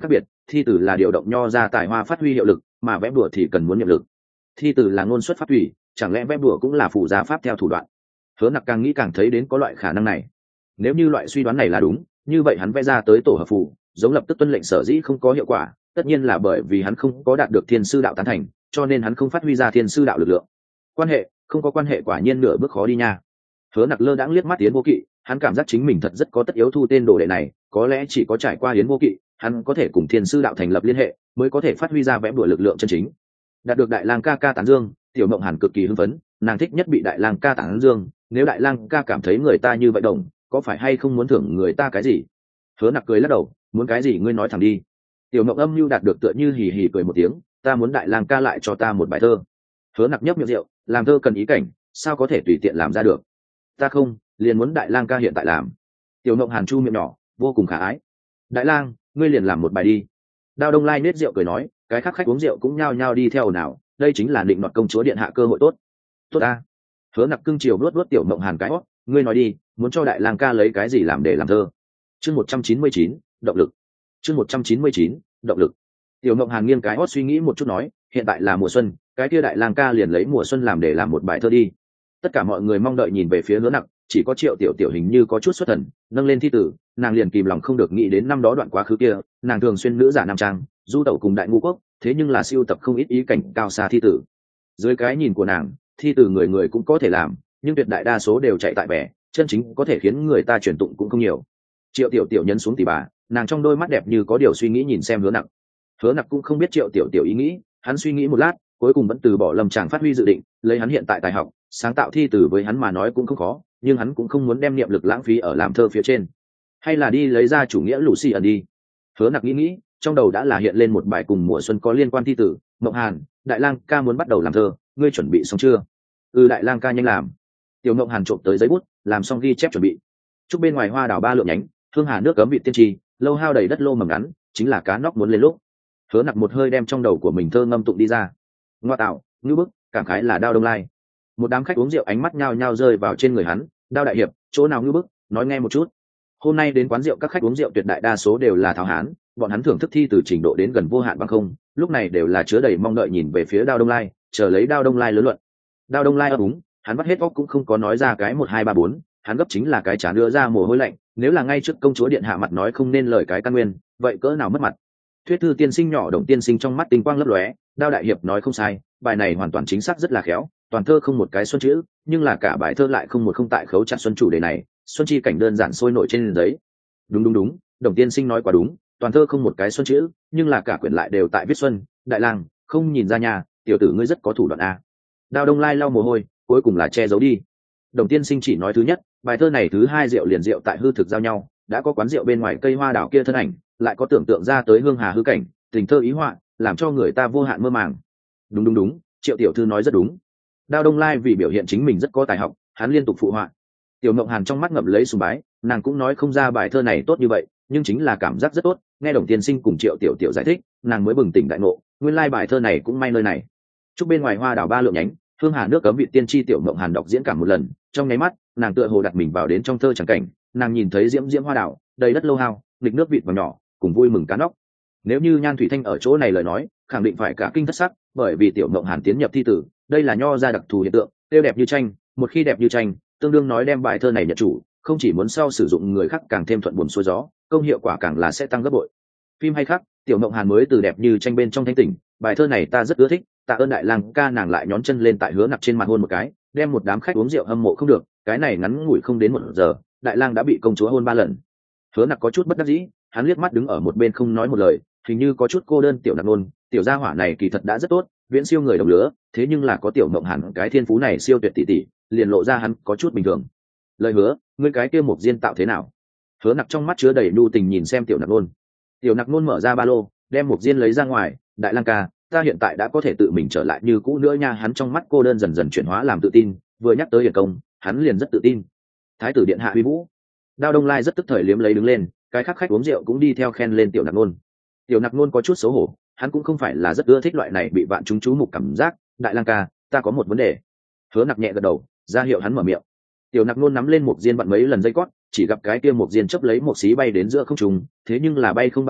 thi tử là điều động nho ra tài hoa phát huy hiệu lực, mà vẽ bùa thì cần muốn niệm lực. Thi tử là ngôn xuất pháp thủy, chẳng lẽ vẽ bùa cũng là phụ gia pháp theo thủ đoạn? Hứa Nặc càng nghĩ càng thấy đến có loại khả năng này. Nếu như loại suy đoán này là đúng, như vậy hắn vẽ ra tới tổ hợp phù, giống lập tức tuân lệnh sở dĩ không có hiệu quả, tất nhiên là bởi vì hắn không có đạt được thiên sư đạo tán thành, cho nên hắn không phát huy ra thiên sư đạo lực lượng. Quan hệ, không có quan hệ quả nhiên nửa bước khó đi nha. Hứa Nặc lơ đãng liếc mắt Yến Vô Kỵ, hắn cảm giác chính mình thật rất có tất yếu thu tên đồ đệ này, có lẽ chỉ có trải qua Yến Vô Kỵ, hắn có thể cùng thiên sư đạo thành lập liên hệ, mới có thể phát huy ra vẽ bùa lực lượng chân chính. Đạt được Đại Lang ca ca tán dương, Tiểu Mộng Hàn cực kỳ hưng phấn, nàng thích nhất bị Đại Lang ca tán dương, nếu Đại Lang ca cảm thấy người ta như vậy đồng, có phải hay không muốn thưởng người ta cái gì? Hứa Nặc cười lắc đầu, muốn cái gì ngươi nói thẳng đi. Tiểu Mộng âm nhu đạt được tựa như hì hì cười một tiếng, ta muốn Đại Lang ca lại cho ta một bài thơ. Hứa Nặc nhấp miệng rượu, làm thơ cần ý cảnh, sao có thể tùy tiện làm ra được? Ta không, liền muốn Đại Lang ca hiện tại làm. Tiểu Mộng Hàn chu miệng nhỏ, vô cùng khả ái. Đại Lang, ngươi liền làm một bài đi. Đao Đông Lai nết rượu cười nói, cái khác khách uống rượu cũng nhao nhao đi theo nào, đây chính là định đoạt công chúa điện hạ cơ hội tốt. Tốt ta. Hứa Nặc cưng chiều luốt luốt Tiểu Mộng Hàn cái hót, ngươi nói đi, muốn cho Đại Lang ca lấy cái gì làm để làm thơ? Chương một trăm chín mươi chín, động lực. Chương một trăm chín mươi chín, động lực. Tiểu Mộng Hàn nghiêng cái hót suy nghĩ một chút nói, hiện tại là mùa xuân, cái kia Đại Lang ca liền lấy mùa xuân làm để làm một bài thơ đi. Tất cả mọi người mong đợi nhìn về phía Hứa Nặc, chỉ có Triệu Tiểu Tiểu hình như có chút xuất thần, nâng lên thi tử, nàng liền kìm lòng không được nghĩ đến năm đó đoạn quá khứ kia, nàng thường xuyên nữ giả nam trang, du tẩu cùng Đại Ngũ Quốc, thế nhưng là siêu tập không ít ý cảnh cao xa thi tử. Dưới cái nhìn của nàng, thi tử người người cũng có thể làm, nhưng tuyệt đại đa số đều chạy tại bè, chân chính có thể khiến người ta truyền tụng cũng không nhiều. Triệu Tiểu Tiểu nhấn xuống tỉ bà, nàng trong đôi mắt đẹp như có điều suy nghĩ nhìn xem Hứa Nặc. Hứa Nặc cũng không biết Triệu Tiểu Tiểu ý nghĩ, hắn suy nghĩ một lát, cuối cùng vẫn từ bỏ Lâm Tràng phát huy dự định, lấy hắn hiện tại tài học, sáng tạo thi tử với hắn mà nói cũng không khó, nhưng hắn cũng không muốn đem niệm lực lãng phí ở làm thơ phía trên. Hay là đi lấy ra chủ nghĩa Lucy ẩn đi. Hứa Nặc nghĩ nghĩ, trong đầu đã là hiện lên một bài cùng mùa xuân có liên quan thi tử. Mộng Hàn, Đại Lang ca muốn bắt đầu làm thơ, ngươi chuẩn bị xong chưa? Ừ, Đại Lang ca nhanh làm. Tiểu Mộng Hàn trộm tới giấy bút, làm xong ghi chép chuẩn bị. Chúc bên ngoài hoa đào ba lượng nhánh, hương hà nước cấm vị tiên tri, lâu hao đầy đất lô mầm ngắn, chính là cá nóc muốn lên lúc. Hứa Nặc một hơi đem trong đầu của mình thơ ngâm tụng đi ra. Ngoa tạo, ngư bức, cảm khái là Đao Đông Lai. Một đám khách uống rượu ánh mắt nhao nhao rơi vào trên người hắn, Đao đại hiệp, chỗ nào ngư bức, nói nghe một chút. Hôm nay đến quán rượu các khách uống rượu tuyệt đại đa số đều là tháo hán, bọn hắn thưởng thức thi từ trình độ đến gần vô hạn băng không, lúc này đều là chứa đầy mong đợi nhìn về phía Đao Đông Lai, chờ lấy Đao Đông Lai lớn luận. Đao Đông Lai ấp úng, hắn vắt hết óc cũng không có nói ra cái một hai ba bốn, hắn gấp chính là cái chán đưa ra mồ hôi lạnh, nếu là ngay trước công chúa điện hạ mặt nói không nên lời cái căn nguyên, vậy cỡ nào mất mặt. Thuyết thư tiên sinh nhỏ Đồng tiên sinh trong mắt tinh quang lấp lóe, Đao đại hiệp nói không sai, bài này hoàn toàn chính xác rất là khéo, toàn thơ không một cái xuân chữ, nhưng là cả bài thơ lại không một không tại khấu chặt xuân chủ đề này, xuân chi cảnh đơn giản sôi nổi trên giấy. Đúng đúng đúng, Đồng tiên sinh nói quá đúng, toàn thơ không một cái xuân chữ, nhưng là cả quyển lại đều tại viết xuân. Đại Lang, không nhìn ra nhà, tiểu tử ngươi rất có thủ đoạn a. Đao Đông Lai lau mồ hôi, cuối cùng là che giấu đi. Đồng tiên sinh chỉ nói thứ nhất, bài thơ này thứ hai rượu liền rượu tại hư thực giao nhau, đã có quán rượu bên ngoài cây hoa đảo kia thân ảnh, lại có tưởng tượng ra tới hương hà hư cảnh, tình thơ ý họa, làm cho người ta vô hạn mơ màng. Đúng đúng đúng, Triệu tiểu thư nói rất đúng. Đao Đông Lai vì biểu hiện chính mình rất có tài học, hắn liên tục phụ họa. Tiểu Mộng Hàn trong mắt ngậm lấy sùng bái, nàng cũng nói không ra bài thơ này tốt như vậy, nhưng chính là cảm giác rất tốt. Nghe Đồng tiên sinh cùng Triệu tiểu tiểu giải thích, nàng mới bừng tỉnh đại ngộ, nguyên lai bài thơ này cũng may nơi này. Chúc bên ngoài hoa đảo ba lượng nhánh, hương hà nước cấm vị tiên tri. Tiểu Mộng Hàn đọc diễn cả một lần, trong nháy mắt nàng tựa hồ đặt mình vào đến trong thơ chẳng cảnh, nàng nhìn thấy diễm diễm hoa đảo, đầy đất lô hao, nghịch nước vịt vào nhỏ, cùng vui mừng cá nóc. Nếu như Nhan Thủy Thanh ở chỗ này lời nói, khẳng định phải cả kinh thất sắc, bởi vì Tiểu Mộng Hàn tiến nhập thi tử, đây là nho ra đặc thù hiện tượng, tiêu đẹp như tranh, một khi đẹp như tranh, tương đương nói đem bài thơ này nhận chủ, không chỉ muốn sau sử dụng người khác càng thêm thuận buồm xuôi gió, công hiệu quả càng là sẽ tăng gấp bội. Phim hay khác, Tiểu Mộng Hàn mới từ đẹp như tranh bên trong thanh tỉnh, bài thơ này ta rất ưa thích, tạ ơn Đại Lang ca. Nàng lại nhón chân lên tại Hứa Nặc trên mặt hôn một cái, đem một đám khách uống rượu hâm mộ không được, cái này ngắn ngủi không đến một giờ, Đại Lang đã bị công chúa hôn ba lần. Hứa Nặc có chút bất đắc dĩ, hắn liếc mắt đứng ở một bên không nói một lời, hình như có chút cô đơn. Tiểu Nặc Nôn, tiểu gia hỏa này kỳ thật đã rất tốt, viễn siêu người đồng lứa, thế nhưng là có Tiểu Mộng Hàn cái thiên phú này siêu tuyệt tỷ tỷ, liền lộ ra hắn có chút bình thường. Lời Hứa, ngươi cái kia Mộc Diên tạo thế nào? Hứa Nặc trong mắt chứa đầy nhu tình nhìn xem Tiểu Nặc Nôn. Tiểu Nặc Nôn mở ra ba lô, đem Mộc Diên lấy ra ngoài. Đại Lang ca, ta hiện tại đã có thể tự mình trở lại như cũ nữa nha. Hắn trong mắt cô đơn dần dần chuyển hóa làm tự tin, vừa nhắc tới hiển công, hắn liền rất tự tin. Thái tử điện hạ uy vũ. Đao Đông Lai rất tức thời liếm lấy đứng lên, cái khác khách uống rượu cũng đi theo khen lên Tiểu Nặc Nôn. Tiểu Nặc Nôn có chút xấu hổ, hắn cũng không phải là rất ưa thích loại này bị vạn chúng chú mục cảm giác. Đại Lang ca, ta có một vấn đề. Hứa Nặc nhẹ gật đầu, ra hiệu hắn mở miệng. Tiểu Nặc Nôn nắm lên một diên vặn mấy lần dây cót, chỉ gặp cái kia một diên chấp lấy một xí bay đến giữa không trung, thế nhưng là bay không bao lâu,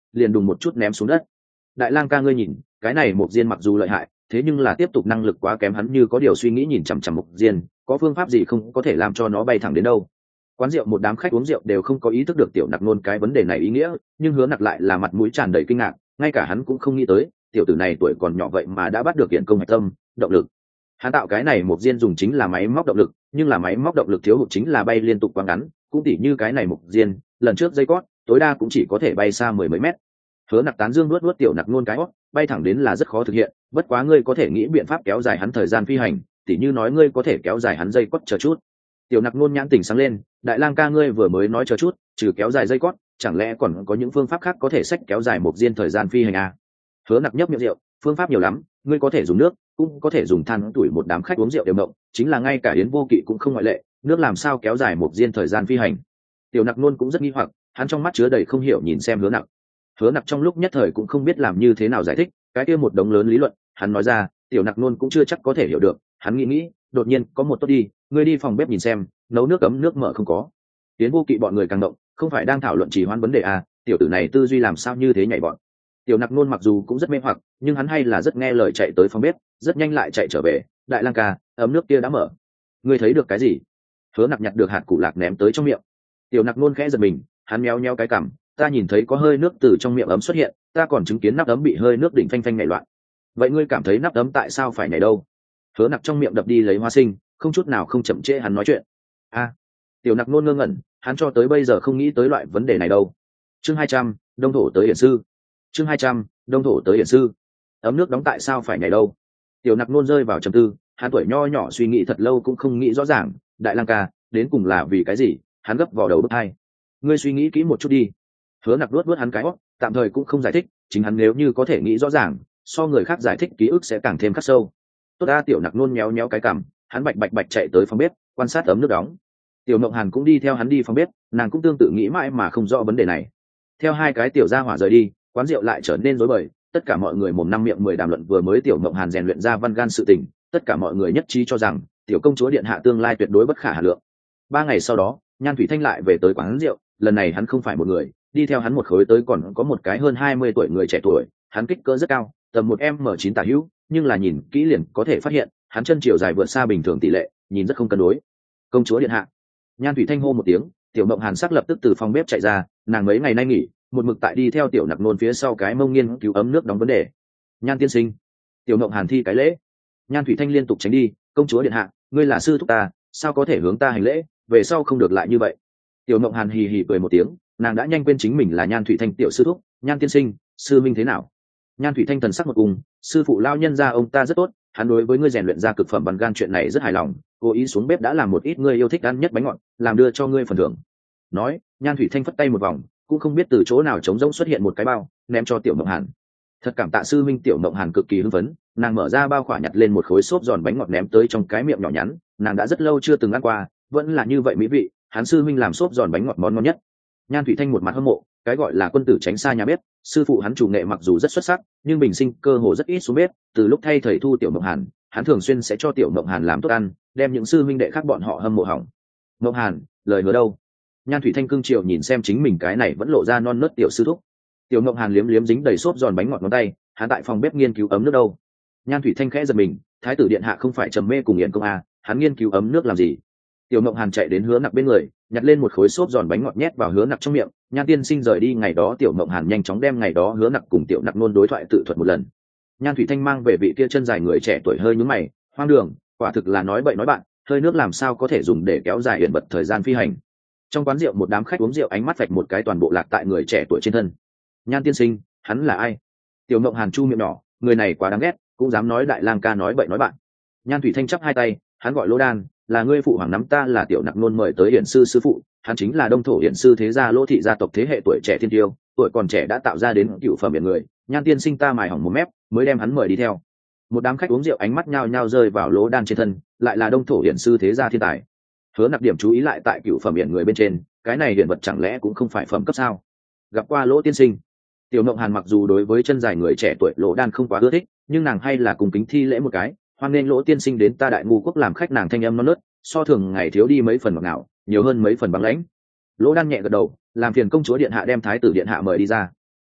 liền đùng một chút ném xuống đất. Đại lang ca ngươi nhìn, cái này Mộc Diên mặc dù lợi hại, thế nhưng là tiếp tục năng lực quá kém. Hắn như có điều suy nghĩ nhìn chằm chằm Mộc Diên, có phương pháp gì không có thể làm cho nó bay thẳng đến đâu. Quán rượu một đám khách uống rượu đều không có ý thức được Tiểu Nặc Nôn cái vấn đề này ý nghĩa, nhưng Hứa Nặc lại là mặt mũi tràn đầy kinh ngạc, ngay cả hắn cũng không nghĩ tới tiểu tử này tuổi còn nhỏ vậy mà đã bắt được hiện công hạch tâm động lực. Hắn tạo cái này Mộc Diên dùng chính là máy móc động lực, nhưng là máy móc động lực thiếu hụt chính là bay liên tục quá ngắn, cũng tỉ như cái này Mộc Diên lần trước dây cót tối đa cũng chỉ có thể bay xa mười mấy mét. Hứa Nặc tán dương nuốt nuốt Tiểu Nặc Nôn cái hót, bay thẳng đến là rất khó thực hiện, bất quá ngươi có thể nghĩ biện pháp kéo dài hắn thời gian phi hành, tỉ như nói ngươi có thể kéo dài hắn dây cót chờ chút. Tiểu Nặc Nôn nhãn tỉnh sáng lên, đại lang ca ngươi vừa mới nói chờ chút, trừ kéo dài dây cót, chẳng lẽ còn có những phương pháp khác có thể sách kéo dài Mộc Diên thời gian phi hành à? Hứa Nặc nhấp miệng rượu, phương pháp nhiều lắm, ngươi có thể dùng nước, cũng có thể dùng than tuổi. Một đám khách uống rượu đều động, chính là ngay cả Yến Vô Kỵ cũng không ngoại lệ, nước làm sao kéo dài Mộc Diên thời gian phi hành. Tiểu Nặc Nôn cũng rất nghi hoặc, hắn trong mắt chứa đầy không hiểu nhìn xem Hứa Nặc. Hứa Nặc trong lúc nhất thời cũng không biết làm như thế nào giải thích cái kia một đống lớn lý luận. Hắn nói ra, Tiểu Nặc Nôn cũng chưa chắc có thể hiểu được. Hắn nghĩ nghĩ, đột nhiên có một tốt đi, ngươi đi phòng bếp nhìn xem, nấu nước ấm nước mở không có. Yến Vô Kỵ bọn người càng động, không phải đang thảo luận trì hoãn vấn đề à? Tiểu tử này tư duy làm sao như thế nhảy bọn. Tiểu Nặc Nôn mặc dù cũng rất mê hoặc, nhưng hắn hay là rất nghe lời chạy tới phòng bếp, rất nhanh lại chạy trở về. Đại lang ca, ấm nước kia đã mở. Ngươi thấy được cái gì? Hứa Nặc nhặt được hạt củ lạc ném tới trong miệng. Tiểu Nặc Nôn khẽ giật mình, hắn méo méo cái cằm, ta nhìn thấy có hơi nước từ trong miệng ấm xuất hiện, ta còn chứng kiến nắp ấm bị hơi nước đỉnh phanh phanh nhảy loạn. Vậy ngươi cảm thấy nắp ấm tại sao phải nhảy đâu? Hứa Nặc trong miệng đập đi lấy hoa sinh, không chút nào không chậm trễ hắn nói chuyện. A, à, Tiểu Nặc Nôn ngơ ngẩn, hắn cho tới bây giờ không nghĩ tới loại vấn đề này đâu. Chương hai trăm, đông thổ tới hiển sư. Chương hai trăm, đông thổ tới hiển sư. Ấm nước đóng tại sao phải nhảy đâu? Tiểu Nặc Nôn rơi vào trầm tư, hắn tuổi nho nhỏ suy nghĩ thật lâu cũng không nghĩ rõ ràng. Đại lang ca, đến cùng là vì cái gì? Hắn gấp vào đầu bứt hai. Ngươi suy nghĩ kỹ một chút đi. Hứa Nặc luốt luốt hắn cái hót, tạm thời cũng không giải thích, chính hắn nếu như có thể nghĩ rõ ràng, so người khác giải thích ký ức sẽ càng thêm khắc sâu. Tốt đa. Tiểu Nặc Nôn nhéo nhéo cái cằm, hắn bạch bạch bạch chạy tới phòng bếp, quan sát ấm nước đóng. Tiểu Mộng Hàn cũng đi theo hắn đi phòng bếp, nàng cũng tương tự nghĩ mãi mà không rõ vấn đề này. Theo hai cái tiểu gia hỏa rời đi, quán rượu lại trở nên rối bời, tất cả mọi người mồm năm miệng mười đàm luận vừa mới Tiểu Mộng Hàn rèn luyện ra văn gan sự tình, tất cả mọi người nhất trí cho rằng tiểu công chúa điện hạ tương lai tuyệt đối bất khả hà lượng. Ba ngày sau đó, Nhan Thủy Thanh lại về tới quán rượu, lần này hắn không phải một người, đi theo hắn một khối tới còn có một cái hơn hai mươi tuổi người trẻ tuổi, hắn kích cỡ rất cao, tầm một em em chín tả hữu, nhưng là nhìn kỹ liền có thể phát hiện, hắn chân chiều dài vượt xa bình thường tỷ lệ, nhìn rất không cân đối. Công chúa điện hạ. Nhan Thủy Thanh hô một tiếng, Tiểu Mộng Hàn sắc lập tức từ phòng bếp chạy ra, nàng mấy ngày nay nghỉ, một mực tại đi theo Tiểu Nặc Nôn phía sau cái mông nghiên cứu ấm nước đóng vấn đề. Nhan tiên sinh. Tiểu Mộng Hàn thi cái lễ. Nhan Thủy Thanh liên tục tránh đi, công chúa điện hạ, ngươi là sư thúc ta, sao có thể hướng ta hành lễ, về sau không được lại như vậy. Tiểu Mộng Hàn hì hì cười một tiếng, nàng đã nhanh quên chính mình là Nhan Thủy Thanh tiểu sư thúc. Nhan tiên sinh, sư minh thế nào? Nhan Thủy Thanh thần sắc một cùng, sư phụ lao nhân gia ông ta rất tốt, hắn đối với ngươi rèn luyện ra cực phẩm bằng gan chuyện này rất hài lòng, cố ý xuống bếp đã làm một ít ngươi yêu thích ăn nhất bánh ngọt, làm đưa cho ngươi phần thưởng. Nói, Nhan Thủy Thanh phất tay một vòng, cũng không biết từ chỗ nào trống rỗng xuất hiện một cái bao, ném cho Tiểu Mộng Hàn. Thật cảm tạ sư minh. Tiểu Mộng Hàn cực kỳ hưng phấn, nàng mở ra bao khỏa nhặt lên một khối xốp giòn bánh ngọt ném tới trong cái miệng nhỏ nhắn, nàng đã rất lâu chưa từng ăn qua, vẫn là như vậy mỹ vị, hắn sư minh làm xốp giòn bánh ngọt món ngon nhất. Nhan Thủy Thanh một mặt hâm mộ, cái gọi là quân tử tránh xa nhà bếp, sư phụ hắn chủ nghệ mặc dù rất xuất sắc, nhưng bình sinh cơ hồ rất ít xuống bếp, từ lúc thay thầy thu Tiểu Mộng Hàn, hắn thường xuyên sẽ cho Tiểu Mộng Hàn làm tốt ăn, đem những sư minh đệ khác bọn họ hâm mộ hỏng. Mộng Hàn, lời hứa đâu? Nhan Thủy Thanh cương triều nhìn xem chính mình cái này vẫn lộ ra non nớt tiểu sư thúc. Tiểu Mộng Hàn liếm liếm dính đầy xốp giòn bánh ngọt ngón tay, hắn tại phòng bếp nghiên cứu ấm nước đâu. Nhan Thủy Thanh khẽ giật mình, thái tử điện hạ không phải trầm mê cùng nghiện công à, hắn nghiên cứu ấm nước làm gì? Tiểu Mộng Hàn chạy đến Hứa Nặc bên người, nhặt lên một khối xốp giòn bánh ngọt nhét vào Hứa Nặc trong miệng. Nhan tiên sinh rời đi ngày đó, Tiểu Mộng Hàn nhanh chóng đem ngày đó Hứa Nặc cùng Tiểu Nặc Nôn đối thoại tự thuật một lần. Nhan Thủy Thanh mang về vị kia chân dài người trẻ tuổi hơi nhướng mày, hoang đường, quả thực là nói bậy nói bạn, hơi nước làm sao có thể dùng để kéo dài yển bật thời gian phi hành. Trong quán rượu một đám khách uống rượu ánh mắt vạch một cái toàn bộ lạc tại người trẻ tuổi trên thân. Nhan tiên sinh, hắn là ai? Tiểu Mộng Hàn chu miệng nhỏ, người này quá đáng ghét, cũng dám nói đại lang ca nói bậy nói bạn. Nhan Thủy Thanh chắp hai tay, hắn gọi Lỗ Đan, là ngươi phụ hoàng nắm ta là Tiểu Nặc Nôn mời tới hiển sư sư phụ, hắn chính là đông thổ hiển sư thế gia Lỗ thị gia tộc thế hệ tuổi trẻ thiên tiêu, tuổi còn trẻ đã tạo ra đến cựu phẩm biển người. Nhan tiên sinh ta mài hỏng một mép, mới đem hắn mời đi theo. Một đám khách uống rượu ánh mắt nhao nhao rơi vào Lỗ Đan trên thân, lại là đông thổ hiển sư thế gia thiên tài. Hứa Nặc điểm chú ý lại tại cựu phẩm biển người bên trên, cái này hiển vật chẳng lẽ cũng không phải phẩm cấp sao? Gặp qua Lỗ tiên sinh. Tiểu Mộng Hàn mặc dù đối với chân dài người trẻ tuổi Lỗ Đan không quá ưa thích, nhưng nàng hay là cùng kính thi lễ một cái, hoan nghênh Lỗ tiên sinh đến ta Đại Ngu quốc làm khách. Nàng thanh âm non nớt, so thường ngày thiếu đi mấy phần ngọt ngào, nhiều hơn mấy phần băng lãnh. Lỗ Đan nhẹ gật đầu, làm phiền công chúa điện hạ đem thái tử điện hạ mời đi ra.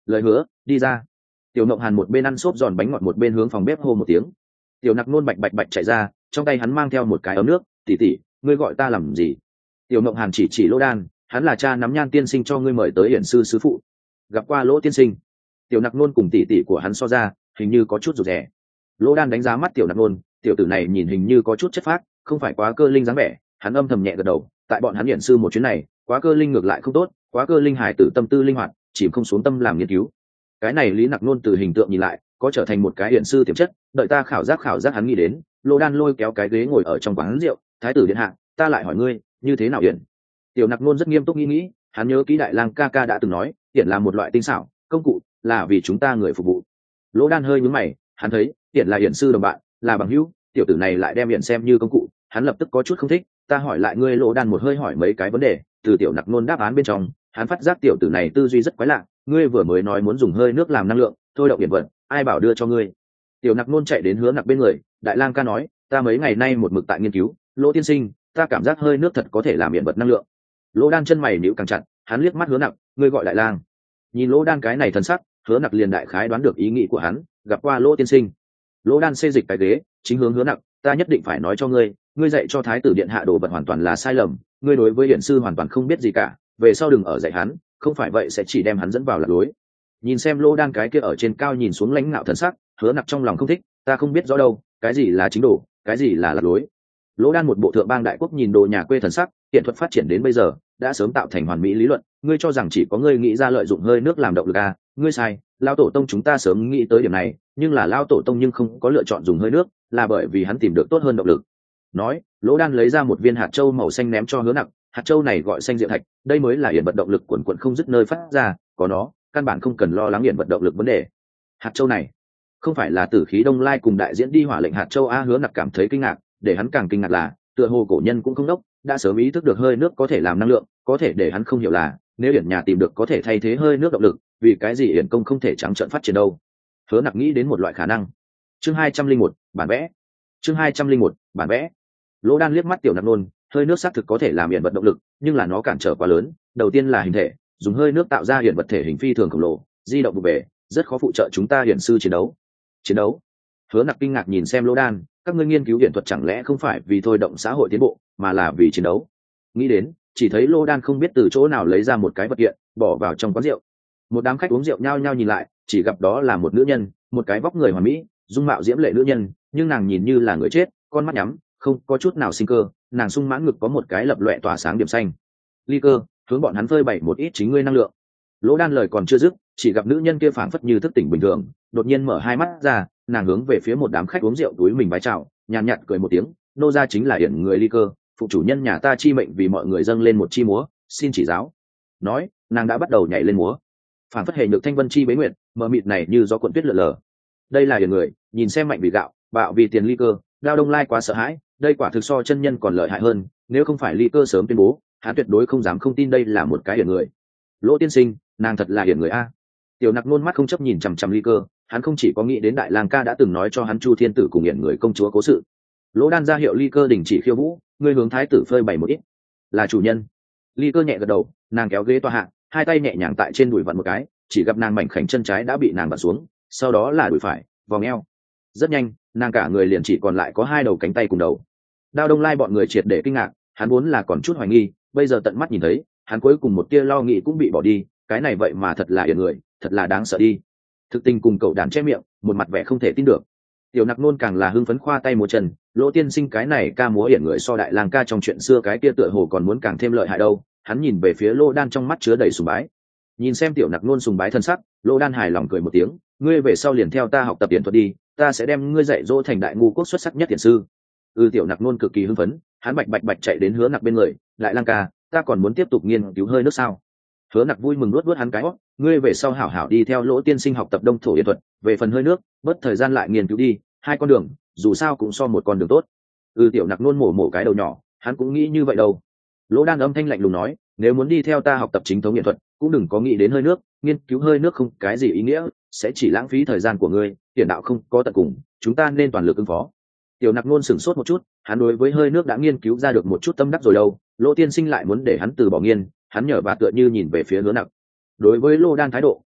lời hứa, đi ra. Tiểu Ngộng Hàn một bên ăn xốp giòn bánh ngọt một bên hướng phòng bếp hô một tiếng. Tiểu Nặc Nôn bạch bạch bạch chạy ra, trong tay hắn mang theo một cái ấm nước. Tỷ tỷ, ngươi gọi ta làm gì? Tiểu Ngộng Hàn chỉ chỉ Lỗ Đan, hắn là cha nắm Nhan tiên sinh cho ngươi mời tới hiển sư sư phụ. Gặp qua Lỗ tiên sinh. Tiểu Nặc Nôn cùng tỷ tỷ của hắn so ra, hình như có chút rụt rè. Lỗ Đan đánh giá mắt Tiểu Nặc Nôn, tiểu tử này nhìn hình như có chút chất phác, không phải quá cơ linh dáng vẻ. Hắn âm thầm nhẹ gật đầu, tại bọn hắn hiển sư một chuyến này, quá cơ linh ngược lại không tốt, quá cơ linh hải tử tâm tư linh hoạt, chìm không xuống tâm làm nghiên cứu. Cái này Lý Nặc Nôn từ hình tượng nhìn lại, có trở thành một cái hiển sư tiềm chất, đợi ta khảo giác khảo giác hắn nghĩ đến. Lỗ Đan lôi kéo cái ghế ngồi ở trong quán rượu, thái tử điện hạ, ta lại hỏi ngươi, như thế nào hiển? Tiểu Nặc Nôn rất nghiêm túc nghĩ nghĩ, hắn nhớ kỹ Đại Lang ca ca đã từng nói, hiển là một loại tinh xảo công cụ, là vì chúng ta người phục vụ. Lỗ Đan hơi nhướng mày, hắn thấy hiển là hiển sư đồng bạn, là bằng hữu, tiểu tử này lại đem hiển xem như công cụ, hắn lập tức có chút không thích. Ta hỏi lại ngươi. Lỗ Đan một hơi hỏi mấy cái vấn đề, từ Tiểu Nặc Nôn đáp án bên trong, hắn phát giác tiểu tử này tư duy rất quái lạ. Ngươi vừa mới nói muốn dùng hơi nước làm năng lượng, thôi động hiển vật, ai bảo đưa cho ngươi? Tiểu Nặc Nôn chạy đến Hứa Nặc bên người, Đại Lang ca nói, ta mấy ngày nay một mực tại nghiên cứu, Lỗ tiên sinh, ta cảm giác hơi nước thật có thể làm hiển vật năng lượng. Lỗ Đan chân mày nhíu càng chặt, hắn liếc mắt Hứa Nặc, ngươi gọi Đại Lang. Nhìn Lỗ Đan cái này thần sắc, Hứa Nặc liền đại khái đoán được ý nghĩ của hắn, gặp qua Lỗ tiên sinh. Lỗ Đan xê dịch cái ghế, chính hướng Hứa Nặc, ta nhất định phải nói cho ngươi, ngươi dạy cho thái tử điện hạ đồ vật hoàn toàn là sai lầm, ngươi đối với hiển sư hoàn toàn không biết gì cả, về sau đừng ở dạy hắn, không phải vậy sẽ chỉ đem hắn dẫn vào lạc lối. Nhìn xem Lỗ Đan cái kia ở trên cao nhìn xuống lãnh ngạo thần sắc, Hứa Nặc trong lòng không thích, ta không biết rõ đâu, cái gì là chính đồ, cái gì là lạc lối. Lỗ Đan một bộ thượng bang đại quốc nhìn đồ nhà quê thần sắc, hiện thuật phát triển đến bây giờ đã sớm tạo thành hoàn mỹ lý luận, ngươi cho rằng chỉ có ngươi nghĩ ra lợi dụng hơi nước làm động lực à, ngươi sai, lão tổ tông chúng ta sớm nghĩ tới điểm này, nhưng là lão tổ tông nhưng không có lựa chọn dùng hơi nước, là bởi vì hắn tìm được tốt hơn động lực. Nói, Lỗ Đan lấy ra một viên hạt châu màu xanh ném cho Hứa Nặc, hạt châu này gọi xanh diệu thạch, đây mới là hiển vật động lực quần quần không dứt nơi phát ra, có nó, căn bản không cần lo lắng hiển vật động lực vấn đề. Hạt châu này không phải là Tử Khí Đông Lai cùng đại diễn đi hỏa lệnh hạt châu a? Hứa Nặc cảm thấy kinh ngạc, để hắn càng kinh ngạc là, tựa hồ cổ nhân cũng không đốc, đã sớm ý thức được hơi nước có thể làm năng lượng, có thể để hắn không hiểu là, nếu hiển nhà tìm được có thể thay thế hơi nước động lực, vì cái gì hiển công không thể trắng trợn phát triển đâu? Hứa Nặc nghĩ đến một loại khả năng. Chương hai trăm linh một, bản vẽ. Chương hai trăm linh một, bản vẽ. Lỗ Đan liếc mắt Tiểu Nặc Nôn, hơi nước xác thực có thể làm hiển vật động lực, nhưng là nó cản trở quá lớn, đầu tiên là hình thể, dùng hơi nước tạo ra hiển vật thể hình phi thường khổng lồ, di động vụ bề, rất khó phụ trợ chúng ta hiển sư chiến đấu. Chiến đấu? Hứa Nặc kinh ngạc nhìn xem Lỗ Đan, các ngươi nghiên cứu hiển thuật chẳng lẽ không phải vì thôi động xã hội tiến bộ, mà là vì chiến đấu? Nghĩ đến, chỉ thấy Lỗ Đan không biết từ chỗ nào lấy ra một cái vật kiện, bỏ vào trong quán rượu. Một đám khách uống rượu nhao nhao nhìn lại, chỉ gặp đó là một nữ nhân, một cái vóc người hoàn mỹ, dung mạo diễm lệ nữ nhân, nhưng nàng nhìn như là người chết, con mắt nhắm, không có chút nào sinh cơ, nàng sung mãn ngực có một cái lập loè tỏa sáng điểm xanh. Ly cơ, hướng bọn hắn phơi bày một ít chính ngươi năng lượng. Lỗ Đan lời còn chưa dứt, chỉ gặp nữ nhân kia phảng phất như thức tỉnh bình thường, đột nhiên mở hai mắt ra, nàng hướng về phía một đám khách uống rượu túi mình vái chào, nhàn nhạt cười một tiếng, nô gia chính là hiển người Ly cơ, phụ chủ nhân nhà ta chi mệnh vì mọi người dâng lên một chi múa, xin chỉ giáo. Nói, nàng đã bắt đầu nhảy lên múa, phảng phất hệ nhược thanh vân chi bế nguyệt, mờ mịt này như gió cuộn tuyết lượn lờ. Đây là hiển người, nhìn xem mạnh vì gạo, bạo vì tiền Ly cơ, Đao Đông Lai quá sợ hãi, đây quả thực so chân nhân còn lợi hại hơn, nếu không phải Ly cơ sớm tuyên bố, hắn tuyệt đối không dám không tin đây là một cái hiển người. Lỗ tiên sinh, nàng thật là hiển người a. Tiểu Nặc Nôn mắt không chấp nhìn chằm chằm Ly cơ, hắn không chỉ có nghĩ đến Đại Lang ca đã từng nói cho hắn Chu Thiên Tử cùng hiển người công chúa cố sự. Lỗ Đan ra hiệu Ly cơ đình chỉ khiêu vũ, ngươi hướng thái tử phơi bày một ít. Là chủ nhân. Ly cơ nhẹ gật đầu, nàng kéo ghế tòa hạ, hai tay nhẹ nhàng tại trên đùi vặn một cái, chỉ gặp nàng mảnh khảnh chân trái đã bị nàng vặn xuống, sau đó là đùi phải, vòng eo. Rất nhanh, nàng cả người liền chỉ còn lại có hai đầu cánh tay cùng đầu. Đao Đông Lai bọn người triệt để kinh ngạc, hắn vốn là còn chút hoài nghi, bây giờ tận mắt nhìn thấy, hắn cuối cùng một tia lo nghĩ cũng bị bỏ đi, cái này vậy mà thật là hiển người, thật là đáng sợ đi. Thực tình cùng cậu đàn che miệng, một mặt vẻ không thể tin được. Tiểu Nặc Nôn càng là hưng phấn khoa tay múa chân, Lỗ tiên sinh cái này ca múa hiển người so Đại Lang ca trong chuyện xưa cái kia tựa hồ còn muốn càng thêm lợi hại đâu. Hắn nhìn về phía Lỗ Đan trong mắt chứa đầy sùng bái. Nhìn xem Tiểu Nặc Nôn sùng bái thân sắc, Lỗ Đan hài lòng cười một tiếng, ngươi về sau liền theo ta học tập hiển thuật đi, ta sẽ đem ngươi dạy dỗ thành đại ngu quốc xuất sắc nhất hiển sư. Ừ. Tiểu Nặc Nôn cực kỳ hưng phấn, hắn bạch bạch bạch chạy đến Hứa Nặc bên người, Đại Lang ca, ta còn muốn tiếp tục nghiên cứu hơi nước sao? Hứa Nặc vui mừng nuốt nuốt hắn cái hót, ngươi về sau hảo hảo đi theo Lỗ tiên sinh học tập đông thổ hiển thuật, về phần hơi nước, bớt thời gian lại nghiên cứu đi, hai con đường, dù sao cũng so một con đường tốt. Ừ. Tiểu Nặc Nôn mổ mổ cái đầu nhỏ, hắn cũng nghĩ như vậy đâu. Lỗ Đan âm thanh lạnh lùng nói, nếu muốn đi theo ta học tập chính thống hiển thuật, cũng đừng có nghĩ đến hơi nước, nghiên cứu hơi nước không cái gì ý nghĩa, sẽ chỉ lãng phí thời gian của ngươi, hiển đạo không có tận cùng, chúng ta nên toàn lực ứng phó. Tiểu Nặc Nôn sửng sốt một chút, hắn đối với hơi nước đã nghiên cứu ra được một chút tâm đắc rồi đâu, Lỗ tiên sinh lại muốn để hắn từ bỏ nghiên, hắn nhở và tựa như nhìn về phía Hứa Nặc. Đối với Lỗ Đan thái độ,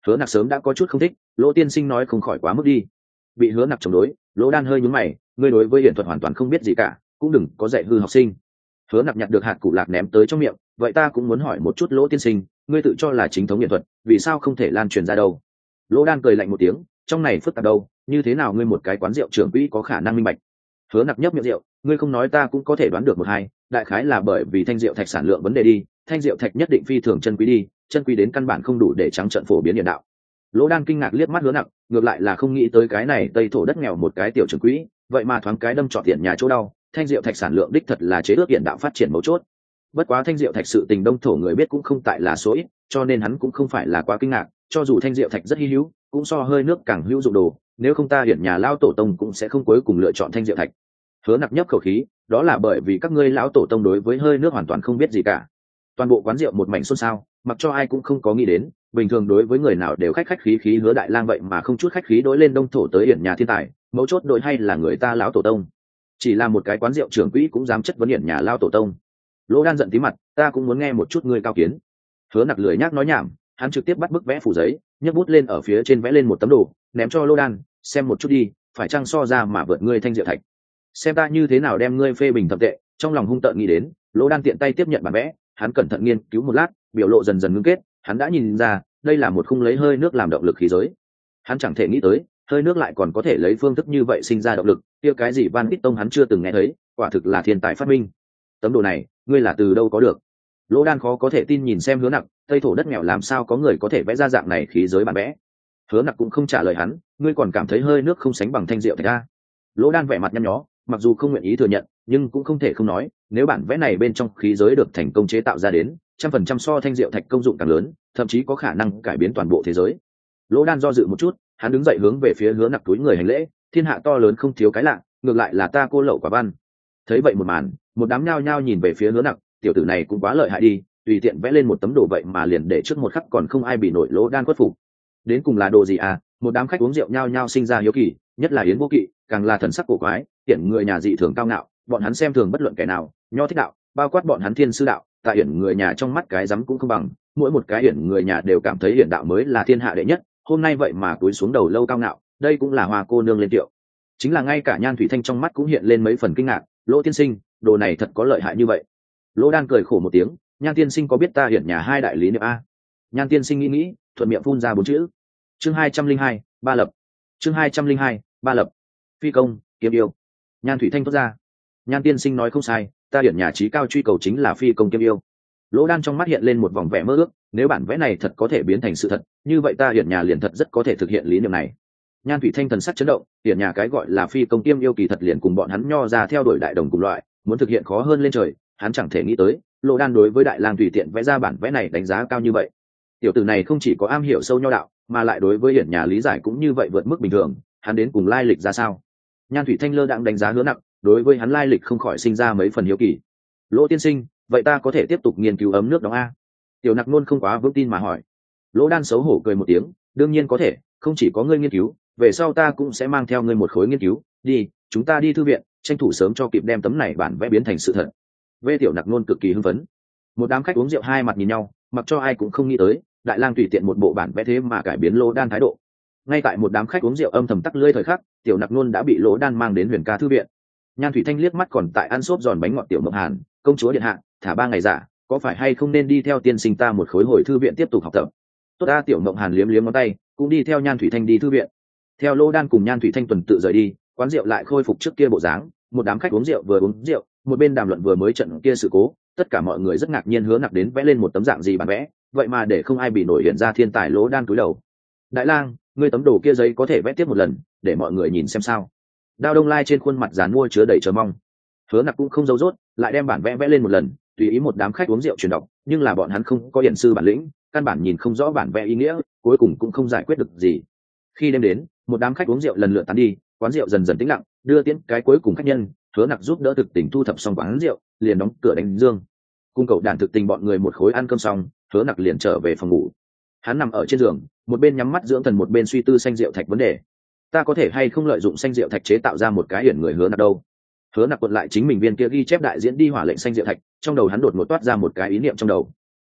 Hứa Nặc sớm đã có chút không thích, Lỗ tiên sinh nói không khỏi quá mức đi. Bị Hứa Nặc chống đối, Lỗ Đan hơi nhướng mày, ngươi đối với hiển thuật hoàn toàn không biết gì cả, cũng đừng có dạy hư học sinh. Hứa Nặc nhặt được hạt củ lạc ném tới trong miệng, vậy ta cũng muốn hỏi một chút Lỗ tiên sinh, ngươi tự cho là chính thống hiển thuật, vì sao không thể lan truyền ra đâu? Lỗ Đan cười lạnh một tiếng, trong này phức tạp đâu, như thế nào ngươi một cái quán rượu trưởng quỹ có khả năng minh bạch? Hứa Nặc nhấp miệng rượu, ngươi không nói ta cũng có thể đoán được một hai, đại khái là bởi vì thanh rượu thạch sản lượng vấn đề đi, thanh rượu thạch nhất định phi thường chân quý đi, chân quý đến căn bản không đủ để trắng trợn phổ biến hiển đạo. Lỗ Đan kinh ngạc liếc mắt Hứa Nặc, ngược lại là không nghĩ tới cái này tây thổ đất nghèo một cái tiểu trưởng quỹ, vậy mà thoáng cái đâm trọt tiền nhà chỗ đau, thanh rượu thạch sản lượng đích thật là chế ước hiển đạo phát triển mấu chốt. Bất quá thanh rượu thạch sự tình đông thổ người biết cũng không tại là số ít, cho nên hắn cũng không phải là quá kinh ngạc, cho dù thanh rượu thạch rất hi hữu, cũng so hơi nước càng hữu dụng đồ, nếu không ta hiển nhà lão tổ tông cũng sẽ không cuối cùng lựa chọn thanh rượu thạch. Hứa Nặc nhấp khẩu khí, đó là bởi vì các ngươi lão tổ tông đối với hơi nước hoàn toàn không biết gì cả. Toàn bộ quán rượu một mảnh xôn xao, mặc cho ai cũng không có nghĩ đến, bình thường đối với người nào đều khách khách khí khí Hứa Đại Lang vậy mà không chút khách khí đối lên đông thổ tới hiển nhà thiên tài, mấu chốt đội hay là người ta lão tổ tông. Chỉ là một cái quán rượu trưởng quỹ cũng dám chất vấn hiển nhà lão tổ tông. Lỗ Đan giận tí mặt, ta cũng muốn nghe một chút ngươi cao kiến. Hứa Nặc lười nhác nói nhảm, hắn trực tiếp bắt bức vẽ phủ giấy, nhấc bút lên ở phía trên vẽ lên một tấm đồ, ném cho Lỗ Đan, xem một chút đi, phải chăng so ra mà vượt ngươi thanh rượu thạch. Xem ta như thế nào đem ngươi phê bình thậm tệ. Trong lòng hung tợn nghĩ đến, Lỗ Đan tiện tay tiếp nhận bản vẽ, hắn cẩn thận nghiên cứu một lát, biểu lộ dần dần ngưng kết, hắn đã nhìn ra, đây là một khung lấy hơi nước làm động lực khí giới. Hắn chẳng thể nghĩ tới, hơi nước lại còn có thể lấy phương thức như vậy sinh ra động lực, kia cái gì Van Piston hắn chưa từng nghe thấy, quả thực là thiên tài phát minh. Tấm đồ này, ngươi là từ đâu có được? Lỗ Đan khó có thể tin nhìn xem Hứa Nặc, tây thổ đất nghèo làm sao có người có thể vẽ ra dạng này khí giới bản vẽ. Hứa Nặc cũng không trả lời hắn, ngươi còn cảm thấy hơi nước không sánh bằng thanh rượu thạch a? Lỗ Đan vẻ mặt nhăn nhó, mặc dù không nguyện ý thừa nhận, nhưng cũng không thể không nói, nếu bản vẽ này bên trong khí giới được thành công chế tạo ra đến, trăm phần trăm so thanh rượu thạch công dụng càng lớn, thậm chí có khả năng cải biến toàn bộ thế giới. Lỗ Đan do dự một chút, hắn đứng dậy hướng về phía Hứa Nặc túi người hành lễ, thiên hạ to lớn không thiếu cái lạ, ngược lại là ta cô lậu quả văn. Thấy vậy một màn, một đám nhao nhao nhìn về phía Hứa Nặc, tiểu tử này cũng quá lợi hại đi, tùy tiện vẽ lên một tấm đồ vậy mà liền để trước một khắc còn không ai bị nổi Lỗ Đan khuất phục. Đến cùng là đồ gì à? Một đám khách uống rượu nhao nhao sinh ra hiếu kỳ, nhất là Yến Vô Kỵ, càng là thần sắc cổ quái, hiện người nhà dị thường cao ngạo, bọn hắn xem thường bất luận kẻ nào, nho thích đạo, bao quát bọn hắn thiên sư đạo, tại hiển người nhà trong mắt cái rắm cũng không bằng, mỗi một cái hiển người nhà đều cảm thấy hiển đạo mới là thiên hạ đệ nhất, hôm nay vậy mà cúi xuống đầu lâu cao ngạo, đây cũng là Hoa cô nương lên tiệu. Chính là ngay cả Nhan Thủy Thanh trong mắt cũng hiện lên mấy phần kinh ngạc, Lỗ tiên sinh, đồ này thật có lợi hại như vậy. Lỗ Đan cười khổ một tiếng, Nhan tiên sinh có biết ta hiển nhà hai đại lý niệm a? Nhan tiên sinh nghĩ nghĩ, thuận miệng phun ra bốn chữ. Chương hai trăm linh hai, ba lập. Chương hai trăm linh hai, ba lập. Phi công, kiếm yêu. Nhan Thủy Thanh thốt ra. Nhan tiên sinh nói không sai, ta hiển nhà chí cao truy cầu chính là phi công kiếm yêu. Lỗ Đan trong mắt hiện lên một vòng vẻ mơ ước, nếu bản vẽ này thật có thể biến thành sự thật, như vậy ta hiển nhà liền thật rất có thể thực hiện lý niệm này. Nhan Thủy Thanh thần sắc chấn động, hiển nhà cái gọi là phi công kiếm yêu kỳ thật liền cùng bọn hắn nho ra theo đuổi đại đồng cùng loại, muốn thực hiện khó hơn lên trời, hắn chẳng thể nghĩ tới, Lỗ Đan đối với Đại Lang tùy tiện vẽ ra bản vẽ này đánh giá cao như vậy. Tiểu tử này không chỉ có am hiểu sâu nho đạo, mà lại đối với hiển nhà lý giải cũng như vậy vượt mức bình thường, hắn đến cùng lai lịch ra sao? Nhan Thủy Thanh lơ đãng đánh giá Hứa Nặc, đối với hắn lai lịch không khỏi sinh ra mấy phần hiếu kỳ. Lỗ tiên sinh, vậy ta có thể tiếp tục nghiên cứu ấm nước đóng a? Tiểu Nặc luôn không quá vững tin mà hỏi. Lỗ Đan xấu hổ cười một tiếng, đương nhiên có thể, không chỉ có ngươi nghiên cứu, về sau ta cũng sẽ mang theo ngươi một khối nghiên cứu, đi, chúng ta đi thư viện, tranh thủ sớm cho kịp đem tấm này bản vẽ biến thành sự thật. Vê Tiểu Nặc luôn cực kỳ hưng phấn. Một đám khách uống rượu hai mặt nhìn nhau, mặc cho ai cũng không nghĩ tới, Đại Lang tùy tiện một bộ bản vẽ thế mà cải biến Lỗ Đan thái độ. Ngay tại một đám khách uống rượu âm thầm tắc lưỡi thời khắc, Tiểu Nặc luôn đã bị Lỗ Đan mang đến Huyền Ca thư viện. Nhan Thủy Thanh liếc mắt còn tại ăn xốp giòn bánh ngọt Tiểu Mộng Hàn, công chúa điện hạ, thả ba ngày giả, có phải hay không nên đi theo tiên sinh ta một khối hồi thư viện tiếp tục học tập? Tốt a. Tiểu Mộng Hàn liếm liếm ngón tay, cũng đi theo Nhan Thủy Thanh đi thư viện. Theo Lỗ Đan cùng Nhan Thủy Thanh tuần tự rời đi, quán rượu lại khôi phục trước kia bộ dáng, một đám khách uống rượu vừa uống rượu, một bên đàm luận vừa mới trận kia sự cố, tất cả mọi người rất ngạc nhiên Hứa Nặc đến vẽ lên một tấm dạng gì bản vẽ, vậy mà để không ai bị nổi hiện ra thiên tài Lỗ Đan cúi đầu. Đại Lang, ngươi tấm đồ kia giấy có thể vẽ tiếp một lần, để mọi người nhìn xem sao? Đao Đông Lai trên khuôn mặt giàn mua chứa đầy chờ mong. Hứa Nặc cũng không giấu dốt, lại đem bản vẽ vẽ lên một lần, tùy ý một đám khách uống rượu truyền đọc, nhưng là bọn hắn không có hiển sư bản lĩnh, căn bản nhìn không rõ bản vẽ ý nghĩa, cuối cùng cũng không giải quyết được gì. Khi đêm đến, một đám khách uống rượu lần lượt tán đi, quán rượu dần dần tĩnh lặng, đưa tiễn cái cuối cùng khách nhân, Hứa Nặc giúp đỡ thực tình thu thập xong quán rượu, liền đóng cửa đánh dương. Cung cậu đàn thực tình bọn người một khối ăn cơm xong, Hứa Nặc liền trở về phòng ngủ. Hắn nằm ở trên giường, một bên nhắm mắt dưỡng thần một bên suy tư xanh rượu thạch vấn đề. Ta có thể hay không lợi dụng xanh rượu thạch chế tạo ra một cái hiển người Hứa Nặc đâu? Hứa Nặc quật lại chính mình viên kia ghi chép đại diễn đi hỏa lệnh xanh rượu thạch, trong đầu hắn đột ngột toát ra một cái ý niệm trong đầu.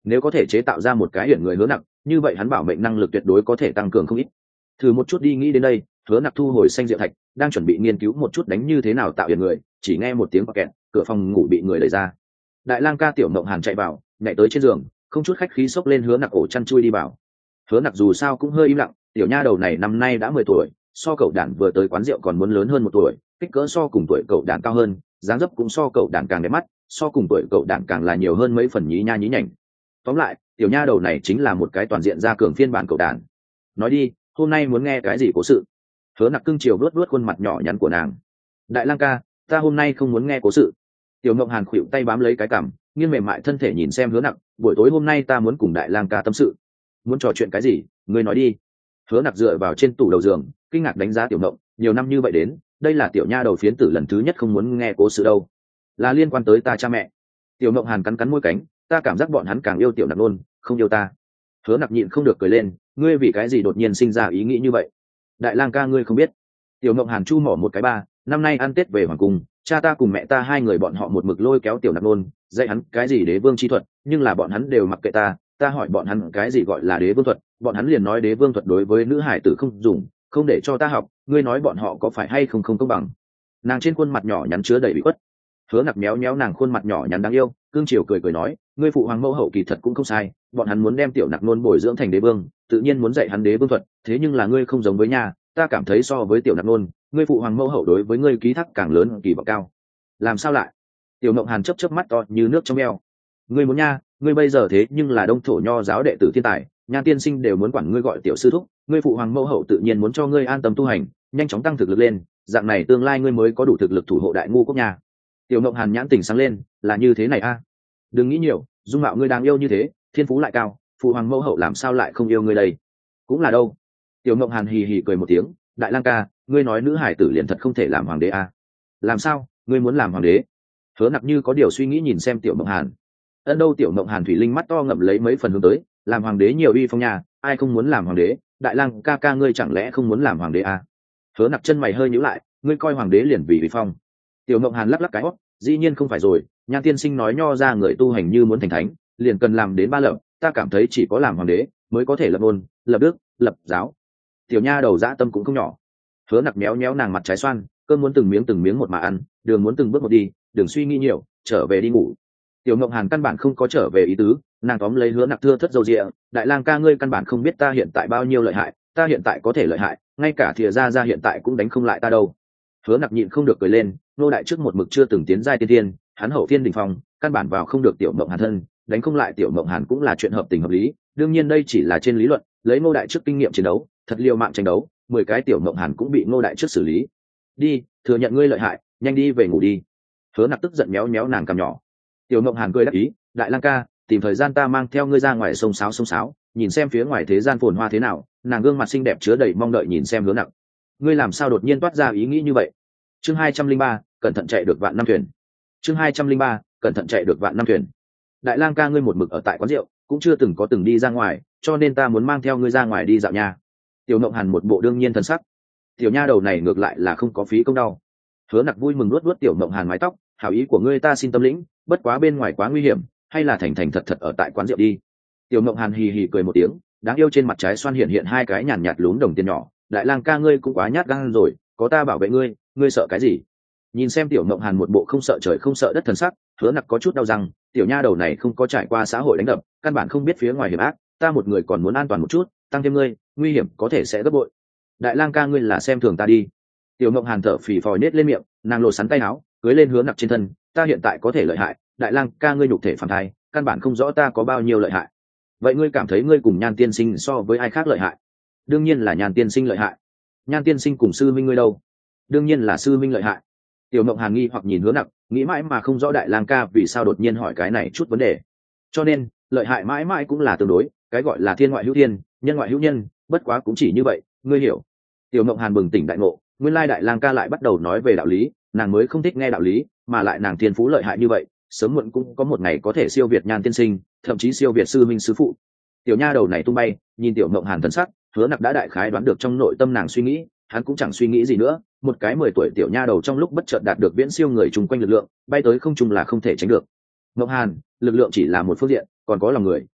nếu có thể chế tạo ra một cái hiển người hứa nặc, như vậy hắn bảo mệnh năng lực tuyệt đối có thể tăng cường không ít. Thử một chút đi, nghĩ đến đây, hứa nặc thu hồi xanh diệu thạch, đang chuẩn bị nghiên cứu một chút đánh như thế nào tạo hiển người, chỉ nghe một tiếng kẹt, cửa phòng ngủ bị người đẩy ra. Đại lang ca Tiểu Mộng Hàn chạy vào, nhảy tới trên giường, không chút khách khí xốc lên hứa nặc ổ chăn chui đi vào. Hứa nặc dù sao cũng hơi im lặng, tiểu nha đầu này năm nay đã mười tuổi, so cậu đản vừa tới quán rượu còn muốn lớn hơn một tuổi, kích cỡ so cùng tuổi cậu đản cao hơn, dáng dấp cũng so cậu đản càng đẹp mắt, so cùng tuổi cậu đản càng là nhiều hơn mấy phần nhí nha nhí nhảnh. Tóm lại, tiểu nha đầu này chính là một cái toàn diện gia cường phiên bản cậu đản. Nói đi, hôm nay muốn nghe cái gì cố sự? Hứa nặc cưng chiều vuốt vuốt khuôn mặt nhỏ nhắn của nàng. Đại lang ca, ta hôm nay không muốn nghe cố sự. Tiểu Mộng Hàn khuỵu tay bám lấy cái cằm, nghiêng mềm mại thân thể nhìn xem hứa nặc, buổi tối hôm nay ta muốn cùng đại lang ca tâm sự. Muốn trò chuyện cái gì, ngươi nói đi. Hứa nặc dựa vào trên tủ đầu giường, kinh ngạc đánh giá Tiểu Mộng, nhiều năm như vậy đến, đây là tiểu nha đầu phiến tử lần thứ nhất không muốn nghe cố sự đâu, là liên quan tới ta cha mẹ. Tiểu Mộng Hàn cắn cắn môi cánh, ta cảm giác bọn hắn càng yêu tiểu nặc nôn, không yêu ta. Hứa nặc nhịn không được cười lên, ngươi vì cái gì đột nhiên sinh ra ý nghĩ như vậy? Đại lang ca ngươi không biết. Tiểu Mộng Hàn chu mỏ một cái ba, năm nay ăn tết về hoàng cung, cha ta cùng mẹ ta hai người bọn họ một mực lôi kéo tiểu nặc nôn, dạy hắn cái gì đế vương chi thuật, nhưng là bọn hắn đều mặc kệ ta. Ta hỏi bọn hắn cái gì gọi là đế vương thuật, bọn hắn liền nói đế vương thuật đối với nữ hải tử không dùng, không để cho ta học. Ngươi nói bọn họ có phải hay không không công bằng? Nàng trên khuôn mặt nhỏ nhắn chứa đầy bị khuất. Hứa nặc méo méo nàng khuôn mặt nhỏ nhắn đáng yêu, cương chiều cười cười nói, ngươi phụ hoàng mẫu hậu kỳ thật cũng không sai, bọn hắn muốn đem tiểu nặc nôn bồi dưỡng thành đế vương, tự nhiên muốn dạy hắn đế vương thuật, thế nhưng là ngươi không giống với nhà, ta cảm thấy so với tiểu nặc nôn, ngươi phụ hoàng mẫu hậu đối với ngươi ký thác càng lớn kỳ vọng cao. Làm sao lại? Tiểu Mộng Hàn chớp chớp mắt to như nước trong eo. Ngươi muốn nha, ngươi bây giờ thế nhưng là đông thổ nho giáo đệ tử thiên tài, Nhan tiên sinh đều muốn quản ngươi gọi tiểu sư thúc, ngươi phụ hoàng mẫu hậu tự nhiên muốn cho ngươi an tâm tu hành, nhanh chóng tăng thực lực lên, dạng này tương lai ngươi mới có đủ thực lực thủ hộ đại ngu quốc nhà. Tiểu Mộng Hàn nhãn tỉnh sáng lên, là như thế này a? À? Đừng nghĩ nhiều, dung mạo ngươi đáng yêu như thế, thiên phú lại cao, phụ hoàng mẫu hậu làm sao lại không yêu ngươi đây? Cũng là đâu. Tiểu Mộng Hàn hì hì cười một tiếng, đại lang ca, ngươi nói nữ hải tử liền thật không thể làm hoàng đế à? Làm sao, ngươi muốn làm hoàng đế? Hứa nặc như có điều suy nghĩ nhìn xem Tiểu Mộng Hàn. Ân đâu Tiểu Mộng Hàn thủy linh mắt to ngậm lấy mấy phần hướng tới, làm hoàng đế nhiều uy phong nhà, ai không muốn làm hoàng đế? Đại lang ca ca ngươi chẳng lẽ không muốn làm hoàng đế à? Hứa nặc chân mày hơi nhíu lại, ngươi coi hoàng đế liền vì uy phong. Tiểu Mộng Hàn lắc lắc cái hót, dĩ nhiên không phải rồi, Nhan tiên sinh nói nho ra người tu hành như muốn thành thánh, liền cần làm đến ba lập, ta cảm thấy chỉ có làm hoàng đế mới có thể lập ôn, lập đức, lập giáo. Tiểu nha đầu dã tâm cũng không nhỏ. Hứa nặc méo méo nàng mặt trái xoan, cơm muốn từng miếng từng miếng một mà ăn, đường muốn từng bước một đi, đừng suy nghĩ nhiều, trở về đi ngủ. Tiểu Mộng Hàn căn bản không có trở về ý tứ, nàng tóm lấy Hứa nặc thưa thất dầu rịa, đại lang ca ngươi căn bản không biết ta hiện tại bao nhiêu lợi hại, ta hiện tại có thể lợi hại, ngay cả thìa ra ra hiện tại cũng đánh không lại ta đâu. Hứa nặc nhịn không được cười lên, nô đại trước một mực chưa từng tiến giai tiên tiên, hắn hậu tiên đỉnh phong, căn bản vào không được Tiểu Mộng Hàn thân, đánh không lại Tiểu Mộng Hàn cũng là chuyện hợp tình hợp lý, đương nhiên đây chỉ là trên lý luận, lấy nô đại trước kinh nghiệm chiến đấu, thật liều mạng tranh đấu, mười cái Tiểu Mộng Hàn cũng bị nô đại trước xử lý. Đi, thừa nhận ngươi lợi hại, nhanh đi về ngủ đi. Hứa nặc tức giận méo méo nàng cằm nhỏ. Tiểu Mộng Hàn cười đáp ý, đại lang ca, tìm thời gian ta mang theo ngươi ra ngoài sông sáo sông sáo, nhìn xem phía ngoài thế gian phồn hoa thế nào. Nàng gương mặt xinh đẹp chứa đầy mong đợi nhìn xem Hứa nặc. Ngươi làm sao đột nhiên toát ra ý nghĩ như vậy? Chương hai trăm linh ba, cẩn thận chạy được vạn năm thuyền. Chương hai trăm linh ba, cẩn thận chạy được vạn năm thuyền. Đại lang ca ngươi một mực ở tại quán rượu, cũng chưa từng có từng đi ra ngoài, cho nên ta muốn mang theo ngươi ra ngoài đi dạo nha. Tiểu Mộng Hàn một bộ đương nhiên thần sắc. Tiểu nha đầu này ngược lại là không có phí công đau. Hứa nặc vui mừng luốt luốt Tiểu Mộng Hàn mái tóc, hảo ý của ngươi ta xin tâm lĩnh, bất quá bên ngoài quá nguy hiểm, hay là thành thành thật thật ở tại quán rượu đi. Tiểu Mộng Hàn hì hì cười một tiếng, đáng yêu trên mặt trái xoan hiện hiện hai cái nhàn nhạt lún đồng tiền nhỏ. Đại lang ca ngươi cũng quá nhát gan rồi, có ta bảo vệ ngươi, ngươi sợ cái gì? Nhìn xem Tiểu Mộng Hàn một bộ không sợ trời không sợ đất thần sắc, Hứa nặc có chút đau răng, tiểu nha đầu này không có trải qua xã hội đánh đập, căn bản không biết phía ngoài hiểm ác, ta một người còn muốn an toàn một chút, tăng thêm ngươi, nguy hiểm có thể sẽ gấp bội. Đại lang ca ngươi là xem thường ta đi. Tiểu Mộng Hàn thở phì phò nết lên miệng, nàng lộ sắn tay áo, cưới lên Hứa nặc trên thân, ta hiện tại có thể lợi hại, đại lang ca ngươi nhục thể phản thai, căn bản không rõ ta có bao nhiêu lợi hại. Vậy ngươi cảm thấy ngươi cùng Nhan tiên sinh so với ai khác lợi hại? Đương nhiên là Nhan tiên sinh lợi hại. Nhan tiên sinh cùng sư minh ngươi đâu? Đương nhiên là sư minh lợi hại. Tiểu Mộng Hàn nghi hoặc nhìn Hứa nặc, nghĩ mãi mà không rõ đại lang ca vì sao đột nhiên hỏi cái này chút vấn đề. Cho nên lợi hại mãi mãi cũng là tương đối, cái gọi là thiên ngoại hữu thiên, nhân ngoại hữu nhân, bất quá cũng chỉ như vậy, ngươi hiểu. Tiểu Mộng Hàn bừng tỉnh đại ngộ, nguyên lai đại lang ca lại bắt đầu nói về đạo lý, nàng mới không thích nghe đạo lý, mà lại nàng thiên phú lợi hại như vậy, sớm muộn cũng có một ngày có thể siêu việt Nhan tiên sinh, thậm chí siêu việt sư minh sư phụ. Tiểu nha đầu này tung bay, nhìn Tiểu Mộng Hàn thần sắc, Hứa nặc đã đại khái đoán được trong nội tâm nàng suy nghĩ, hắn cũng chẳng suy nghĩ gì nữa, một cái mười tuổi tiểu nha đầu trong lúc bất chợt đạt được viễn siêu người chung quanh lực lượng, bay tới không trung là không thể tránh được. Mộng Hàn, lực lượng chỉ là một phương diện, còn có lòng người,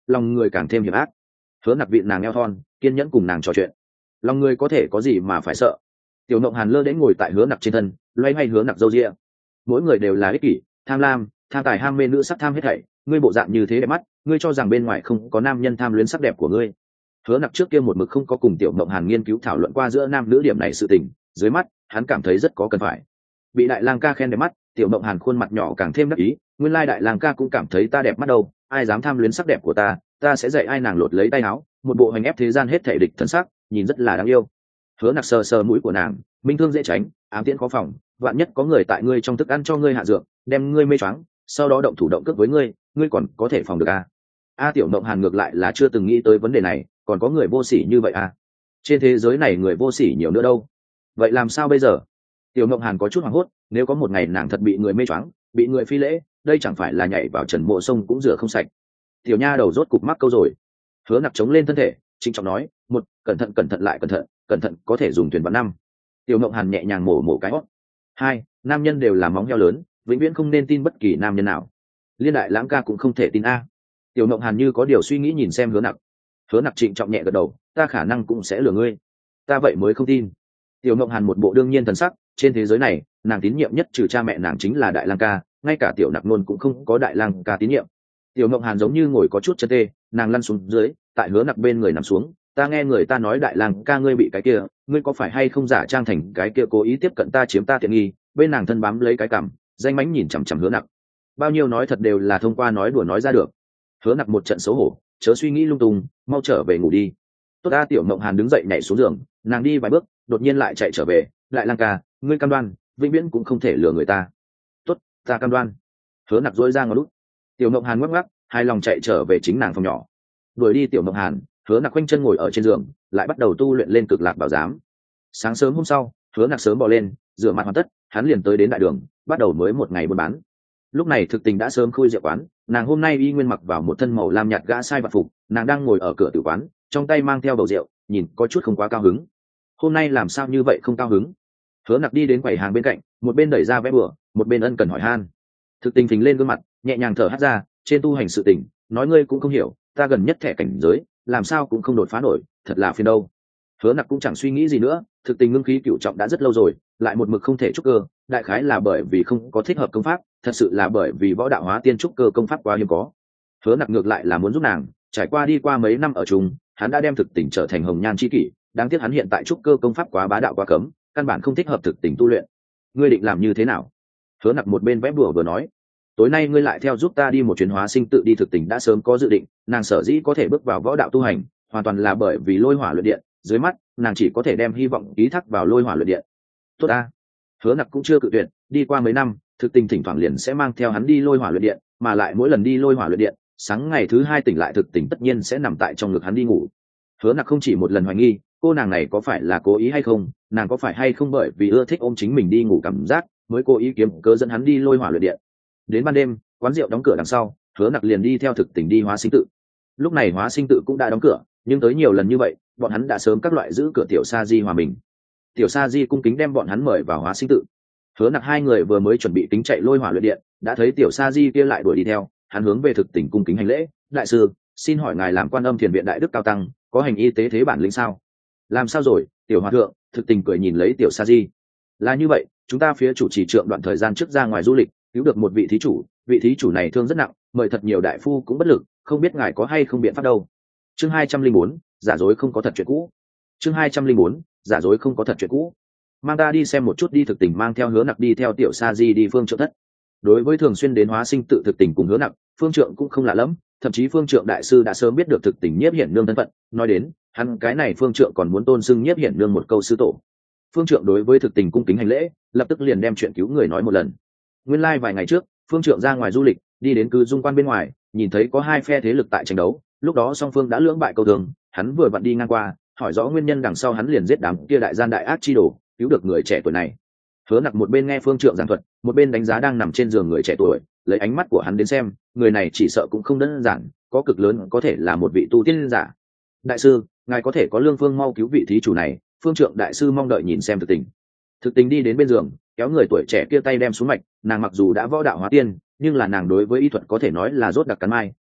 lòng người càng thêm hiểm ác. Hứa Nặc vịn nàng eo thon, kiên nhẫn cùng nàng trò chuyện. Lòng người có thể có gì mà phải sợ? Tiểu Mộng Hàn lơ đến ngồi tại Hứa Nặc trên thân, loay hoay Hứa Nặc râu ria. Mỗi người đều là ích kỷ, tham lam, tham tài ham mê nữ sắc tham hết thảy, ngươi bộ dạng như thế đẹp mắt, ngươi cho rằng bên ngoài không có nam nhân tham luyến sắc đẹp của ngươi. Hứa Nặc trước kia một mực không có cùng Tiểu Mộng Hàn nghiên cứu thảo luận qua giữa nam nữ điểm này sự tình, dưới mắt, hắn cảm thấy rất có cần phải. Bị Đại Lang ca khen đẹp mắt, Tiểu Mộng Hàn khuôn mặt nhỏ càng thêm đắc ý, nguyên lai Đại Lang ca cũng cảm thấy ta đẹp mắt đâu, ai dám tham luyến sắc đẹp của ta, ta sẽ dạy ai nàng lột lấy tay áo, một bộ hành ép thế gian hết thảy địch thân sắc, nhìn rất là đáng yêu. Hứa Nặc sờ sờ mũi của nàng, minh thương dễ tránh, ám tiễn khó phòng, vạn nhất có người tại ngươi trong thức ăn cho ngươi hạ dược, đem ngươi mê choáng, sau đó động thủ động cước với ngươi, ngươi còn có thể phòng được à? A Tiểu Mộng Hàn ngược lại là chưa từng nghĩ tới vấn đề này, còn có người vô sỉ như vậy à? Trên thế giới này người vô sỉ nhiều nữa đâu. Vậy làm sao bây giờ? Tiểu Mộng Hàn có chút hoảng hốt, nếu có một ngày nàng thật bị người mê choáng, bị người phi lễ, đây chẳng phải là nhảy vào trần mộ sông cũng rửa không sạch. Tiểu nha đầu rốt cục mắc câu rồi. Hứa Nặc chống lên thân thể, trịnh trọng nói, một, cẩn thận cẩn thận lại cẩn thận, cẩn thận có thể dùng thuyền vạn năm. Tiểu Mộng Hàn nhẹ nhàng mổ mổ cái hót. Hai, nam nhân đều là móng heo lớn, vĩnh viễn không nên tin bất kỳ nam nhân nào. Liên Đại Lãng ca cũng không thể tin a. Tiểu Mộng Hàn như có điều suy nghĩ nhìn xem Hứa Nặc. Hứa Nặc trịnh trọng nhẹ gật đầu, ta khả năng cũng sẽ lừa ngươi. Ta vậy mới không tin. Tiểu Mộng Hàn một bộ đương nhiên thần sắc, trên thế giới này, nàng tín nhiệm nhất trừ cha mẹ nàng chính là Đại Lang ca, ngay cả Tiểu Nặc nôn cũng không có Đại Lang ca tín nhiệm. Tiểu Mộng Hàn giống như ngồi có chút chân tê, nàng lăn xuống dưới, tại Hứa Nặc bên người nằm xuống, ta nghe người ta nói Đại Lang ca ngươi bị cái kia, ngươi có phải hay không giả trang thành cái kia cố ý tiếp cận ta chiếm ta tiện nghi? Bên nàng thân bám lấy cái cằm, danh mánh nhìn chằm chằm Hứa Nặc. Bao nhiêu nói thật đều là thông qua nói đùa nói ra được. Hứa Nặc một trận xấu hổ, chớ suy nghĩ lung tung, mau trở về ngủ đi. Tốt a. Tiểu Mộng Hàn đứng dậy nhảy xuống giường, nàng đi vài bước, đột nhiên lại chạy trở về, Đại Lang ca, ngươi cam đoan, vĩnh viễn cũng không thể lừa người ta. Tốt, ta cam đoan. Hứa Nặc dỗi ra ngón lút. Tiểu Mộng Hàn ngoắc ngoắc, hai lòng chạy trở về chính nàng phòng nhỏ. Đuổi đi Tiểu Mộng Hàn, Hứa Nặc quanh chân ngồi ở trên giường, lại bắt đầu tu luyện lên Cực Lạc Bảo Giám. Sáng sớm hôm sau, Hứa Nặc sớm bò lên, rửa mặt hoàn tất, hắn liền tới đến đại đường, bắt đầu mới một ngày buôn bán. Lúc này Thực Tình đã sớm khui rượu quán, nàng hôm nay y nguyên mặc vào một thân màu lam nhạt gã sai vặt phục, nàng đang ngồi ở cửa tử quán, trong tay mang theo bầu rượu, nhìn có chút không quá cao hứng. Hôm nay làm sao như vậy không cao hứng? Hứa Nặc đi đến quầy hàng bên cạnh, một bên đẩy ra vé bừa, một bên ân cần hỏi han. Thực Tình phình lên gương mặt, nhẹ nhàng thở hắt ra, trên tu hành sự tình, nói ngươi cũng không hiểu, ta gần nhất thẻ cảnh giới, làm sao cũng không đột phá nổi, thật là phiền đâu. Hứa Nặc cũng chẳng suy nghĩ gì nữa, Thực Tình ngưng khí cửu trọng đã rất lâu rồi, lại một mực không thể trúc cơ, đại khái là bởi vì không có thích hợp công pháp, thật sự là bởi vì võ đạo hóa tiên trúc cơ công pháp quá hiếm có. Hứa Nặc ngược lại là muốn giúp nàng, trải qua đi qua mấy năm ở chung, hắn đã đem Thực Tình trở thành hồng nhan chi kỷ, đáng tiếc hắn hiện tại trúc cơ công pháp quá bá đạo quá cấm, căn bản không thích hợp Thực Tình tu luyện. Ngươi định làm như thế nào? Hứa Nặc một bên vẽ bùa vừa nói, tối nay ngươi lại theo giúp ta đi một chuyến hóa sinh tự đi. Thực Tình đã sớm có dự định, nàng sở dĩ có thể bước vào võ đạo tu hành, hoàn toàn là bởi vì lôi hỏa luyện điện, dưới mắt nàng chỉ có thể đem hy vọng ý thác vào lôi hỏa luyện điện. Tốt a. Hứa Nặc cũng chưa cự tuyệt, đi qua mấy năm, Thực Tình thỉnh thoảng liền sẽ mang theo hắn đi lôi hỏa luyện điện, mà lại mỗi lần đi lôi hỏa luyện điện, sáng ngày thứ hai tỉnh lại Thực Tình tất nhiên sẽ nằm tại trong ngực hắn đi ngủ. Hứa Nặc không chỉ một lần hoài nghi, cô nàng này có phải là cố ý hay không, nàng có phải hay không bởi vì ưa thích ôm chính mình đi ngủ cảm giác, mới cố ý kiếm cớ dẫn hắn đi lôi hỏa luyện điện. Đến ban đêm, quán rượu đóng cửa đằng sau, Hứa Nặc liền đi theo Thực Tình đi hóa sinh tự. Lúc này hóa sinh tự cũng đã đóng cửa, nhưng tới nhiều lần như vậy, bọn hắn đã sớm các loại giữ cửa tiểu sa di hòa mình. Tiểu sa di cung kính đem bọn hắn mời vào hóa sinh tự. Hứa Nặc hai người vừa mới chuẩn bị tính chạy lôi hỏa luyện điện, đã thấy tiểu sa di kia lại đuổi đi theo, hắn hướng về Thực Tình cung kính hành lễ, đại sư, xin hỏi ngài làm quan âm thiền viện đại đức cao tăng, có hành y tế thế bản lĩnh sao? Làm sao rồi, tiểu hòa thượng? Thực Tình cười nhìn lấy tiểu sa di. Là như vậy, chúng ta phía chủ trì trượng đoạn thời gian trước ra ngoài du lịch, cứu được một vị thí chủ, vị thí chủ này thương rất nặng, mời thật nhiều đại phu cũng bất lực, không biết ngài có hay không biện pháp đâu. Chương hai trăm linh bốn, giả dối không có thật chuyện cũ. Chương hai trăm linh bốn, giả dối không có thật chuyện cũ. Mang ta đi xem một chút đi. Thực Tình mang theo Hứa Nặc đi theo tiểu sa di đi phương trượng thất. Đối với thường xuyên đến hóa sinh tự Thực Tình cùng Hứa Nặc, phương trượng cũng không lạ lẫm, thậm chí phương trượng đại sư đã sớm biết được Thực Tình nhiếp hiển nương thân phận, nói đến, hắn cái này phương trượng còn muốn tôn xưng nhiếp hiển nương một câu sư tổ. Phương trượng đối với Thực Tình cung kính hành lễ, lập tức liền đem chuyện cứu người nói một lần. Nguyên lai like vài ngày trước, phương trượng ra ngoài du lịch, đi đến cư dung quan bên ngoài, nhìn thấy có hai phe thế lực tại tranh đấu, lúc đó song phương đã lưỡng bại câu thường, hắn vừa vặn đi ngang qua, hỏi rõ nguyên nhân đằng sau hắn liền giết đám kia đại gian đại ác chi đồ, cứu được người trẻ tuổi này. Hứa Nặc một bên nghe phương trượng giảng thuật, một bên đánh giá đang nằm trên giường người trẻ tuổi, lấy ánh mắt của hắn đến xem, người này chỉ sợ cũng không đơn giản, có cực lớn có thể là một vị tu tiên giả. Đại sư, ngài có thể có lương phương mau cứu vị thí chủ này. Phương trượng đại sư mong đợi nhìn xem Thực Tình. Thực Tình đi đến bên giường, kéo người tuổi trẻ kia tay đem xuống mạch, nàng mặc dù đã võ đạo hóa tiên, nhưng là nàng đối với y thuật có thể nói là rốt đặc cắn mai,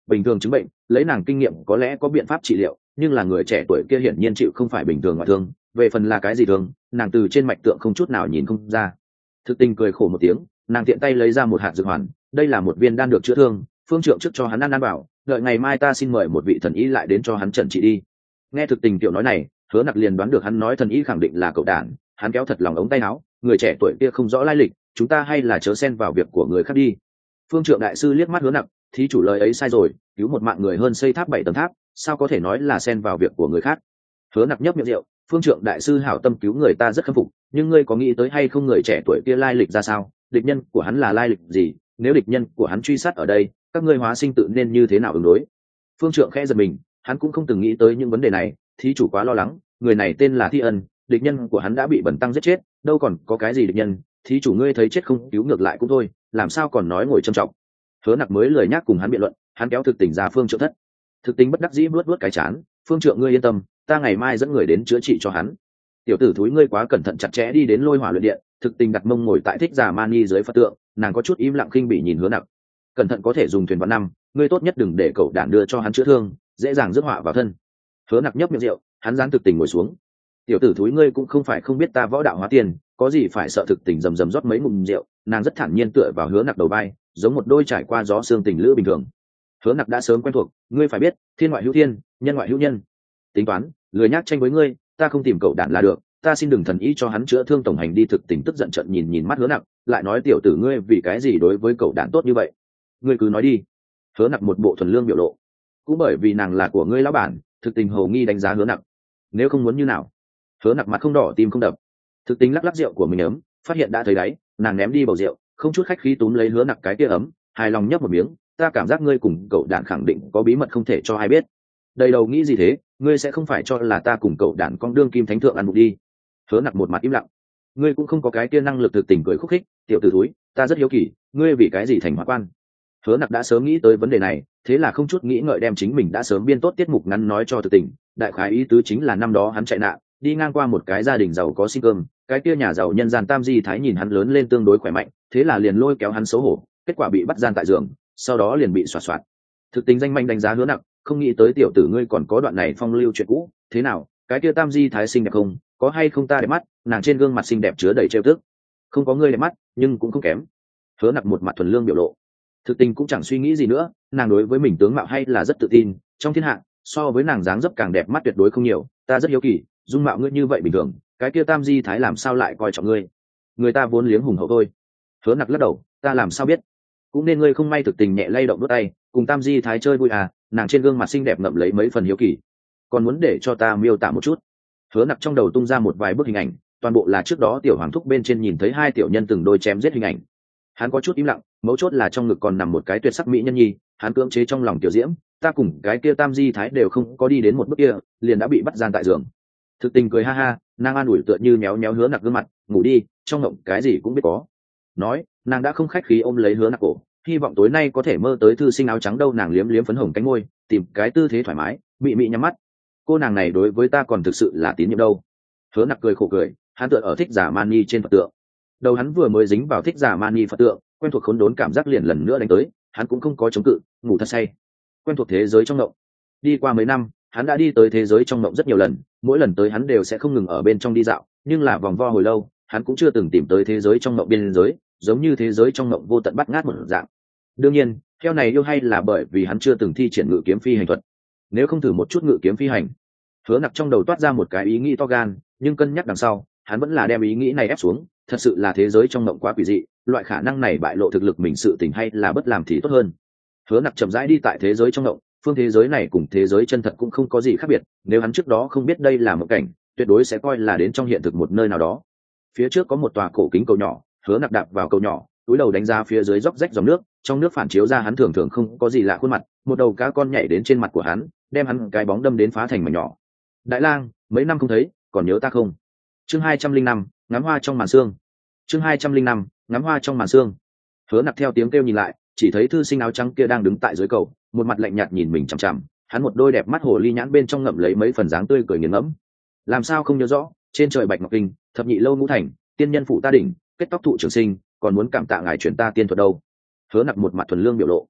bình thường chứng bệnh lấy nàng kinh nghiệm có lẽ có biện pháp trị liệu, nhưng là người trẻ tuổi kia hiển nhiên chịu không phải bình thường ngoại thương, về phần là cái gì thường nàng từ trên mạch tượng không chút nào nhìn không ra. Thực tình cười khổ một tiếng, nàng tiện tay lấy ra một hạt dược hoàn, đây là một viên đan được chữa thương, phương trượng trước cho hắn ăn ăn bảo, đợi ngày mai ta xin mời một vị thần y lại đến cho hắn trần trị đi. Nghe thực tình tiểu nói này, Hứa Nặc liền đoán được hắn nói thần y khẳng định là cậu đản, hắn kéo thật lòng ống tay áo, người trẻ tuổi kia không rõ lai lịch, chúng ta hay là chớ xen vào việc của người khác đi. Phương trượng đại sư liếc mắt Hứa Nặc, thí chủ lời ấy sai rồi, cứu một mạng người hơn xây tháp bảy tầng tháp, sao có thể nói là xen vào việc của người khác. Hứa Nặc nhấp miệng rượu, phương trượng đại sư hảo tâm cứu người ta rất khâm phục, nhưng ngươi có nghĩ tới hay không người trẻ tuổi kia lai lịch ra sao, địch nhân của hắn là lai lịch gì, nếu địch nhân của hắn truy sát ở đây, các ngươi hóa sinh tự nên như thế nào ứng đối. Phương trượng khẽ giật mình, hắn cũng không từng nghĩ tới những vấn đề này, thí chủ quá lo lắng, người này tên là Thi Ân, địch nhân của hắn đã bị bẩn tăng giết chết, đâu còn có cái gì địch nhân, thí chủ ngươi thấy chết không cứu ngược lại cũng thôi, làm sao còn nói ngồi trầm trọng. Hứa Nặc mới lười nhác cùng hắn biện luận, hắn kéo thực tình ra phương trượng thất. Thực tình bất đắc dĩ vuốt vuốt cái chán, phương trượng ngươi yên tâm, ta ngày mai dẫn người đến chữa trị cho hắn. Tiểu tử thúi ngươi quá cẩn thận chặt chẽ đi đến Lôi Hỏa luyện điện, thực tình đặt mông ngồi tại Thích Giả Mani dưới Phật tượng, nàng có chút im lặng khinh bỉ nhìn Hứa Nặc. Cẩn thận có thể dùng thuyền vạn năm, ngươi tốt nhất đừng để cậu đản đưa cho hắn chữa thương, dễ dàng rước họa vào thân. Hứa Nặc nhấp miệng rượu, hắn gián thực tình ngồi xuống. Tiểu tử thúi ngươi cũng không phải không biết ta võ đạo hóa tiền, có gì phải sợ. Thực tình rầm rầm rót mấy ngụm rượu, nàng rất thản nhiên tựa vào Hứa Nặc đầu vai, giống một đôi trải qua gió sương tình lữ bình thường. Hứa Nặc đã sớm quen thuộc, ngươi phải biết, thiên ngoại hữu thiên, nhân ngoại hữu nhân. Tính toán, lười nhác tranh với ngươi, ta không tìm cậu đản là được, ta xin đừng thần ý cho hắn chữa thương tổng hành đi. Thực tình tức giận trận nhìn nhìn mắt Hứa Nặc, lại nói tiểu tử ngươi vì cái gì đối với cậu đản tốt như vậy? Ngươi cứ nói đi. Hứa Nặc một bộ thuần lương biểu lộ. Cũng bởi vì nàng là của ngươi lão bản. Thực tình hầu nghi đánh giá Hứa Nặc. Nếu không muốn như nào? Hứa Nặc mặt không đỏ tim không đập. Thực tình lắc lắc rượu của mình ấm, phát hiện đã thấy đáy, nàng ném đi bầu rượu, không chút khách khí túm lấy Hứa Nặc cái kia ấm, hài lòng nhấp một miếng. Ta cảm giác ngươi cùng cậu đản khẳng định có bí mật không thể cho ai biết. Đầy đầu nghĩ gì thế, ngươi sẽ không phải cho là ta cùng cậu đản con đương kim thánh thượng ăn bụng đi. Hứa Nặc một mặt im lặng. Ngươi cũng không có cái kia năng lực. Thực tình cười khúc khích, tiểu tử thúi, ta rất hiếu kỳ, ngươi vì cái gì thành Hỏa quan? Hứa Nặc đã sớm nghĩ tới vấn đề này, thế là không chút nghĩ ngợi đem chính mình đã sớm biên tốt tiết mục ngắn nói cho Thực tình. Đại khái ý tứ chính là năm đó hắn chạy nạn, đi ngang qua một cái gia đình giàu có xin cơm, cái kia nhà giàu nhân gian tam di thái nhìn hắn lớn lên tương đối khỏe mạnh, thế là liền lôi kéo hắn xấu hổ, kết quả bị bắt gian tại giường, sau đó liền bị xoạt xoạt. Thực tình danh manh đánh giá Hứa Nặc, không nghĩ tới tiểu tử ngươi còn có đoạn này phong lưu chuyện cũ, thế nào, cái kia tam di thái xinh đẹp không, có hay không ta đẹp mắt? Nàng trên gương mặt xinh đẹp chứa đầy trêu tức. Không có ngươi đẹp mắt, nhưng cũng không kém. Hứa Nặc một mặt thuần lương biểu lộ. Thực tình cũng chẳng suy nghĩ gì nữa, nàng đối với mình tướng mạo hay là rất tự tin, trong thiên hạ so với nàng dáng dấp càng đẹp mắt tuyệt đối không nhiều. Ta rất hiếu kỳ, dung mạo ngươi như vậy bình thường, cái kia tam di thái làm sao lại coi trọng ngươi? Người ta vốn liếng hùng hậu thôi. Hứa Nặc lắc đầu, ta làm sao biết? Cũng nên ngươi không may. Thực tình nhẹ lay động đốt tay, cùng tam di thái chơi vui à? Nàng trên gương mặt xinh đẹp ngậm lấy mấy phần hiếu kỳ. Còn muốn để cho ta miêu tả một chút? Hứa Nặc trong đầu tung ra một vài bức hình ảnh, toàn bộ là trước đó tiểu hoàng thúc bên trên nhìn thấy hai tiểu nhân từng đôi chém giết hình ảnh. Hắn có chút im lặng, mấu chốt là trong ngực còn nằm một cái tuyệt sắc mỹ nhân nhi, hắn cưỡng chế trong lòng tiểu diễm, ta cùng cái kia tam di thái đều không có đi đến một bước kia, liền đã bị bắt gian tại giường. Thực tình cười ha ha, nàng an ủi tựa như méo méo Hứa Nặc gương mặt, ngủ đi, trong mộng cái gì cũng biết có. Nói, nàng đã không khách khí ôm lấy Hứa Nặc cổ, hy vọng tối nay có thể mơ tới thư sinh áo trắng đâu. Nàng liếm liếm phấn hồng cánh môi, tìm cái tư thế thoải mái, mị mị nhắm mắt. Cô nàng này đối với ta còn thực sự là tín nhiệm đâu. Hứa Nặc cười khổ cười, hắn tựa ở Thích Giả Mani trên Phật tượng. Đầu hắn vừa mới dính vào Thích Giả Mani Phật tượng, quen thuộc khốn đốn cảm giác liền lần nữa đánh tới, hắn cũng không có chống cự, ngủ thật say. Quen thuộc thế giới trong mộng. Đi qua mấy năm, hắn đã đi tới thế giới trong mộng rất nhiều lần, mỗi lần tới hắn đều sẽ không ngừng ở bên trong đi dạo, nhưng là vòng vo hồi lâu, hắn cũng chưa từng tìm tới thế giới trong mộng biên giới, giống như thế giới trong mộng vô tận bắt ngát một dạng. Đương nhiên, theo này yêu hay là bởi vì hắn chưa từng thi triển ngự kiếm phi hành thuật. Nếu không thử một chút ngự kiếm phi hành. Hứa Nặc trong đầu toát ra một cái ý nghĩ to gan, nhưng cân nhắc đằng sau, hắn vẫn là đem ý nghĩ này ép xuống. Thật sự là thế giới trong mộng quá quỷ dị, loại khả năng này bại lộ thực lực mình sự tình hay là bất làm thì tốt hơn. Hứa Nặc chậm rãi đi tại thế giới trong mộng, phương thế giới này cùng thế giới chân thật cũng không có gì khác biệt, nếu hắn trước đó không biết đây là một cảnh, tuyệt đối sẽ coi là đến trong hiện thực một nơi nào đó. Phía trước có một tòa cổ kính cầu nhỏ, Hứa Nặc đạp vào cầu nhỏ, túi đầu đánh ra phía dưới róc rách dòng nước, trong nước phản chiếu ra hắn thường thường không có gì lạ khuôn mặt, một đầu cá con nhảy đến trên mặt của hắn, đem hắn cái bóng đâm đến phá thành mảnh nhỏ. Đại lang, mấy năm không thấy, còn nhớ ta không? Chương hai trăm linh năm, ngắm hoa trong màn sương. Chương hai trăm linh năm, ngắm hoa trong màn sương. Hứa Nặc theo tiếng kêu nhìn lại, chỉ thấy thư sinh áo trắng kia đang đứng tại dưới cầu, một mặt lạnh nhạt nhìn mình chằm chằm, hắn một đôi đẹp mắt hồ ly nhãn bên trong ngậm lấy mấy phần dáng tươi cười nghiền ngẫm. Làm sao không nhớ rõ, trên trời bạch ngọc kinh, thập nhị lâu ngũ thành, tiên nhân phụ ta đỉnh, kết tóc thụ trường sinh, còn muốn cảm tạ ngài chuyển ta tiên thuật đâu. Hứa Nặc một mặt thuần lương biểu lộ.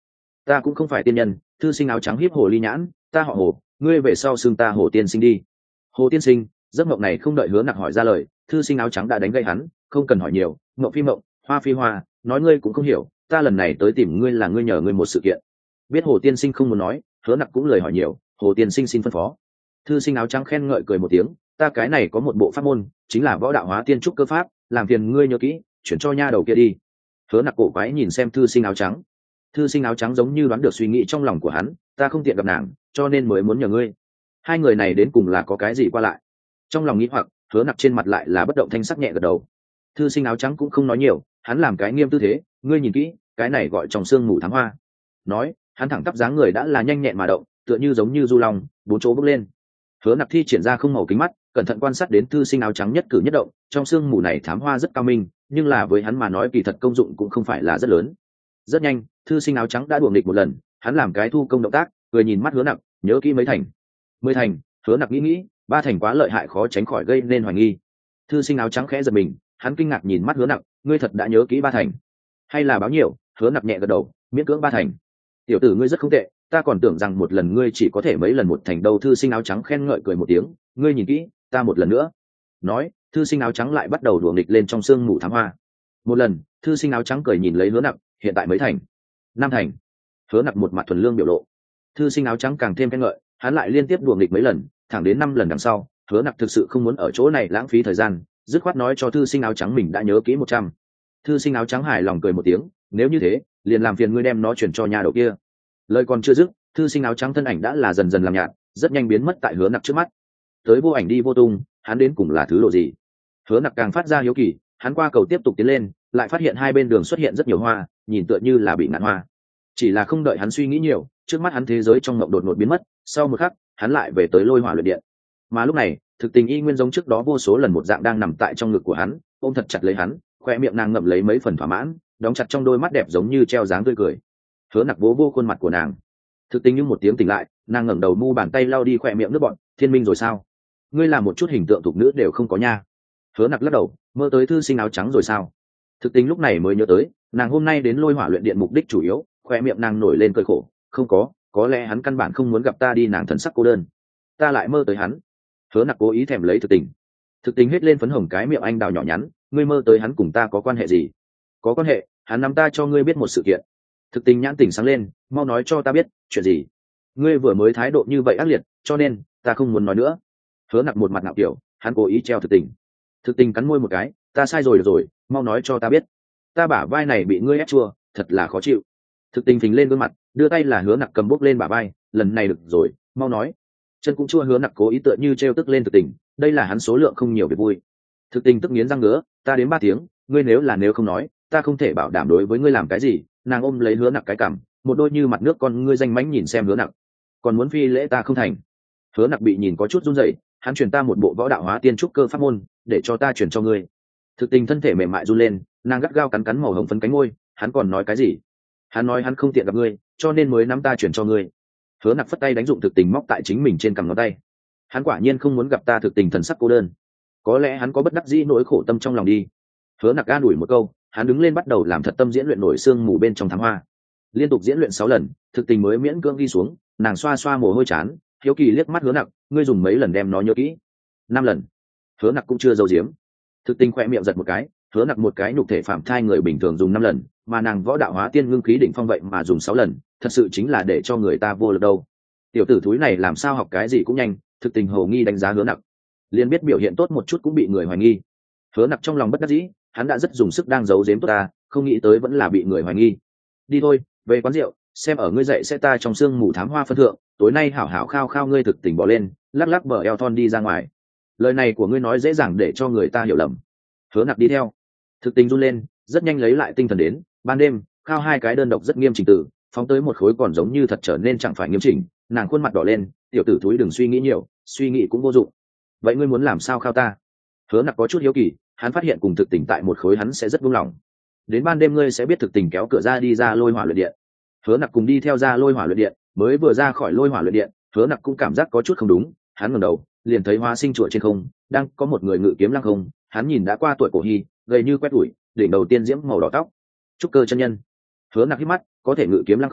ta cũng không phải tiên nhân. Thư sinh áo trắng híp hồ ly nhãn, ta họ Hồ, ngươi về sau xưng ta Hồ tiên sinh đi. Hồ tiên sinh. Giấc mộng này không đợi Hứa Nặc hỏi ra lời, thư sinh áo trắng đã đánh gây hắn, không cần hỏi nhiều, mộng phi mộng, hoa phi hoa, nói ngươi cũng không hiểu, ta lần này tới tìm ngươi là ngươi nhờ ngươi một sự kiện. Biết Hồ tiên sinh không muốn nói, Hứa Nặc cũng lời hỏi nhiều, Hồ tiên sinh xin phân phó. Thư sinh áo trắng khen ngợi cười một tiếng, ta cái này có một bộ pháp môn, chính là võ đạo hóa tiên trúc cơ pháp, làm phiền ngươi nhớ kỹ, chuyển cho nha đầu kia đi. Hứa Nặc cổ quái nhìn xem thư sinh áo trắng. Thư sinh áo trắng giống như đoán được suy nghĩ trong lòng của hắn, ta không tiện gặp nàng, cho nên mới muốn nhờ ngươi. Hai người này đến cùng là có cái gì qua lại? Trong lòng nghĩ hoặc, Hứa Nặc trên mặt lại là bất động thanh sắc nhẹ gật đầu. Thư sinh áo trắng cũng không nói nhiều, hắn làm cái nghiêm tư thế, ngươi nhìn kỹ, cái này gọi trong xương mù thám hoa. Nói, hắn thẳng tắp dáng người đã là nhanh nhẹn mà động, tựa như giống như du long, bốn chỗ bước lên. Hứa Nặc thi triển ra không màu kính mắt, cẩn thận quan sát đến thư sinh áo trắng nhất cử nhất động, trong xương mù này thám hoa rất cao minh, nhưng là với hắn mà nói kỳ thật công dụng cũng không phải là rất lớn. Rất nhanh, thư sinh áo trắng đã đuổi nghịch một lần, hắn làm cái thu công động tác, cười nhìn mắt Hứa Nặc, nhớ kỹ mấy thành. Mười thành. Hứa Nặc nghĩ nghĩ, ba thành quá lợi hại khó tránh khỏi gây nên hoài nghi. Thư sinh áo trắng khẽ giật mình, hắn kinh ngạc nhìn mắt Hứa Nặc, ngươi thật đã nhớ kỹ ba thành, hay là báo nhiều? Hứa Nặc nhẹ gật đầu, miễn cưỡng ba thành. Tiểu tử ngươi rất không tệ, ta còn tưởng rằng một lần ngươi chỉ có thể mấy lần một thành đâu. Thư sinh áo trắng khen ngợi cười một tiếng, ngươi nhìn kỹ, ta một lần nữa. Nói, thư sinh áo trắng lại bắt đầu đùa nghịch lên trong sương mù thám hoa. Một lần, thư sinh áo trắng cười nhìn lấy Hứa Nặc, hiện tại mấy thành? Năm thành. Hứa Nặc một mặt thuần lương biểu lộ. Thư sinh áo trắng càng thêm khen ngợi, hắn lại liên tiếp đùa nghịch mấy lần, thẳng đến năm lần đằng sau, Hứa Nặc thực sự không muốn ở chỗ này lãng phí thời gian, dứt khoát nói cho thư sinh áo trắng mình đã nhớ kỹ một trăm. Thư sinh áo trắng hài lòng cười một tiếng, nếu như thế, liền làm phiền ngươi đem nó chuyển cho nhà đầu kia. Lời còn chưa dứt, thư sinh áo trắng thân ảnh đã là dần dần làm nhạt, rất nhanh biến mất tại Hứa Nặc trước mắt. Tới vô ảnh đi vô tung, hắn đến cùng là thứ độ gì? Hứa Nặc càng phát ra hiếu kỳ, hắn qua cầu tiếp tục tiến lên, lại phát hiện hai bên đường xuất hiện rất nhiều hoa, nhìn tựa như là bị ngạn hoa. Chỉ là không đợi hắn suy nghĩ nhiều, trước mắt hắn thế giới trong mộng đột ngột biến mất, sau một khắc, hắn lại về tới Lôi Hỏa Luyện Điện. Mà lúc này, thực tình y nguyên giống trước đó vô số lần một dạng đang nằm tại trong ngực của hắn, ôm thật chặt lấy hắn, khoe miệng nàng ngậm lấy mấy phần thỏa mãn, đóng chặt trong đôi mắt đẹp giống như treo dáng tươi cười. Hứa Nặc vỗ vô khuôn mặt của nàng. Thực tình như một tiếng tỉnh lại, nàng ngẩng đầu mu bàn tay lau đi khoe miệng nước bọt, thiên minh rồi sao? Ngươi làm một chút hình tượng thục nữ đều không có nha. Hứa Nặc lắc đầu, mơ tới thư sinh áo trắng rồi sao? Thực tình lúc này mới nhớ tới, nàng hôm nay đến Lôi Hỏa Luyện Điện mục đích chủ yếu, khoe miệng nàng nổi lên cười khổ, không có, có lẽ hắn căn bản không muốn gặp ta đi. Nàng thần sắc cô đơn, ta lại mơ tới hắn. Hứa Nặc cố ý thèm lấy thực tình. Thực tình hết lên phấn hồng cái miệng anh đào nhỏ nhắn, ngươi mơ tới hắn cùng ta có quan hệ gì? Có quan hệ, hắn nắm ta cho ngươi biết một sự kiện. Thực tình nhãn tỉnh sáng lên, mau nói cho ta biết, chuyện gì? Ngươi vừa mới thái độ như vậy ác liệt, cho nên ta không muốn nói nữa. Hứa Nặc một mặt ngạo kiểu, hắn cố ý treo thực tình. Thực tình cắn môi một cái, ta sai rồi được rồi, mau nói cho ta biết. Ta bả vai này bị ngươi ép chua, thật là khó chịu. Thực tình phình lên gương mặt, đưa tay là Hứa Nặc cầm bốc lên bả vai, lần này được rồi, mau nói. Chân cũng chua. Hứa Nặc cố ý tựa như treo tức lên thực tình, đây là hắn số lượng không nhiều việc vui. Thực tình tức nghiến răng ngứa, ta đến ba tiếng, ngươi nếu là nếu không nói, ta không thể bảo đảm đối với ngươi làm cái gì. Nàng ôm lấy Hứa Nặc cái cằm, một đôi như mặt nước con ngươi danh mãnh nhìn xem Hứa Nặc, còn muốn phi lễ ta không thành. Hứa Nặc bị nhìn có chút run rẩy, hắn truyền ta một bộ võ đạo hóa tiên trúc cơ pháp môn, để cho ta truyền cho ngươi. Thực tình thân thể mềm mại run lên, nàng gắt gao cắn cắn màu hồng phấn cánh môi, hắn còn nói cái gì? Hắn nói hắn không tiện gặp ngươi, cho nên mới nắm ta truyền cho ngươi. Hứa Nặc phất tay đánh dụng thực tình móc tại chính mình trên cằm ngón tay. Hắn quả nhiên không muốn gặp ta. Thực tình thần sắc cô đơn, có lẽ hắn có bất đắc dĩ nỗi khổ tâm trong lòng đi. Hứa Nặc an ủi một câu, hắn đứng lên bắt đầu làm thật tâm diễn luyện nổi xương mù bên trong thám hoa. Liên tục diễn luyện sáu lần, thực tình mới miễn cưỡng đi xuống, nàng xoa xoa mồ hôi chán, hiếu kỳ liếc mắt Hứa Nặc, ngươi dùng mấy lần đem nó nhớ kỹ? Năm lần. Hứa Nặc cũng chưa giấu giếm. Thực tình khỏe miệng giật một cái, Hứa Nặc một cái nhục thể phạm thai người bình thường dùng năm lần, mà nàng võ đạo hóa tiên ngưng khí đỉnh phong vậy mà dùng sáu lần, thật sự chính là để cho người ta vô lực đâu. Tiểu tử thúi này làm sao học cái gì cũng nhanh. Thực tình hồ nghi đánh giá Hứa Nặc, liền biết biểu hiện tốt một chút cũng bị người hoài nghi. Hứa Nặc trong lòng bất đắc dĩ, hắn đã rất dùng sức đang giấu giếm tốt ta, không nghĩ tới vẫn là bị người hoài nghi. Đi thôi, về quán rượu, xem ở ngươi dậy sẽ ta trong sương mù thám hoa phân thượng, tối nay hảo hảo khao khao ngươi. Thực tình bỏ lên, lắc lắc bờ eo thon đi ra ngoài. Lời này của ngươi nói dễ dàng để cho người ta hiểu lầm. Hứa Nặc đi theo. Thực tình run lên, rất nhanh lấy lại tinh thần đến, ban đêm khao hai cái đơn độc rất nghiêm chỉnh tự, phóng tới một khối còn giống như thật trở nên chẳng phải nghiêm chỉnh. Nàng khuôn mặt đỏ lên, tiểu tử thúi đừng suy nghĩ nhiều, suy nghĩ cũng vô dụng. Vậy ngươi muốn làm sao khao ta? Hứa Nặc có chút hiếu kỳ, hắn phát hiện cùng thực tình tại một khối hắn sẽ rất vui lòng. Đến ban đêm ngươi sẽ biết thực tình kéo cửa ra đi ra Lôi Hỏa Luyện Điện. Hứa Nặc cùng đi theo ra Lôi Hỏa Luyện Điện, mới vừa ra khỏi Lôi Hỏa Luyện Điện, Hứa Nặc cũng cảm giác có chút không đúng, hắn ngẩng đầu, liền thấy Hóa Sinh chùa trên không, đang có một người ngự kiếm lăng không, hắn nhìn đã qua tuổi cổ hy, gầy như quét ủi, đỉnh đầu tiên diễm màu đỏ tóc. Trúc cơ chân nhân. Hứa Nặc hít mắt, có thể ngự kiếm lăng không,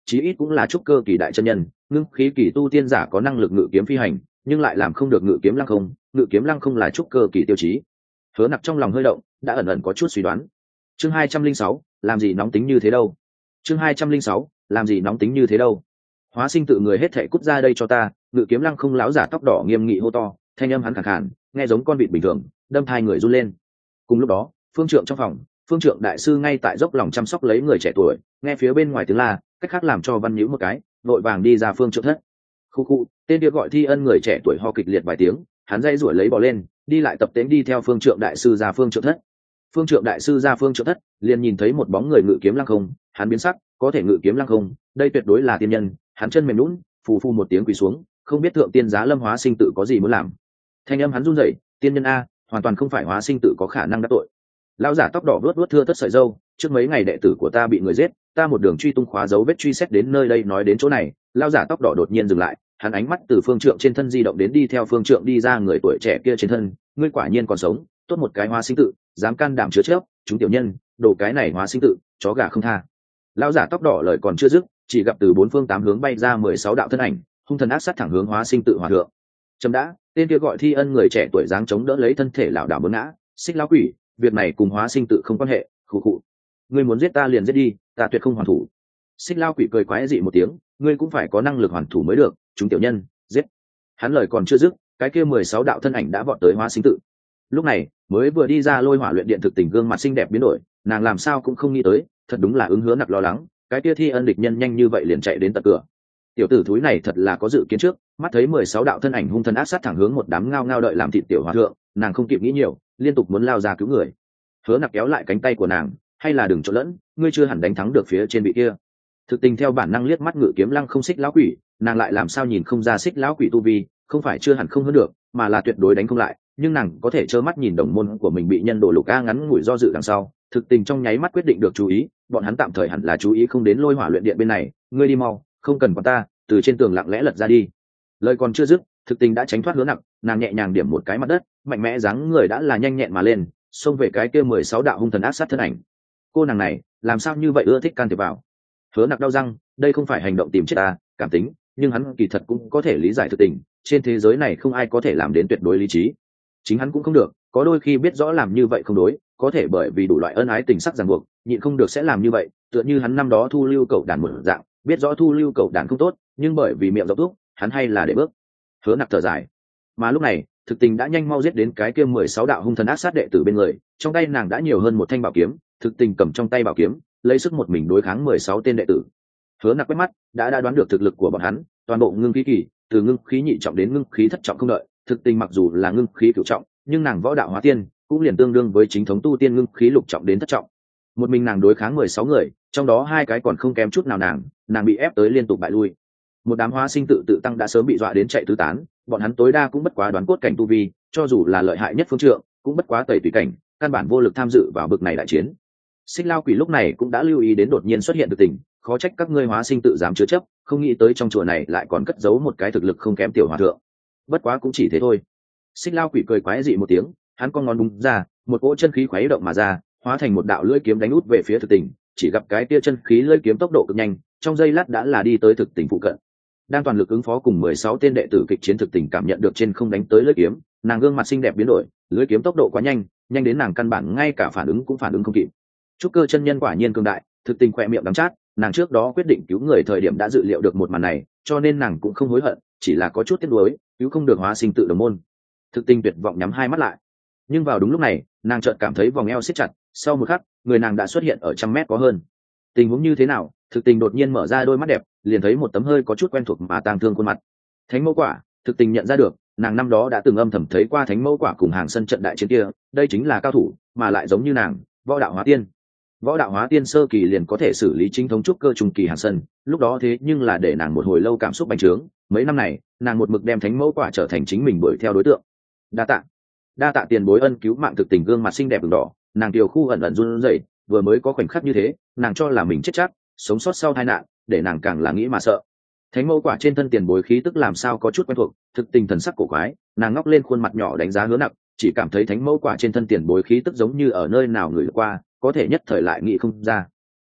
chí ít cũng là trúc cơ kỳ đại chân nhân, ngưng khí kỳ tu tiên giả có năng lực ngự kiếm phi hành, nhưng lại làm không được ngự kiếm lăng không, ngự kiếm lăng không là trúc cơ kỳ tiêu chí. Hứa Nặc trong lòng hơi động, đã ẩn ẩn có chút suy đoán. Chương hai trăm linh sáu, làm gì nóng tính như thế đâu? Chương hai trăm linh sáu, làm gì nóng tính như thế đâu? Hóa sinh tự người hết thảy cút ra đây cho ta, ngự kiếm lăng không lão giả tóc đỏ nghiêm nghị hô to, thanh âm hắn khàn khàn, nghe giống con vịt bình thường, đâm thai người run lên. Cùng lúc đó, phương trượng trong phòng, phương trượng đại sư ngay tại dốc lòng chăm sóc lấy người trẻ tuổi, nghe phía bên ngoài tiếng la, cách khác làm cho văn nhíu một cái, vội vàng đi ra phương trượng thất. Khu khu, tên kia gọi Thi Ân người trẻ tuổi ho kịch liệt vài tiếng, hắn dây rủi lấy bò lên, đi lại tập tễnh đi theo phương trượng đại sư ra phương trượng thất. Phương trượng đại sư ra phương trượng thất, liền nhìn thấy một bóng người ngự kiếm lăng không, hắn biến sắc, có thể ngự kiếm lăng không, đây tuyệt đối là tiên nhân, hắn chân mềm nhũn, phù phù một tiếng quỳ xuống, không biết thượng tiên giá Lâm Hóa Sinh tự có gì muốn làm. Thanh âm hắn run rẩy, tiên nhân a, hoàn toàn không phải Hóa Sinh tự có khả năng đắc tội. Lão giả tóc đỏ vuốt vuốt thưa thất sợi râu, trước mấy ngày đệ tử của ta bị người giết, ta một đường truy tung khóa dấu vết truy xét đến nơi đây, nói đến chỗ này, lão giả tóc đỏ đột nhiên dừng lại, hắn ánh mắt từ phương trượng trên thân di động đến đi theo phương trượng đi ra người tuổi trẻ kia trên thân, ngươi quả nhiên còn sống, tốt một cái Hóa Sinh tự, dám can đảm chứa chấp chúng tiểu nhân, đồ cái này Hóa Sinh tự, chó gà không tha. Lão giả tóc đỏ lời còn chưa dứt, chỉ gặp từ bốn phương tám hướng bay ra mười sáu đạo thân ảnh, hung thần ác sát thẳng hướng Hóa Sinh tự hòa thượng. Chấm đã, tên kia gọi Thi Ân người trẻ tuổi dáng chống đỡ lấy thân thể lão đảo bướng ngã, xích lão quỷ, việc này cùng Hóa Sinh tự không quan hệ, khụ khụ. Ngươi muốn giết ta liền giết đi, ta tuyệt không hoàn thủ. Xích lão quỷ cười quái dị một tiếng, ngươi cũng phải có năng lực hoàn thủ mới được, chúng tiểu nhân, giết. Hắn lời còn chưa dứt, cái kia mười sáu đạo thân ảnh đã vọt tới Hóa Sinh tự. Lúc này, mới vừa đi ra Lôi Hỏa luyện điện thực tình gương mặt xinh đẹp biến đổi, nàng làm sao cũng không nghĩ tới, thật đúng là ứng Hứa Nặc lo lắng, cái kia Thi Ân địch nhân nhanh như vậy liền chạy đến tận cửa. Tiểu tử thúi này thật là có dự kiến trước, mắt thấy mười sáu đạo thân ảnh hung thần ác sát thẳng hướng một đám ngao ngao đợi làm thịt tiểu hòa thượng, nàng không kịp nghĩ nhiều, liên tục muốn lao ra cứu người. Hứa Nặc kéo lại cánh tay của nàng, hay là đừng trộn lẫn, ngươi chưa hẳn đánh thắng được phía trên vị kia. Thực tình theo bản năng liếc mắt ngự kiếm lăng không xích lão quỷ, nàng lại làm sao nhìn không ra xích lão quỷ tu vi, không phải chưa hẳn không hơn được, mà là tuyệt đối đánh không lại, nhưng nàng có thể trơ mắt nhìn đồng môn của mình bị nhân đồ lục a ngắn ngủi do dự đằng sau, thực tình trong nháy mắt quyết định được chú ý, bọn hắn tạm thời hẳn là chú ý không đến Lôi Hỏa luyện điện bên này, ngươi đi mau, không cần quản ta, từ trên tường lặng lẽ lật ra đi. Lời còn chưa dứt, thực tình đã tránh thoát Hứa Nặc, nàng nhẹ nhàng điểm một cái mặt đất, mạnh mẽ dáng người đã là nhanh nhẹn mà lên, xông về cái kia mười sáu đạo hung thần ác sát thân ảnh. Cô nàng này, làm sao như vậy ưa thích can thiệp vào? Hứa Nặc đau răng, đây không phải hành động tìm chết ta, cảm tính, nhưng hắn kỳ thật cũng có thể lý giải thực tình, trên thế giới này không ai có thể làm đến tuyệt đối lý trí. Chính hắn cũng không được, có đôi khi biết rõ làm như vậy không đối, có thể bởi vì đủ loại ân ái tình sắc ràng buộc, nhịn không được sẽ làm như vậy, tựa như hắn năm đó thu lưu cậu đàn một dạng, biết rõ thu lưu cậu đàn không tốt, nhưng bởi vì miệng rộng thuốc, hắn hay là để bước. Hứa Nặc thở dài. Mà lúc này, thực tình đã nhanh mau giết đến cái kia mười sáu đạo hung thần ác sát đệ tử bên người, trong tay nàng đã nhiều hơn một thanh bảo kiếm, thực tình cầm trong tay bảo kiếm, lấy sức một mình đối kháng mười sáu tên đệ tử. Hứa Nặc quét mắt, đã đã đoán được thực lực của bọn hắn, toàn bộ ngưng khí kỳ, từ ngưng khí nhị trọng đến ngưng khí thất trọng không đợi, thực tình mặc dù là ngưng khí cửu trọng, nhưng nàng võ đạo hóa tiên, cũng liền tương đương với chính thống tu tiên ngưng khí lục trọng đến thất trọng. Một mình nàng đối kháng mười sáu người, trong đó hai cái còn không kém chút nào nàng, nàng bị ép tới liên tục bại lui. Một đám Hóa Sinh tự tự tăng đã sớm bị dọa đến chạy tứ tán, bọn hắn tối đa cũng bất quá đoán cốt cảnh tu vi, cho dù là lợi hại nhất phương trượng, cũng bất quá tẩy tùy cảnh, căn bản vô lực tham dự vào bực này đại chiến. Xích Lao Quỷ lúc này cũng đã lưu ý đến đột nhiên xuất hiện thực tình, khó trách các ngươi Hóa Sinh tự dám chứa chấp, không nghĩ tới trong chùa này lại còn cất giấu một cái thực lực không kém tiểu hòa thượng. Bất quá cũng chỉ thế thôi. Xích Lao Quỷ cười quái dị một tiếng, hắn con ngón búng ra, một cỗ chân khí khuấy động mà ra, hóa thành một đạo lưỡi kiếm đánh út về phía thực tình, chỉ gặp cái tia chân khí lưỡi kiếm tốc độ cực nhanh, trong giây lát đã là đi tới thực tình phụ cận. Đang toàn lực ứng phó cùng mười sáu tên đệ tử kịch chiến thực tình cảm nhận được trên không đánh tới lưỡi kiếm, nàng gương mặt xinh đẹp biến đổi, lưỡi kiếm tốc độ quá nhanh, nhanh đến nàng căn bản ngay cả phản ứng cũng phản ứng không kịp. Trúc cơ chân nhân quả nhiên cường đại, thực tình khỏe miệng đắng chát, nàng trước đó quyết định cứu người thời điểm đã dự liệu được một màn này, cho nên nàng cũng không hối hận, chỉ là có chút tiếc nuối, cứu không được Hóa Sinh tự đồng môn. Thực tình tuyệt vọng nhắm hai mắt lại, nhưng vào đúng lúc này, nàng chợt cảm thấy vòng eo siết chặt, sau một khắc, người nàng đã xuất hiện ở trăm mét có hơn. Tình huống như thế nào? Thực tình đột nhiên mở ra đôi mắt đẹp, liền thấy một tấm hơi có chút quen thuộc mà tang thương khuôn mặt. Thánh Mẫu Quả, thực tình nhận ra được, nàng năm đó đã từng âm thầm thấy qua Thánh Mẫu Quả cùng hàng sân trận đại chiến kia, đây chính là cao thủ, mà lại giống như nàng, võ đạo hóa tiên. Võ đạo hóa tiên sơ kỳ liền có thể xử lý chính thống trúc cơ trung kỳ hàng sân, lúc đó thế nhưng là để nàng một hồi lâu cảm xúc bành trướng, mấy năm này, nàng một mực đem Thánh Mẫu Quả trở thành chính mình đuổi theo đối tượng. Đa tạ, đa tạ tiền bối ân cứu mạng. Thực tình gương mặt xinh đẹp ửng đỏ, nàng kiều khu ẩn ẩn run rẩy, vừa mới có khoảnh khắc như thế, nàng cho là mình chết chắc, sống sót sau tai nạn, để nàng càng là nghĩ mà sợ. Thánh Mẫu Quả trên thân tiền bối khí tức làm sao có chút quen thuộc, thực tình thần sắc cổ quái, nàng ngóc lên khuôn mặt nhỏ đánh giá Hứa Nặc, chỉ cảm thấy Thánh Mẫu Quả trên thân tiền bối khí tức giống như ở nơi nào người qua, có thể nhất thời lại nghĩ không ra. Ôi,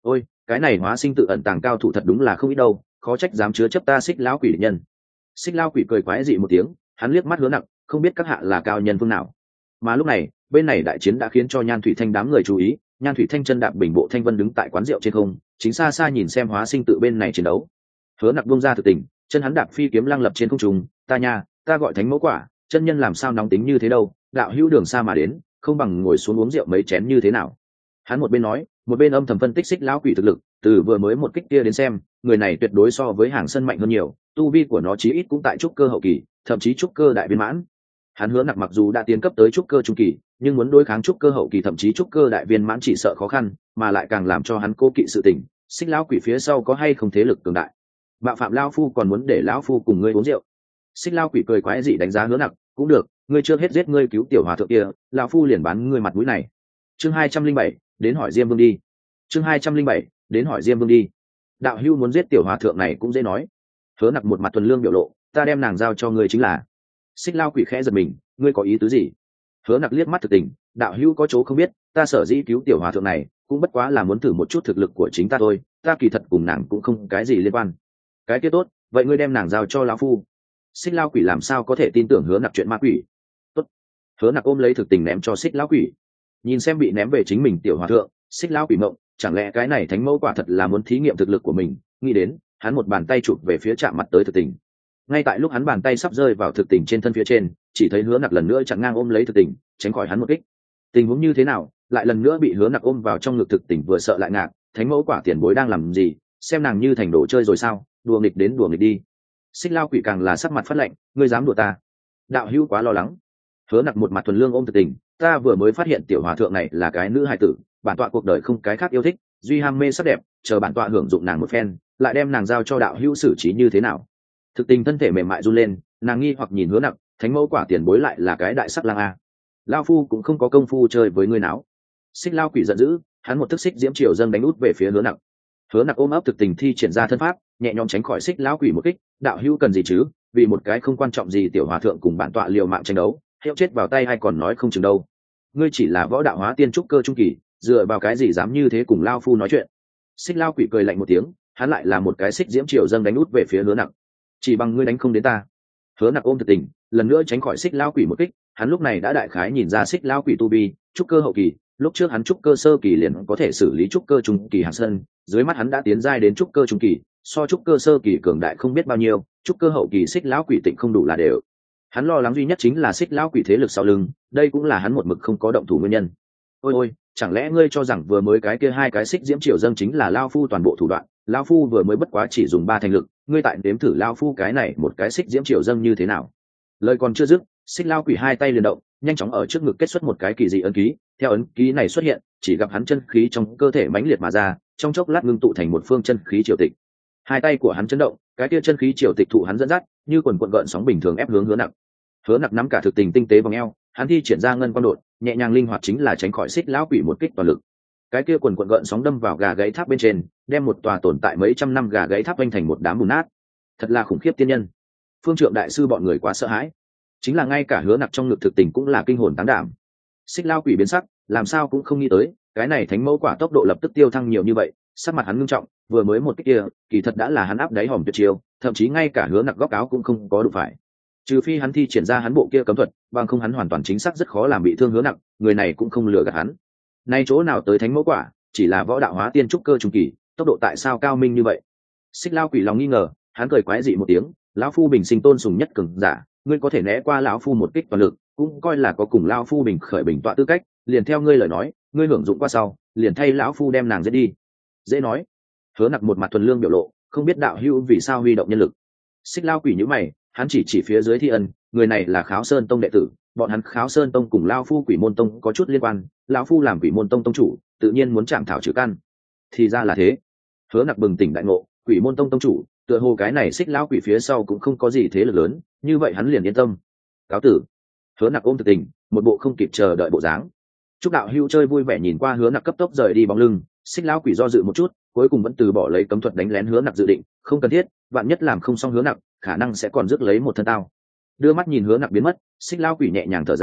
cái này hóa sinh tự ẩn tàng cao thủ thật đúng là không ít đâu, khó trách dám chứa chấp ta xích lão quỷ địch nhân. Xích lão quỷ cười quái dị một tiếng, hắn liếc mắt Hứa Nặc, không biết các hạ là cao nhân phương nào. Mà lúc này bên này đại chiến đã khiến cho Nhan Thủy Thanh đám người chú ý. Nhan Thủy Thanh chân đạp bình bộ thanh vân đứng tại quán rượu trên không, chính xa xa nhìn xem hóa sinh tự bên này chiến đấu. Hứa Nặc buông ra thực tình, chân hắn đạp phi kiếm lăng lập trên không trung. Ta nha, ta gọi thánh mẫu quả, chân nhân làm sao nóng tính như thế đâu, đạo hữu đường xa mà đến, không bằng ngồi xuống uống rượu mấy chén như thế nào. Hắn một bên nói, một bên âm thầm phân tích xích lão quỷ thực lực. Từ vừa mới một kích kia đến xem, người này tuyệt đối so với hàng sân mạnh hơn nhiều, tu vi của nó chí ít cũng tại trúc cơ hậu kỳ, thậm chí trúc cơ đại viên mãn. Hắn Hứa Nặc mặc dù đã tiến cấp tới trúc cơ trung kỳ, nhưng muốn đối kháng trúc cơ hậu kỳ thậm chí trúc cơ đại viên mãn chỉ sợ khó khăn, mà lại càng làm cho hắn cố kỵ sự tình, xích lão quỷ phía sau có hay không thế lực cường đại. Bạo phạm lão phu còn muốn để lão phu cùng ngươi uống rượu. Xích lão quỷ cười quái dị đánh giá Hứa Nặc, cũng được, ngươi chưa hết giết ngươi cứu tiểu hòa thượng kia, lão phu liền bán ngươi mặt mũi này. Chương hai trăm linh bảy, đến hỏi Diêm Vương đi. Chương hai trăm linh bảy, đến hỏi Diêm Vương đi. Đạo hữu muốn giết tiểu hòa thượng này cũng dễ nói. Hứa Nặc một mặt thuần lương biểu lộ, ta đem nàng giao cho ngươi chính là. Xích lão quỷ khẽ giật mình, ngươi có ý tứ gì? Hứa Nặc liếc mắt thực tình, đạo hữu có chỗ không biết, ta sở dĩ cứu tiểu hòa thượng này cũng bất quá là muốn thử một chút thực lực của chính ta thôi, ta kỳ thật cùng nàng cũng không cái gì liên quan. Cái kia tốt, vậy ngươi đem nàng giao cho lão phu. Xích lão quỷ làm sao có thể tin tưởng Hứa Nặc chuyện ma quỷ. Tốt. Hứa Nặc ôm lấy thực tình ném cho xích lão quỷ. Nhìn xem bị ném về chính mình tiểu hòa thượng, xích lão quỷ mộng, chẳng lẽ cái này thánh mẫu quả thật là muốn thí nghiệm thực lực của mình? Nghĩ đến, hắn một bàn tay chụp về phía chạm mặt tới thực tình. Ngay tại lúc hắn bàn tay sắp rơi vào thực tình trên thân phía trên, chỉ thấy Hứa Nặc lần nữa chặn ngang ôm lấy thực tình, tránh khỏi hắn một kích. Tình huống như thế nào, lại lần nữa bị Hứa Nặc ôm vào trong ngực thực tình, vừa sợ lại ngạc, thánh mẫu quả tiền bối đang làm gì, xem nàng như thành đồ chơi rồi sao, đùa nghịch đến đùa nghịch đi. Xích lão quỷ càng là sắc mặt phát lạnh, ngươi dám đùa ta? Đạo hữu quá lo lắng. Hứa Nặc một mặt thuần lương ôm thực tình, ta vừa mới phát hiện tiểu hòa thượng này là cái nữ hài tử, bản tọa cuộc đời không cái khác yêu thích, duy ham mê sắc đẹp, chờ bản tọa hưởng dụng nàng một phen, lại đem nàng giao cho đạo hữu xử trí như thế nào? Thực tình thân thể mềm mại run lên, nàng nghi hoặc nhìn Hứa Nặc, thánh mẫu quả tiền bối lại là cái đại sắc lang a. Lão phu cũng không có công phu chơi với ngươi não. Xích lão quỷ giận dữ, hắn một thức xích diễm triều dâng đánh út về phía Hứa Nặc. Hứa Nặc ôm ấp thực tình thi triển ra thân pháp, nhẹ nhõm tránh khỏi xích lão quỷ một kích. Đạo hữu cần gì chứ, vì một cái không quan trọng gì tiểu hòa thượng cùng bản tọa liều mạng tranh đấu, hiệu chết vào tay hay còn nói không chừng đâu. Ngươi chỉ là võ đạo hóa tiên trúc cơ trung kỳ, dựa vào cái gì dám như thế cùng lão phu nói chuyện? Xích lão quỷ cười lạnh một tiếng, hắn lại là một cái xích diễm triều dâng đánh út về phía Hứa Nặc. Chỉ bằng ngươi đánh không đến ta. Hứa Nặc ôm thực tình, lần nữa tránh khỏi xích lão quỷ một kích. Hắn lúc này đã đại khái nhìn ra xích lão quỷ tu vi trúc cơ hậu kỳ, lúc trước hắn trúc cơ sơ kỳ liền có thể xử lý trúc cơ trung kỳ hàng sơn, dưới mắt hắn đã tiến giai đến trúc cơ trung kỳ, so trúc cơ sơ kỳ cường đại không biết bao nhiêu, trúc cơ hậu kỳ xích lão quỷ tịnh không đủ là đều. Hắn lo lắng duy nhất chính là xích lão quỷ thế lực sau lưng, đây cũng là hắn một mực không có động thủ nguyên nhân. Ôi ôi, chẳng lẽ ngươi cho rằng vừa mới cái kia hai cái xích diễm triều dâng chính là lao phu toàn bộ thủ đoạn? Lao phu vừa mới bất quá chỉ dùng ba thành lực, ngươi tại đếm thử lao phu cái này một cái xích diễm triều dâng như thế nào? Lời còn chưa dứt, xích lao quỷ hai tay liền động, nhanh chóng ở trước ngực kết xuất một cái kỳ dị ấn ký. Theo ấn ký này xuất hiện, chỉ gặp hắn chân khí trong cơ thể mãnh liệt mà ra, trong chốc lát ngưng tụ thành một phương chân khí triều tịch. Hai tay của hắn chấn động, cái kia chân khí triều tịch thụ hắn dẫn dắt, như quần quần gợn sóng bình thường ép hướng Hứa Nặc. Hứa Nặc nắm cả thực tình tinh tế vòng eo, hắn thi triển ra ngân quang đột, nhẹ nhàng linh hoạt chính là tránh khỏi xích lão quỷ một kích toàn lực. Cái kia quần quần gợn sóng đâm vào gà gáy tháp bên trên, đem một tòa tồn tại mấy trăm năm gà gáy tháp vênh thành một đám bùn nát. Thật là khủng khiếp tiên nhân. Phương Trượng đại sư bọn người quá sợ hãi, chính là ngay cả Hứa Nặc trong ngực thực tình cũng là kinh hồn táng đảm. Xích lão quỷ biến sắc, làm sao cũng không nghĩ tới, cái này thánh mẫu quả tốc độ lập tức tiêu thăng nhiều như vậy. Sắc mặt hắn ngưng trọng, vừa mới một kích kia, kỳ thật đã là hắn áp đáy hòm tuyệt chiêu, thậm chí ngay cả Hứa Nặc góc áo cũng không có đụng phải. Trừ phi hắn thi triển ra hắn bộ kia cấm thuật, bằng không hắn hoàn toàn chính xác rất khó làm bị thương Hứa Nặc, người này cũng không lừa gạt hắn. Nay chỗ nào tới thánh mẫu quả, chỉ là võ đạo hóa tiên trúc cơ trung kỳ, tốc độ tại sao cao minh như vậy? Xích lão quỷ lòng nghi ngờ, hắn cười quái dị một tiếng, lão phu bình sinh tôn sùng nhất cường giả, ngươi có thể né qua lão phu một kích toàn lực, cũng coi là có cùng lão phu bình khởi bình tọa tư cách, liền theo ngươi lời nói, ngươi hưởng dụng qua sau, liền thay lão phu đem nàng giết đi. Dễ nói. Hứa Nặc một mặt thuần lương biểu lộ, không biết đạo hữu vì sao huy động nhân lực. Xích lão quỷ nhíu mày, hắn chỉ chỉ phía dưới Thi Ân, người này là Kháo Sơn tông đệ tử, bọn hắn Kháo Sơn tông cùng lão phu Quỷ Môn tông có chút liên quan, lão phu làm Quỷ Môn tông tông chủ, tự nhiên muốn chạm thảo trừ căn. Thì ra là thế. Hứa Nặc bừng tỉnh đại ngộ, Quỷ Môn tông tông chủ, tựa hồ cái này xích lão quỷ phía sau cũng không có gì thế lực lớn, như vậy hắn liền yên tâm. Cáo tử. Hứa Nặc ôm thực tình, một bộ không kịp chờ đợi bộ dáng. Chúc đạo hữu chơi vui vẻ nhìn qua Hứa Nặc cấp tốc rời đi bóng lưng, xích lão quỷ do dự một chút, cuối cùng vẫn từ bỏ lấy cấm thuật đánh lén Hứa Nặc dự định, không cần thiết, vạn nhất làm không xong Hứa Nặc, khả năng sẽ còn rước lấy một thân tao. Đưa mắt nhìn Hứa Nặc biến mất, xích lão quỷ nhẹ nhàng thở ra,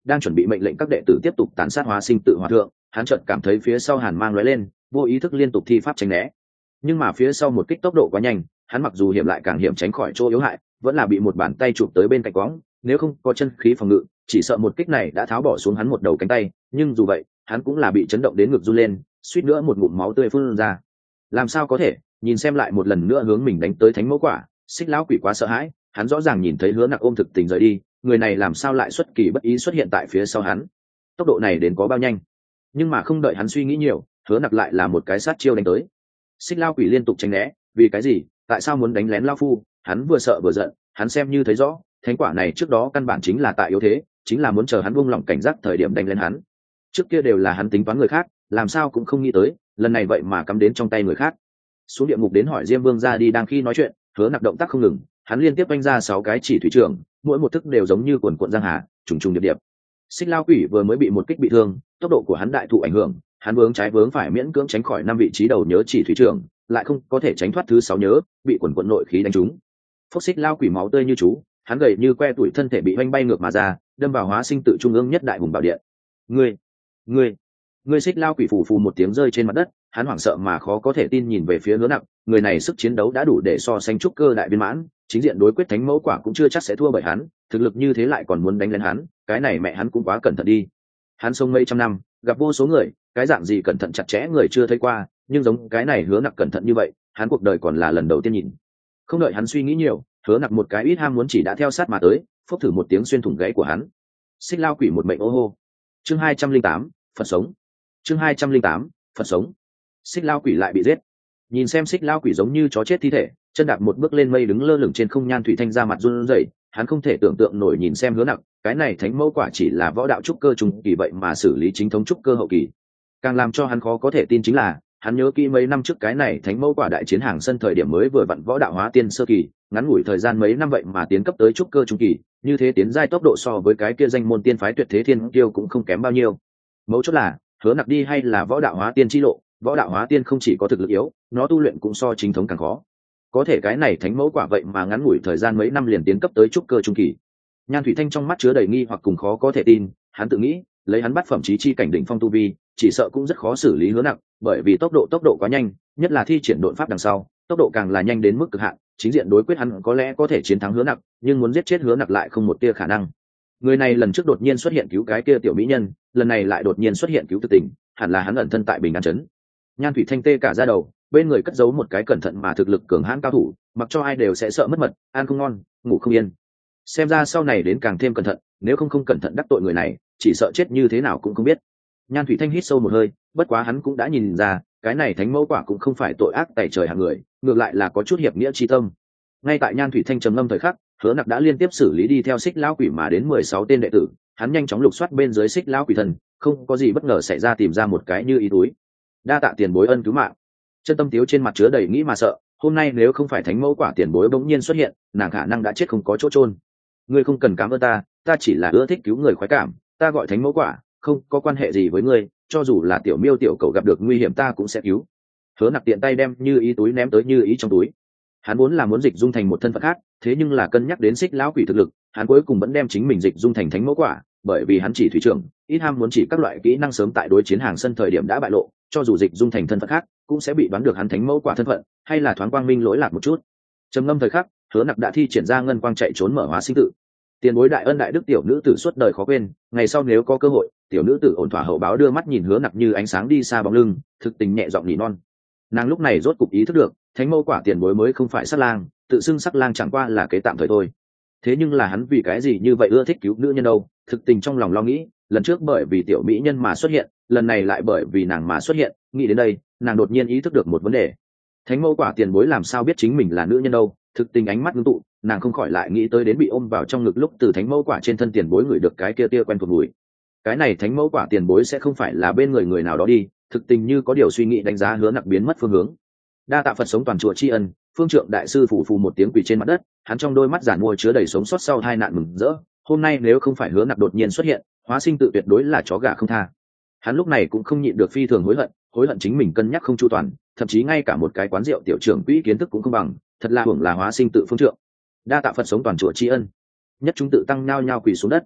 đang chuẩn bị mệnh lệnh các đệ tử tiếp tục tàn sát hóa sinh tự hòa thượng, hắn chợt cảm thấy phía sau hàn mang lóe lên, vô ý thức liên tục thi pháp tránh né. Nhưng mà phía sau một kích tốc độ quá nhanh, hắn mặc dù hiểm lại càng hiểm tránh khỏi chỗ yếu hại, vẫn là bị một bàn tay chụp tới bên cạnh quõng, nếu không có chân khí phòng ngự, chỉ sợ một kích này đã tháo bỏ xuống hắn một đầu cánh tay, nhưng dù vậy, hắn cũng là bị chấn động đến ngực run lên, suýt nữa một ngụm máu tươi phun ra. Làm sao có thể, nhìn xem lại một lần nữa hướng mình đánh tới thánh mẫu quả, Xích lão quỷ quá sợ hãi, hắn rõ ràng nhìn thấy Hứa Nặc ôm thực tình rời đi, người này làm sao lại xuất kỳ bất ý xuất hiện tại phía sau hắn, tốc độ này đến có bao nhanh. Nhưng mà không đợi hắn suy nghĩ nhiều, Hứa Nặc lại là một cái sát chiêu đánh tới. Xích lão quỷ liên tục tránh né, vì cái gì, tại sao muốn đánh lén lão phu? Hắn vừa sợ vừa giận, hắn xem như thấy rõ, thánh quả này trước đó căn bản chính là tại yếu thế, chính là muốn chờ hắn buông lỏng cảnh giác thời điểm đánh lên hắn. Trước kia đều là hắn tính toán người khác, làm sao cũng không nghĩ tới, lần này vậy mà cắm đến trong tay người khác. Xuống địa ngục đến hỏi Diêm Vương ra đi, đang khi nói chuyện, Hứa Nặc động tác không ngừng, hắn liên tiếp đánh ra sáu cái chỉ thủy trưởng, mỗi một thức đều giống như cuồn cuộn giang hà, trùng trùng điệp điệp. Xích Lao Quỷ vừa mới bị một kích bị thương, tốc độ của hắn đại thụ ảnh hưởng, hắn vướng trái vướng phải miễn cưỡng tránh khỏi năm vị trí đầu nhớ chỉ thủy trưởng, lại không có thể tránh thoát thứ sáu nhớ, bị cuồn cuộn nội khí đánh trúng. Phốc, Xích Lao Quỷ máu tươi như chú, hắn gầy như que tuổi, thân thể bị oanh bay ngược mà ra, đâm vào hóa sinh tự trung ương nhất đại hùng bảo điện. Ngươi, ngươi, ngươi! Xích Lao Quỷ phù phù một tiếng rơi trên mặt đất, hắn hoảng sợ mà khó có thể tin nhìn về phía Hứa Nặc, người này sức chiến đấu đã đủ để so sánh trúc cơ đại viên mãn, chính diện đối quyết thánh mẫu quả cũng chưa chắc sẽ thua bởi hắn, thực lực như thế lại còn muốn đánh lên hắn, cái này mẹ hắn cũng quá cẩn thận đi. Hắn sống mấy trăm năm, gặp vô số người, cái dạng gì cẩn thận chặt chẽ người chưa thấy qua, nhưng giống cái này Hứa Nặc cẩn thận như vậy, hắn cuộc đời còn là lần đầu tiên nhìn. Không đợi hắn suy nghĩ nhiều, Hứa Nặc một cái ít ham muốn chỉ đã theo sát mà tới, phốc thử một tiếng xuyên thủng gáy của hắn. Xích Lao Quỷ một mệnh ô hô. Chương hai trăm linh tám, Phật sống. Chương hai trăm linh tám, Phật sống. Xích Lao Quỷ lại bị giết. Nhìn xem Xích Lao Quỷ giống như chó chết thi thể, chân đạp một bước lên mây đứng lơ lửng trên không, Nhan Thủy Thanh ra mặt run rẩy, hắn không thể tưởng tượng nổi nhìn xem Hứa Nặc, cái này thánh mẫu quả chỉ là võ đạo trúc cơ trung kỳ vậy mà xử lý chính thống trúc cơ hậu kỳ. Càng làm cho hắn khó có thể tin chính là, hắn nhớ kỹ mấy năm trước cái này thánh mẫu quả đại chiến hàng sân thời điểm mới vừa vặn võ đạo hóa tiên sơ kỳ, ngắn ngủi thời gian mấy năm vậy mà tiến cấp tới trúc cơ trung kỳ, như thế tiến giai tốc độ so với cái kia danh môn tiên phái Tuyệt Thế Thiên Kiêu cũng không kém bao nhiêu. Mấu chốt là, Hứa Nặc đi hay là võ đạo hóa tiên chi lộ, võ đạo hóa tiên không chỉ có thực lực yếu, nó tu luyện cũng so chính thống càng khó. Có thể cái này thánh mẫu quả vậy mà ngắn ngủi thời gian mấy năm liền tiến cấp tới trúc cơ trung kỳ. Nhan Thủy Thanh trong mắt chứa đầy nghi hoặc cùng khó có thể tin, hắn tự nghĩ, lấy hắn bắt phẩm chí chi cảnh đỉnh phong tu vi, chỉ sợ cũng rất khó xử lý Hứa Nặc, bởi vì tốc độ tốc độ quá nhanh, nhất là thi triển độn pháp đằng sau, tốc độ càng là nhanh đến mức cực hạn, chính diện đối quyết hắn có lẽ có thể chiến thắng Hứa Nặc, nhưng muốn giết chết Hứa Nặc lại không một tia khả năng. Người này lần trước đột nhiên xuất hiện cứu cái kia tiểu mỹ nhân, lần này lại đột nhiên xuất hiện cứu Thực Tình, hẳn là hắn ẩn thân tại Bình An trấn. Nhan Thủy Thanh tê cả da đầu, bên người cất giấu một cái cẩn thận mà thực lực cường hãn cao thủ, mặc cho ai đều sẽ sợ mất mật, ăn không ngon, ngủ không yên. Xem ra sau này đến càng thêm cẩn thận, nếu không không cẩn thận đắc tội người này, chỉ sợ chết như thế nào cũng không biết. Nhan Thủy Thanh hít sâu một hơi, bất quá hắn cũng đã nhìn ra, cái này thánh mẫu quả cũng không phải tội ác tày trời hạng người, ngược lại là có chút hiệp nghĩa chi tâm. Ngay tại Nhan Thủy Thanh trầm ngâm thời khắc, Hứa Nặc đã liên tiếp xử lý đi theo Xích Lão Quỷ mà đến mười sáu tên đệ tử, hắn nhanh chóng lục soát bên dưới Xích Lão Quỷ thần, không có gì bất ngờ xảy ra, tìm ra một cái như ý túi. Đa tạ tiền bối ân cứu mạng. Chân Tâm Tiếu trên mặt chứa đầy nghĩ mà sợ, hôm nay nếu không phải thánh mẫu quả tiền bối bỗng nhiên xuất hiện, nàng khả năng đã chết không có chỗ chôn. Ngươi không cần cảm ơn ta, ta chỉ là ưa thích cứu người khoái cảm, ta gọi thánh mẫu quả, không có quan hệ gì với ngươi, cho dù là tiểu miêu tiểu cầu gặp được nguy hiểm ta cũng sẽ cứu. Hứa Nặc tiện tay đem như ý túi ném tới như ý trong túi. Hắn vốn là muốn dịch dung thành một thân phận khác, thế nhưng là cân nhắc đến Xích Lão Quỷ thực lực, hắn cuối cùng vẫn đem chính mình dịch dung thành thánh mẫu quả, bởi vì hắn chỉ thủy trưởng, ít ham muốn chỉ các loại kỹ năng sớm tại đối chiến hàng sân thời điểm đã bại lộ, cho dù dịch dung thành thân phận khác, cũng sẽ bị đoán được hắn thánh mẫu quả thân phận, hay là thoáng quang minh lỗi lạc một chút. Trầm ngâm thời khắc, Hứa Nặc đã thi triển ra ngân quang chạy trốn mở hóa sinh tự. Tiền bối đại ân đại đức, tiểu nữ tử suốt đời khó quên, ngày sau nếu có cơ hội, tiểu nữ tử ổn thỏa hậu báo. Đưa mắt nhìn Hứa Nặc như ánh sáng đi xa bóng lưng, thực tình nhẹ giọng nỉ non. Nàng lúc này rốt cục ý thức được, thánh mẫu quả tiền bối mới không phải sắc lang, tự xưng sắc lang chẳng qua là kế tạm thời thôi. Thế nhưng là hắn vì cái gì như vậy ưa thích cứu nữ nhân đâu? Thực tình trong lòng lo nghĩ, lần trước bởi vì tiểu mỹ nhân mà xuất hiện, lần này lại bởi vì nàng mà xuất hiện, nghĩ đến đây, nàng đột nhiên ý thức được một vấn đề. Thánh mẫu quả tiền bối làm sao biết chính mình là nữ nhân đâu? Thực tình ánh mắt ngưng tụ, nàng không khỏi lại nghĩ tới đến bị ôm vào trong ngực lúc từ thánh mẫu quả trên thân tiền bối ngửi được cái kia tia quen thuộc mùi. Cái này thánh mẫu quả tiền bối sẽ không phải là bên người người nào đó đi. Thực tình như có điều suy nghĩ đánh giá Hứa Nặc biến mất phương hướng. Đa tạ Phật sống toàn chùa tri ân. Phương Trượng đại sư phủ phù một tiếng quỳ trên mặt đất, hắn trong đôi mắt giản mua chứa đầy sống sót sau tai nạn mừng rỡ. Hôm nay nếu không phải Hứa Nặc đột nhiên xuất hiện, hóa sinh tự tuyệt đối là chó gà không tha. Hắn lúc này cũng không nhịn được phi thường hối hận, hối hận chính mình cân nhắc không chu toàn, thậm chí ngay cả một cái quán rượu tiểu trưởng quỹ kiến thức cũng không bằng, thật là hưởng là hóa sinh tự Phương Trượng. Đa tạ Phật sống toàn chùa tri ân. Nhất chúng tự tăng nhao nhao quỳ xuống đất.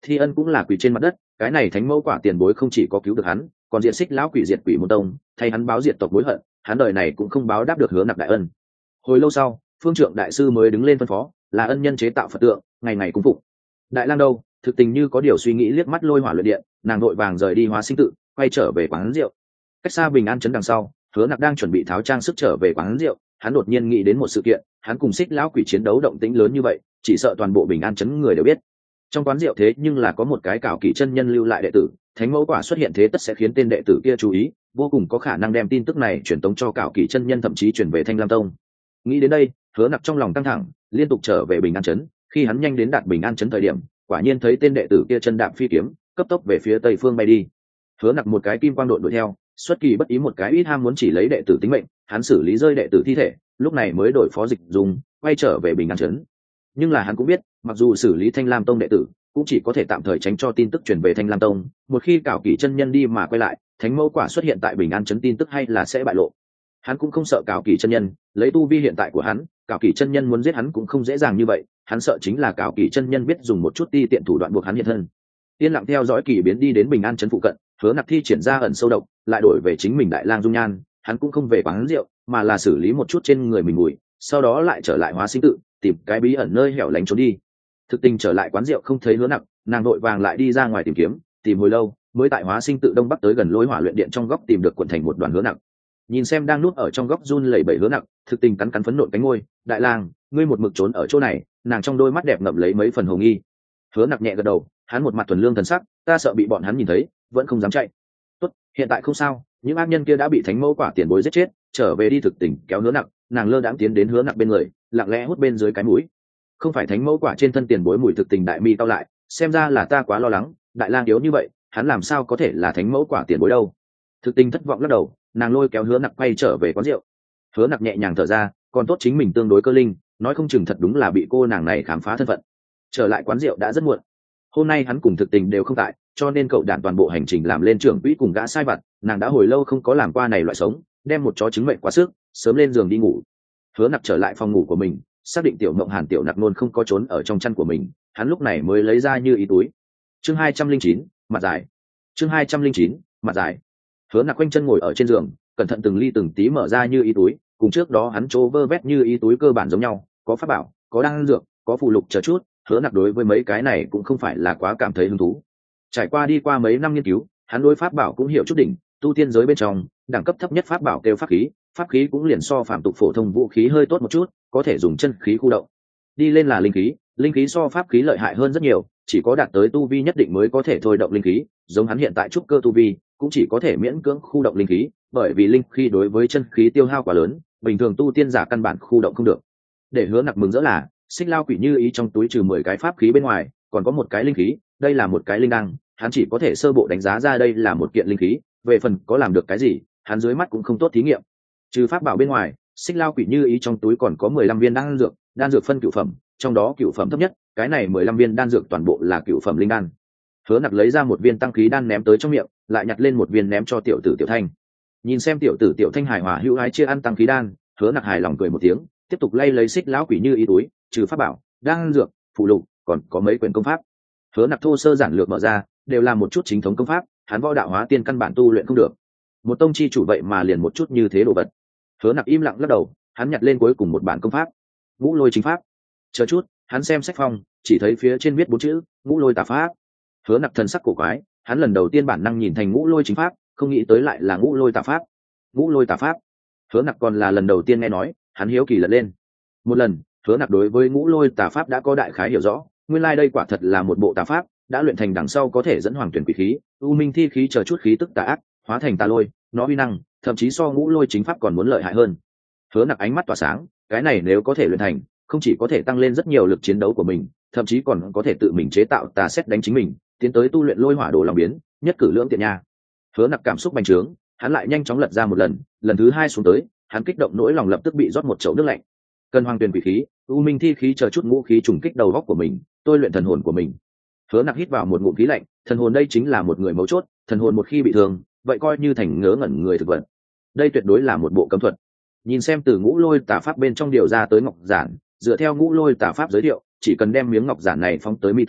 Thi Ân cũng là quỳ trên mặt đất, cái này thánh mẫu quả tiền bối không chỉ có cứu được hắn, còn diện xích lão quỷ diệt quỷ môn tông, thay hắn báo diệt tộc mối hận, hắn đời này cũng không báo đáp được Hứa Nặc đại ân. Hồi lâu sau, Phương Trượng đại sư mới đứng lên phân phó, là ân nhân chế tạo Phật tượng, ngày ngày cung phụng. Đại lang đâu? Thực tình như có điều suy nghĩ liếc mắt lôi hỏa luyện điện, nàng đội vàng rời đi Hóa Sinh tự, quay trở về quán rượu. Cách xa Bình An trấn đằng sau, Hứa Nặc đang chuẩn bị tháo trang sức trở về quán rượu, hắn đột nhiên nghĩ đến một sự kiện, hắn cùng xích lão quỷ chiến đấu động tĩnh lớn như vậy, chỉ sợ toàn bộ Bình An trấn người đều biết. Trong quán rượu thế nhưng là có một cái cảo kỷ chân nhân lưu lại đệ tử, thánh mẫu quả xuất hiện thế tất sẽ khiến tên đệ tử kia chú ý, vô cùng có khả năng đem tin tức này truyền tống cho cảo kỷ chân nhân, thậm chí truyền về Thanh Lam tông. Nghĩ đến đây, Hứa Nặc trong lòng căng thẳng, liên tục trở về Bình An trấn. Khi hắn nhanh đến đạt Bình An trấn thời điểm, quả nhiên thấy tên đệ tử kia chân đạp phi kiếm, cấp tốc về phía tây phương bay đi. Hứa Nặc một cái kim quang đội đuổi theo, xuất kỳ bất ý một cái ít ham muốn chỉ lấy đệ tử tính mệnh, hắn xử lý rơi đệ tử thi thể, lúc này mới đổi phó dịch dùng, quay trở về Bình An trấn. Nhưng là hắn cũng biết, mặc dù xử lý Thanh Lam tông đệ tử, cũng chỉ có thể tạm thời tránh cho tin tức truyền về Thanh Lam tông, một khi cảo kỷ chân nhân đi mà quay lại, thánh mẫu quả xuất hiện tại Bình An trấn tin tức hay là sẽ bại lộ. Hắn cũng không sợ cảo kỷ chân nhân, lấy tu vi hiện tại của hắn, cảo kỷ chân nhân muốn giết hắn cũng không dễ dàng như vậy, hắn sợ chính là cảo kỷ chân nhân biết dùng một chút ti tiện thủ đoạn buộc hắn hiện thân. Yên lặng theo dõi kỳ biến đi đến Bình An trấn phụ cận, Hứa Nặc thi triển ra ẩn sâu độc, lại đổi về chính mình đại lang dung nhan, hắn cũng không về quán rượu, mà là xử lý một chút trên người mình mùi, sau đó lại trở lại Hóa Sinh tự, tìm cái bí ẩn nơi hẻo lánh trốn đi. Thực tình trở lại quán rượu không thấy Hứa Nặc, nàng vội vàng lại đi ra ngoài tìm kiếm, tìm hồi lâu, mới tại Hóa Sinh tự đông bắc tới gần lối hỏa luyện điện trong góc tìm được cuộn thành một đoàn Hứa Nặc. Nhìn xem đang núp ở trong góc run lẩy bẩy Hứa Nặc, thực tình cắn cắn phấn nộn cánh môi, đại lang, ngươi một mực trốn ở chỗ này. Nàng trong đôi mắt đẹp ngậm lấy mấy phần hồ nghi. Hứa Nặc nhẹ gật đầu, hắn một mặt thuần lương thần sắc, ta sợ bị bọn hắn nhìn thấy, vẫn không dám chạy. Tốt, hiện tại không sao, những ác nhân kia đã bị thánh mẫu quả tiền bối giết chết, trở về đi. Thực tình kéo Hứa Nặc, nàng lơ đãng tiến đến Hứa Nặc bên người, lặng lẽ hút bên dưới cái mũi. Không phải thánh mẫu quả trên thân tiền bối mùi. Thực tình đại mi cau lại, xem ra là ta quá lo lắng, đại lang yếu như vậy, hắn làm sao có thể là thánh mẫu quả tiền bối đâu. Thực tình thất vọng lắc đầu, nàng lôi kéo Hứa Nặc quay trở về quán rượu. Hứa Nặc nhẹ nhàng thở ra, còn tốt chính mình tương đối cơ linh, nói không chừng thật đúng là bị cô nàng này khám phá thân phận. Trở lại quán rượu đã rất muộn, hôm nay hắn cùng Thực tình đều không tại, cho nên cậu đản toàn bộ hành trình làm lên trưởng quỹ cùng gã sai vặt, nàng đã hồi lâu không có làm qua này loại sống, đem một chó trứng mệnh quá sức, sớm lên giường đi ngủ. Hứa Nặc trở lại phòng ngủ của mình, xác định tiểu mộng Hàn tiểu nặc nôn không có trốn ở trong chăn của mình, hắn lúc này mới lấy ra như ý túi. Chương hai trăm linh chín, mặt dài. Chương hai trăm linh chín, mặt dài. Hứa Nặc quanh chân ngồi ở trên giường, cẩn thận từng ly từng tí mở ra như ý túi, cùng trước đó hắn trố vơ vét như ý túi cơ bản giống nhau, có pháp bảo, có đan dược, có phù lục chờ chút. Hứa Nặc đối với mấy cái này cũng không phải là quá cảm thấy hứng thú. Trải qua đi qua mấy năm nghiên cứu, hắn đối pháp bảo cũng hiểu chút đỉnh, tu tiên giới bên trong, đẳng cấp thấp nhất pháp bảo kêu pháp khí, pháp khí cũng liền so phạm tục phổ thông vũ khí hơi tốt một chút, có thể dùng chân khí khu động. Đi lên là linh khí, linh khí so pháp khí lợi hại hơn rất nhiều, chỉ có đạt tới tu vi nhất định mới có thể thôi động linh khí, giống hắn hiện tại trúc cơ tu vi, cũng chỉ có thể miễn cưỡng khu động linh khí, bởi vì linh khí đối với chân khí tiêu hao quá lớn, bình thường tu tiên giả căn bản khu động không được. Để Hứa Nặc mừng rỡ là, xích lao quỷ như ý trong túi trừ mười cái pháp khí bên ngoài, còn có một cái linh khí, đây là một cái linh đăng, hắn chỉ có thể sơ bộ đánh giá ra đây là một kiện linh khí, về phần có làm được cái gì, hắn dưới mắt cũng không tốt thí nghiệm. Trừ pháp bảo bên ngoài, xích lao quỷ như ý trong túi còn có mười lăm viên đan dược, đan dược phân cửu phẩm, trong đó cửu phẩm thấp nhất, cái này mười lăm viên đan dược toàn bộ là cửu phẩm linh đan. Hứa Nặc lấy ra một viên tăng khí đan ném tới trong miệng, lại nhặt lên một viên ném cho tiểu tử Tiểu Thanh. Nhìn xem tiểu tử Tiểu Thanh hài hòa hữu ái chia ăn tăng khí đan, Hứa Nặc hài lòng cười một tiếng, tiếp tục lay lấy xích lão quỷ như ý túi, trừ pháp bảo, đan dược, phụ lục, còn có mấy quyển công pháp. Hứa Nặc thô sơ giản lược mở ra, đều là một chút chính thống công pháp, hắn võ đạo hóa tiên căn bản tu luyện không được. Một tông chi chủ vậy mà liền một chút như thế đồ vật. Hứa Nặc im lặng lắc đầu, hắn nhặt lên cuối cùng một bản công pháp, Ngũ Lôi Chính Pháp. Chờ chút, hắn xem sách phong, chỉ thấy phía trên viết bốn chữ, Ngũ Lôi Tà Pháp. Hứa Nặc thần sắc cổ quái, hắn lần đầu tiên bản năng nhìn thành Ngũ Lôi Chính Pháp, không nghĩ tới lại là Ngũ Lôi Tà Pháp. Ngũ Lôi Tà Pháp. Hứa Nặc còn là lần đầu tiên nghe nói, hắn hiếu kỳ lật lên. Một lần, Hứa Nặc đối với Ngũ Lôi Tà Pháp đã có đại khái hiểu rõ, nguyên lai like đây quả thật là một bộ tà pháp, đã luyện thành đằng sau có thể dẫn hoàng tuyển quỷ khí, u minh thi khí chờ chút khí tức tà ác, hóa thành tà lôi, nó uy năng, thậm chí so Ngũ Lôi Chính Pháp còn muốn lợi hại hơn. Hứa Nặc ánh mắt tỏa sáng, cái này nếu có thể luyện thành, không chỉ có thể tăng lên rất nhiều lực chiến đấu của mình, thậm chí còn có thể tự mình chế tạo tà xét đánh chính mình, tiến tới tu luyện lôi hỏa đồ lòng biến, nhất cử lưỡng tiện nha. Hứa Nặc cảm xúc bành trướng, hắn lại nhanh chóng lật ra một lần, lần thứ hai xuống tới, hắn kích động nỗi lòng lập tức bị rót một chậu nước lạnh. Cần hoàng tuyển quỷ khí, u minh thi khí chờ chút ngũ khí trùng kích đầu góc của mình, tôi luyện thần hồn của mình. Hứa Nặc hít vào một ngụm khí lạnh, thần hồn đây chính là một người mấu chốt, thần hồn một khi bị thương, vậy coi như thành ngớ ngẩn người thực vật. Đây tuyệt đối là một bộ cấm thuật. Nhìn xem từ Ngũ Lôi Tà Pháp bên trong điều ra tới ngọc giản, dựa theo Ngũ Lôi Tà Pháp giới thiệu, chỉ cần đem miếng ngọc giản này phóng tới mi tâm,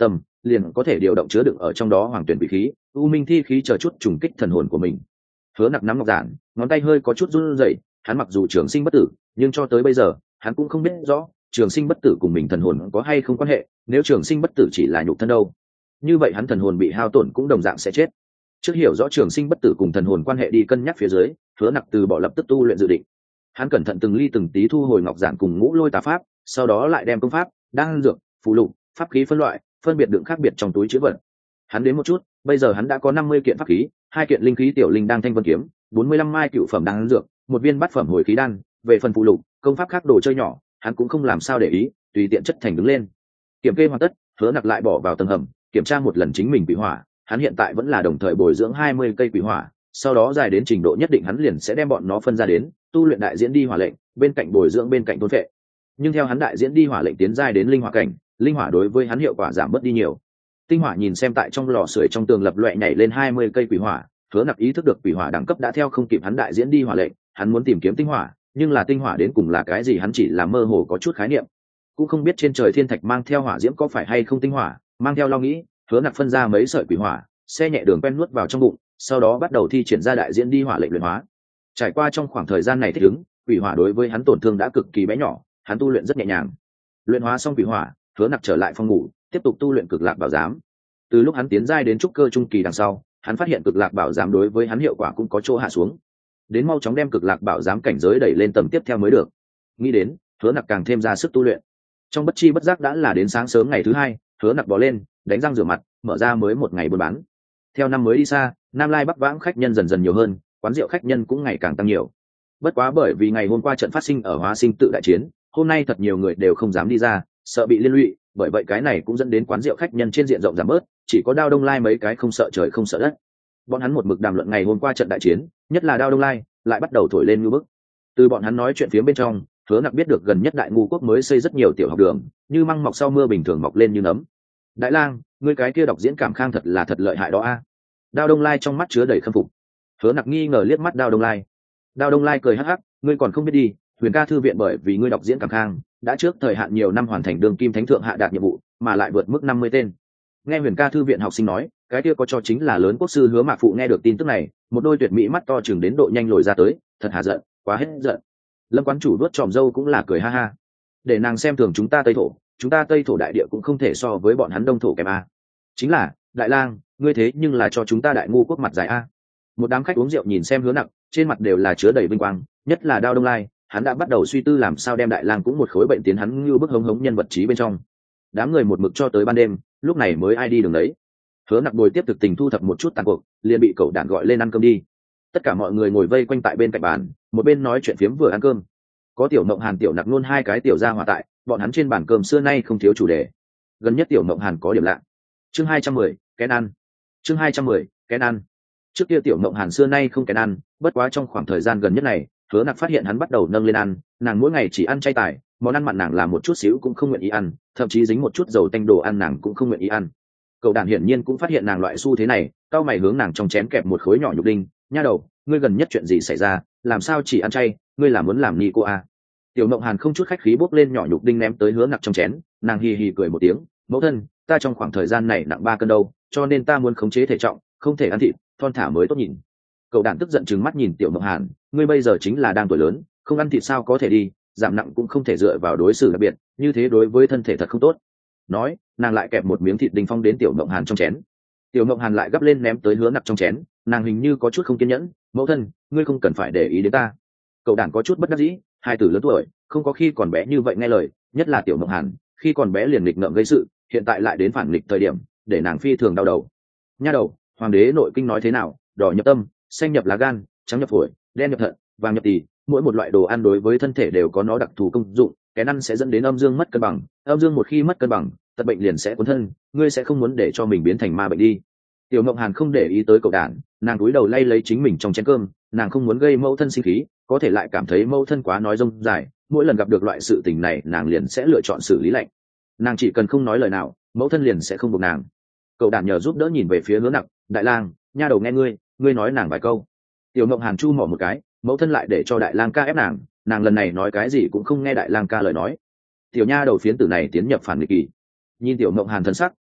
liền có thể điều động chứa đựng ở trong đó hoàng tuyển vị khí, u minh thi khí chờ chút trùng kích thần hồn của mình. Hứa Nặc nắm ngọc giản, ngón tay hơi có chút run rẩy, hắn mặc dù trường sinh bất tử, nhưng cho tới bây giờ, hắn cũng không biết rõ trường sinh bất tử cùng mình thần hồn có hay không quan hệ, nếu trường sinh bất tử chỉ là nhục thân đâu, như vậy hắn thần hồn bị hao tổn cũng đồng dạng sẽ chết. Trước hiểu rõ trường sinh bất tử cùng thần hồn quan hệ đi cân nhắc phía dưới, Hứa Nặc từ bỏ lập tức tu luyện dự định. Hắn cẩn thận từng ly từng tí thu hồi ngọc giản cùng ngũ lôi tà pháp, sau đó lại đem công pháp, đan dược, phù lục, pháp khí phân loại, phân biệt đựng khác biệt trong túi trữ vật. Hắn đến một chút, bây giờ hắn đã có năm mươi kiện pháp khí, hai kiện linh khí tiểu linh đang thanh vân kiếm, bốn mươi lăm mai cựu phẩm đan dược, một viên bát phẩm hồi khí đan, về phần phù lục, công pháp khác đồ chơi nhỏ, hắn cũng không làm sao để ý, tùy tiện chất thành đứng lên. Kiểm kê hoàn tất, Hứa Nặc lại bỏ vào tầng hầm, kiểm tra một lần chính mình quỷ hỏa, hắn hiện tại vẫn là đồng thời bồi dưỡng hai mươi cây quỷ hỏa, sau đó dài đến trình độ nhất định hắn liền sẽ đem bọn nó phân ra đến, tu luyện đại diễn đi hỏa lệnh, bên cạnh bồi dưỡng bên cạnh thôn phệ. Nhưng theo hắn đại diễn đi hỏa lệnh tiến giai đến linh hỏa cảnh, linh hỏa đối với hắn hiệu quả giảm bớt đi nhiều. Tinh hỏa nhìn xem tại trong lò sưởi trong tường lập loè nhảy lên hai mươi cây quỷ hỏa, Hứa Nặc ý thức được quỷ hỏa đẳng cấp đã theo không kịp hắn đại diễn đi hỏa lệnh, hắn muốn tìm kiếm tinh hỏa, nhưng là tinh hỏa đến cùng là cái gì hắn chỉ là mơ hồ có chút khái niệm, cũng không biết trên trời thiên thạch mang theo hỏa diễm có phải hay không tinh hỏa, mang theo lo nghĩ, Hứa Nặc phân ra mấy sợi quỷ hỏa, xe nhẹ đường quen nuốt vào trong bụng, sau đó bắt đầu thi triển ra đại diễn đi hỏa lệnh luyện hóa. Trải qua trong khoảng thời gian này thích ứng, quỷ hỏa đối với hắn tổn thương đã cực kỳ bé nhỏ, hắn tu luyện rất nhẹ nhàng. Luyện hóa xong quỷ hỏa, Hứa Nặc trở lại phòng ngủ, tiếp tục tu luyện cực lạc bảo giám. Từ lúc hắn tiến giai đến trúc cơ trung kỳ đằng sau, hắn phát hiện cực lạc bảo giám đối với hắn hiệu quả cũng có chỗ hạ xuống. Đến mau chóng đem cực lạc bảo giám cảnh giới đẩy lên tầng tiếp theo mới được. Nghĩ đến, Hứa Nặc càng thêm ra sức tu luyện. Trong bất chi bất giác đã là đến sáng sớm ngày thứ hai, Hứa Nặc bò lên, đánh răng rửa mặt, mở ra mới một ngày buôn bán. Theo năm mới đi xa, Nam Lai Bắc Vãng khách nhân dần dần nhiều hơn, quán rượu khách nhân cũng ngày càng tăng nhiều. Bất quá bởi vì ngày hôm qua trận phát sinh ở Hóa Sinh tự đại chiến, hôm nay thật nhiều người đều không dám đi ra, sợ bị liên lụy, bởi vậy cái này cũng dẫn đến quán rượu khách nhân trên diện rộng giảm bớt, chỉ có Đao Đông Lai mấy cái không sợ trời không sợ đất. Bọn hắn một mực đàm luận ngày hôm qua trận đại chiến, nhất là Đao Đông Lai, lại bắt đầu thổi lên ngư bức. Từ bọn hắn nói chuyện phía bên trong, Hứa Nặc biết được gần nhất Đại Ngu quốc mới xây rất nhiều tiểu học đường, như măng mọc sau mưa bình thường mọc lên như nấm. Đại lang, ngươi cái kia đọc diễn cảm khang thật là thật lợi hại đó a. Đao Đông Lai trong mắt chứa đầy khâm phục. Hứa Nặc nghi ngờ liếc mắt Đao Đông Lai. Đao Đông Lai cười hắc hắc, ngươi còn không biết đi, Huyền Ca thư viện bởi vì ngươi đọc diễn cảm khang, đã trước thời hạn nhiều năm hoàn thành đường kim thánh thượng hạ đạt nhiệm vụ, mà lại vượt mức năm mươi tên. Nghe Huyền Ca thư viện học sinh nói, cái kia có cho chính là lớn quốc sư Hứa Mạc Phụ nghe được tin tức này, một đôi tuyệt mỹ mắt to chừng đến độ nhanh lồi ra tới, thật hà giận, quá hết giận. Lâm quán chủ đuốt tròm dâu cũng là cười ha ha. Để nàng xem thường chúng ta Tây thổ, chúng ta Tây thổ đại địa cũng không thể so với bọn hắn Đông thổ kém a. Chính là, Đại lang, ngươi thế nhưng là cho chúng ta Đại Ngu quốc mặt dài a. Một đám khách uống rượu nhìn xem Hứa Nặc, trên mặt đều là chứa đầy vinh quang, nhất là Đao Đông Lai, hắn đã bắt đầu suy tư làm sao đem Đại lang cũng một khối bệnh tiến hắn như bức hống hống nhân vật trí bên trong. Đám người một mực cho tới ban đêm, lúc này mới ai đi đường đấy. Hứa Nặc bồi tiếp thực tình thu thập một chút tàn cuộc, liền bị cậu đàn gọi lên ăn cơm đi. Tất cả mọi người ngồi vây quanh tại bên cạnh bàn, một bên nói chuyện phiếm vừa ăn cơm. Có Tiểu Mộng Hàn, Tiểu Nặc luôn hai cái tiểu gia hòa tại, bọn hắn trên bàn cơm xưa nay không thiếu chủ đề. Gần nhất Tiểu Mộng Hàn có điểm lạ. Chương hai trăm mười, kén ăn. Chương hai trăm mười, kén ăn. Trước kia Tiểu Mộng Hàn xưa nay không kén ăn, bất quá trong khoảng thời gian gần nhất này, Hứa Nặc phát hiện hắn bắt đầu nâng lên ăn, nàng mỗi ngày chỉ ăn chay tải, món ăn mặn nàng làm một chút xíu cũng không nguyện ý ăn, thậm chí dính một chút dầu tanh đồ ăn nàng cũng không nguyện ý ăn. Cậu đàn hiển nhiên cũng phát hiện nàng loại xu thế này, cao mày hướng nàng trong chén kẹp một khối nhỏ nhục đinh, nha đầu, ngươi gần nhất chuyện gì xảy ra, làm sao chỉ ăn chay, ngươi là muốn làm ni cô à? Tiểu Mộng Hàn không chút khách khí bốc lên nhỏ nhục đinh ném tới Hứa Nặc trong chén, nàng hì hì cười một tiếng, mẫu thân, ta trong khoảng thời gian này nặng ba cân đâu, cho nên ta muốn khống chế thể trọng, không thể ăn thịt, thon thả mới tốt nhìn. Cậu đàn tức giận trừng mắt nhìn Tiểu Mộng Hàn, ngươi bây giờ chính là đang tuổi lớn, không ăn thịt sao có thể đi, giảm nặng cũng không thể dựa vào đối xử đặc biệt, như thế đối với thân thể thật không tốt. Nói, nàng lại kẹp một miếng thịt đinh phong đến Tiểu Mộng Hàn trong chén. Tiểu Mộng Hàn lại gấp lên ném tới Hứa Nặc trong chén, nàng hình như có chút không kiên nhẫn, mẫu thân, ngươi không cần phải để ý đến ta. Cậu đàn có chút bất đắc dĩ, hai tử lớn tuổi, không có khi còn bé như vậy nghe lời, nhất là Tiểu Mộng Hàn, khi còn bé liền nghịch ngợm gây sự, hiện tại lại đến phản nghịch thời điểm, để nàng phi thường đau đầu. Nha đầu, hoàng đế nội kinh nói thế nào, đỏ nhập tâm, xanh nhập lá gan, trắng nhập phổi, đen nhập thận, vàng nhập tỳ, mỗi một loại đồ ăn đối với thân thể đều có nó đặc thù công dụng, cái ăn sẽ dẫn đến âm dương mất cân bằng, âm dương một khi mất cân bằng, tật bệnh liền sẽ cuốn thân, ngươi sẽ không muốn để cho mình biến thành ma bệnh đi. Tiểu Mộng Hàn không để ý tới cậu đàn, nàng cúi đầu lay lấy chính mình trong chén cơm, nàng không muốn gây mẫu thân sinh khí, có thể lại cảm thấy mẫu thân quá nói rông dài, mỗi lần gặp được loại sự tình này nàng liền sẽ lựa chọn xử lý lạnh. Nàng chỉ cần không nói lời nào, mẫu thân liền sẽ không buộc nàng. Cậu đàn nhờ giúp đỡ nhìn về phía Hứa Nặc, Đại lang, nha đầu nghe ngươi, ngươi nói nàng vài câu. Tiểu Mộng Hàn chu mỏ một cái, mẫu thân lại để cho Đại lang ca ép nàng, nàng lần này nói cái gì cũng không nghe Đại lang ca lời nói. Tiểu nha đầu phiến tử này tiến nhập phản nghịch kỳ. Nhìn Tiểu Mộng Hàn thân sắc,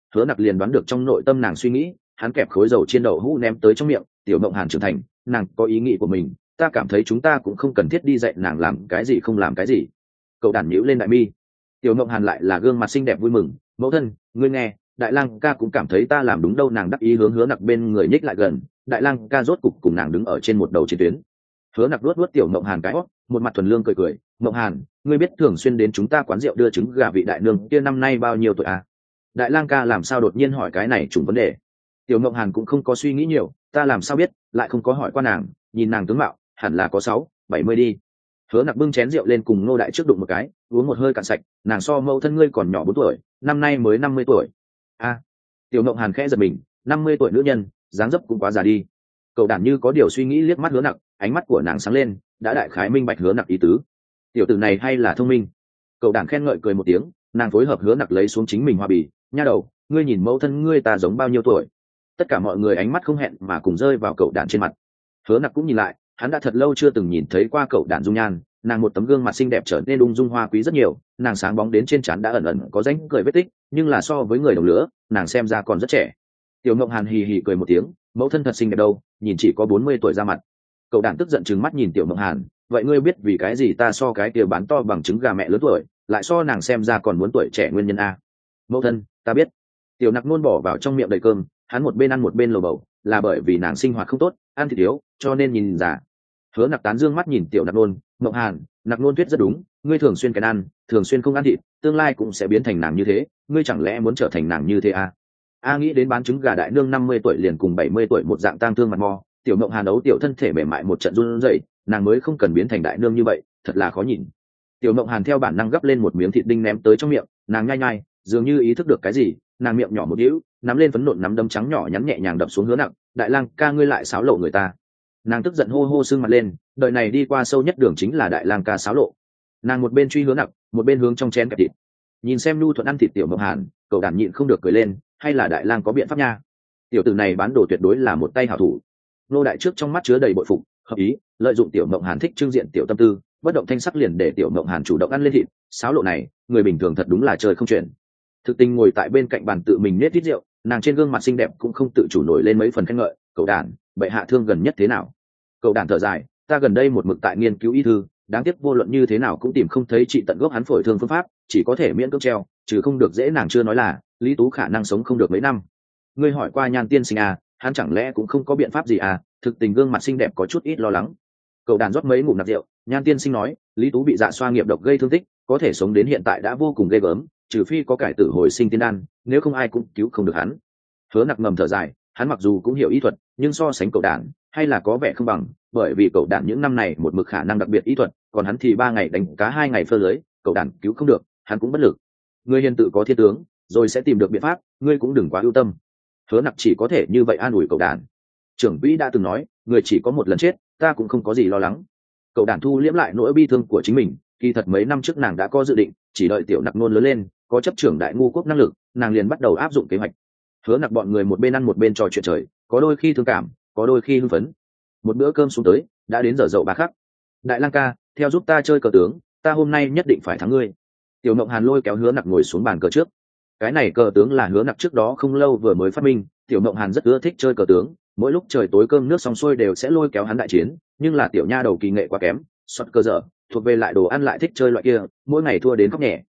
Hứa Nặc liền đoán được trong nội tâm nàng suy nghĩ, hắn kẹp khối dầu chiên đậu hũ ném tới trong miệng. Tiểu Mộng Hàn trưởng thành, nàng có ý nghĩ của mình, ta cảm thấy chúng ta cũng không cần thiết đi dạy nàng làm cái gì không làm cái gì. Cậu đản nhíu lên đại mi. Tiểu Mộng Hàn lại là gương mặt xinh đẹp vui mừng, mẫu thân, ngươi nghe, Đại Lang ca cũng cảm thấy ta làm đúng đâu. Nàng đắc ý hướng Hứa Nặc bên người nhích lại gần, Đại Lang ca rốt cục cùng nàng đứng ở trên một đầu chiến tuyến. Hứa Nặc luốt luốt Tiểu Mộng Hàn cái hót, một mặt thuần lương cười cười, Mộng Hàn, ngươi biết thường xuyên đến chúng ta quán rượu đưa trứng gà vị đại nương kia năm nay bao nhiêu tuổi à? Đại Lang ca làm sao đột nhiên hỏi cái này trùng vấn đề? Tiểu Mộng Hàn cũng không có suy nghĩ nhiều, ta làm sao biết, lại không có hỏi qua nàng, nhìn nàng tướng mạo, hẳn là có sáu, bảy mươi đi. Hứa Nặc bưng chén rượu lên cùng Ngô Đại trước đụng một cái, uống một hơi cạn sạch, nàng so mẫu thân ngươi còn nhỏ bốn tuổi, năm nay mới năm mươi tuổi. A. À, Tiểu Mộng Hàn khẽ giật mình, năm mươi tuổi nữ nhân, dáng dấp cũng quá già đi. Cậu đản như có điều suy nghĩ liếc mắt Hứa Nặc, ánh mắt của nàng sáng lên, đã đại khái minh bạch Hứa Nặc ý tứ. Tiểu tử này hay là thông minh. Cậu đản khen ngợi cười một tiếng, nàng phối hợp Hứa Nặc lấy xuống chính mình hoa bì, nha đầu, ngươi nhìn mẫu thân ngươi ta giống bao nhiêu tuổi? Tất cả mọi người ánh mắt không hẹn mà cùng rơi vào cậu đản trên mặt. Hứa Nặc cũng nhìn lại, hắn đã thật lâu chưa từng nhìn thấy qua cậu đản dung nhan, nàng một tấm gương mặt xinh đẹp trở nên ung dung hoa quý rất nhiều, nàng sáng bóng đến trên trán đã ẩn ẩn có rãnh cười vết tích, nhưng là so với người đồng lứa, nàng xem ra còn rất trẻ. Tiểu Ngộng Hàn hì hì cười một tiếng, mẫu thân thật xinh đẹp đâu, nhìn chỉ có bốn mươi tuổi ra mặt. Cậu đản tức giận trừng mắt nhìn Tiểu Ngộng Hàn, vậy ngươi biết vì cái gì ta so cái kia bán to bằng trứng gà mẹ lớn tuổi, lại so nàng xem ra còn muốn tuổi trẻ nguyên nhân a? Mẫu thân, ta biết. Tiểu Nặc nôn bỏ vào trong miệng đầy cơm, hắn một bên ăn một bên lầu bầu, là bởi vì nàng sinh hoạt không tốt, ăn thịt yếu, cho nên nhìn già. Hứa Nặc tán dương mắt nhìn Tiểu Nặc nôn, Ngộng Hàn, Nặc nôn thuyết rất đúng, ngươi thường xuyên kén ăn, thường xuyên không ăn thịt, tương lai cũng sẽ biến thành nàng như thế, ngươi chẳng lẽ muốn trở thành nàng như thế à? A nghĩ đến bán trứng gà đại nương năm mươi tuổi liền cùng bảy mươi tuổi một dạng tang thương mặt mò, Tiểu Ngộng Hàn đấu tiểu thân thể mềm mại một trận run rẩy, nàng mới không cần biến thành đại nương như vậy, thật là khó nhìn. Tiểu Ngộng Hàn theo bản năng gấp lên một miếng thịt đinh ném tới trong miệng, nàng nhai nhai, dường như ý thức được cái gì, nàng miệng nhỏ một hữu, nắm lên phấn nộn nắm đấm trắng nhỏ nhắn nhẹ nhàng đập xuống Hứa Nặc, Đại Lang ca ngươi lại xáo lộ người ta. Nàng tức giận hô hô sưng mặt lên, đời này đi qua sâu nhất đường chính là Đại Lang ca xáo lộ. Nàng một bên truy Hứa Nặc, một bên hướng trong chén kẹp thịt. Nhìn xem nhu thuận ăn thịt Tiểu Ngộng Hàn, cậu đàn nhịn không được cười lên, hay là Đại Lang có biện pháp nha. Tiểu tử này bán đồ tuyệt đối là một tay hảo thủ. Nô Đại trước trong mắt chứa đầy bội phục, hợp ý, lợi dụng Tiểu Ngộng Hàn thích trưng diện tiểu tâm tư, bất động thanh sắc liền để Tiểu Ngộng Hàn chủ động ăn lên thịt, xáo lộ này, người bình thường thật đúng là trời không chuyện. Thực Tình ngồi tại bên cạnh bàn tự mình nết ít rượu, nàng trên gương mặt xinh đẹp cũng không tự chủ nổi lên mấy phần khen ngợi, cậu đàn, bệ hạ thương gần nhất thế nào? Cậu đàn thở dài, ta gần đây một mực tại nghiên cứu y thư, đáng tiếc vô luận như thế nào cũng tìm không thấy trị tận gốc hắn phổi thương phương pháp, chỉ có thể miễn cưỡng treo, chứ không được dễ. Nàng chưa nói là Lý Tú khả năng sống không được mấy năm. Ngươi hỏi qua Nhan tiên sinh à, hắn chẳng lẽ cũng không có biện pháp gì à? Thực Tình gương mặt xinh đẹp có chút ít lo lắng. Cậu đàn rót mấy ngụm nạp rượu, Nhan tiên sinh nói, Lý Tú bị dạ xoa nghiệp độc gây thương tích, có thể sống đến hiện tại đã vô cùng ghê gớm, trừ phi có cải tử hồi sinh tiên đan, nếu không ai cũng cứu không được hắn. Hứa Nặc ngầm thở dài, hắn mặc dù cũng hiểu y thuật, nhưng so sánh cậu đản hay là có vẻ không bằng, bởi vì cậu đản những năm này một mực khả năng đặc biệt y thuật, còn hắn thì ba ngày đánh cá hai ngày phơ lưới, cậu đản cứu không được, hắn cũng bất lực. Ngươi hiền tự có thiên tướng, rồi sẽ tìm được biện pháp, ngươi cũng đừng quá ưu tâm. Hứa Nặc chỉ có thể như vậy an ủi cậu đản. Trưởng quỹ đã từng nói, người chỉ có một lần chết, ta cũng không có gì lo lắng. Cậu đản thu liễm lại nỗi bi thương của chính mình, kỳ thật mấy năm trước nàng đã có dự định, chỉ đợi Tiểu Nặc nôn lớn lên, có chấp trưởng đại ngu quốc năng lực, nàng liền bắt đầu áp dụng kế hoạch. Hứa Nặc bọn người một bên ăn một bên trò chuyện trời, có đôi khi thương cảm, có đôi khi hưng phấn. Một bữa cơm xuống tới, đã đến giờ dậu bà khắc. Đại Lang ca, theo giúp ta chơi cờ tướng, ta hôm nay nhất định phải thắng ngươi. Tiểu Ngộng Hàn lôi kéo Hứa Nặc ngồi xuống bàn cờ trước. Cái này cờ tướng là Hứa Nặc trước đó không lâu vừa mới phát minh, Tiểu Ngộng Hàn rất ưa thích chơi cờ tướng, mỗi lúc trời tối cơm nước xong xuôi đều sẽ lôi kéo hắn đại chiến, nhưng là tiểu nha đầu kỳ nghệ quá kém, sọt cơ dở, thuộc về lại đồ ăn lại thích chơi loại kia, mỗi ngày thua đến khóc nhẹ.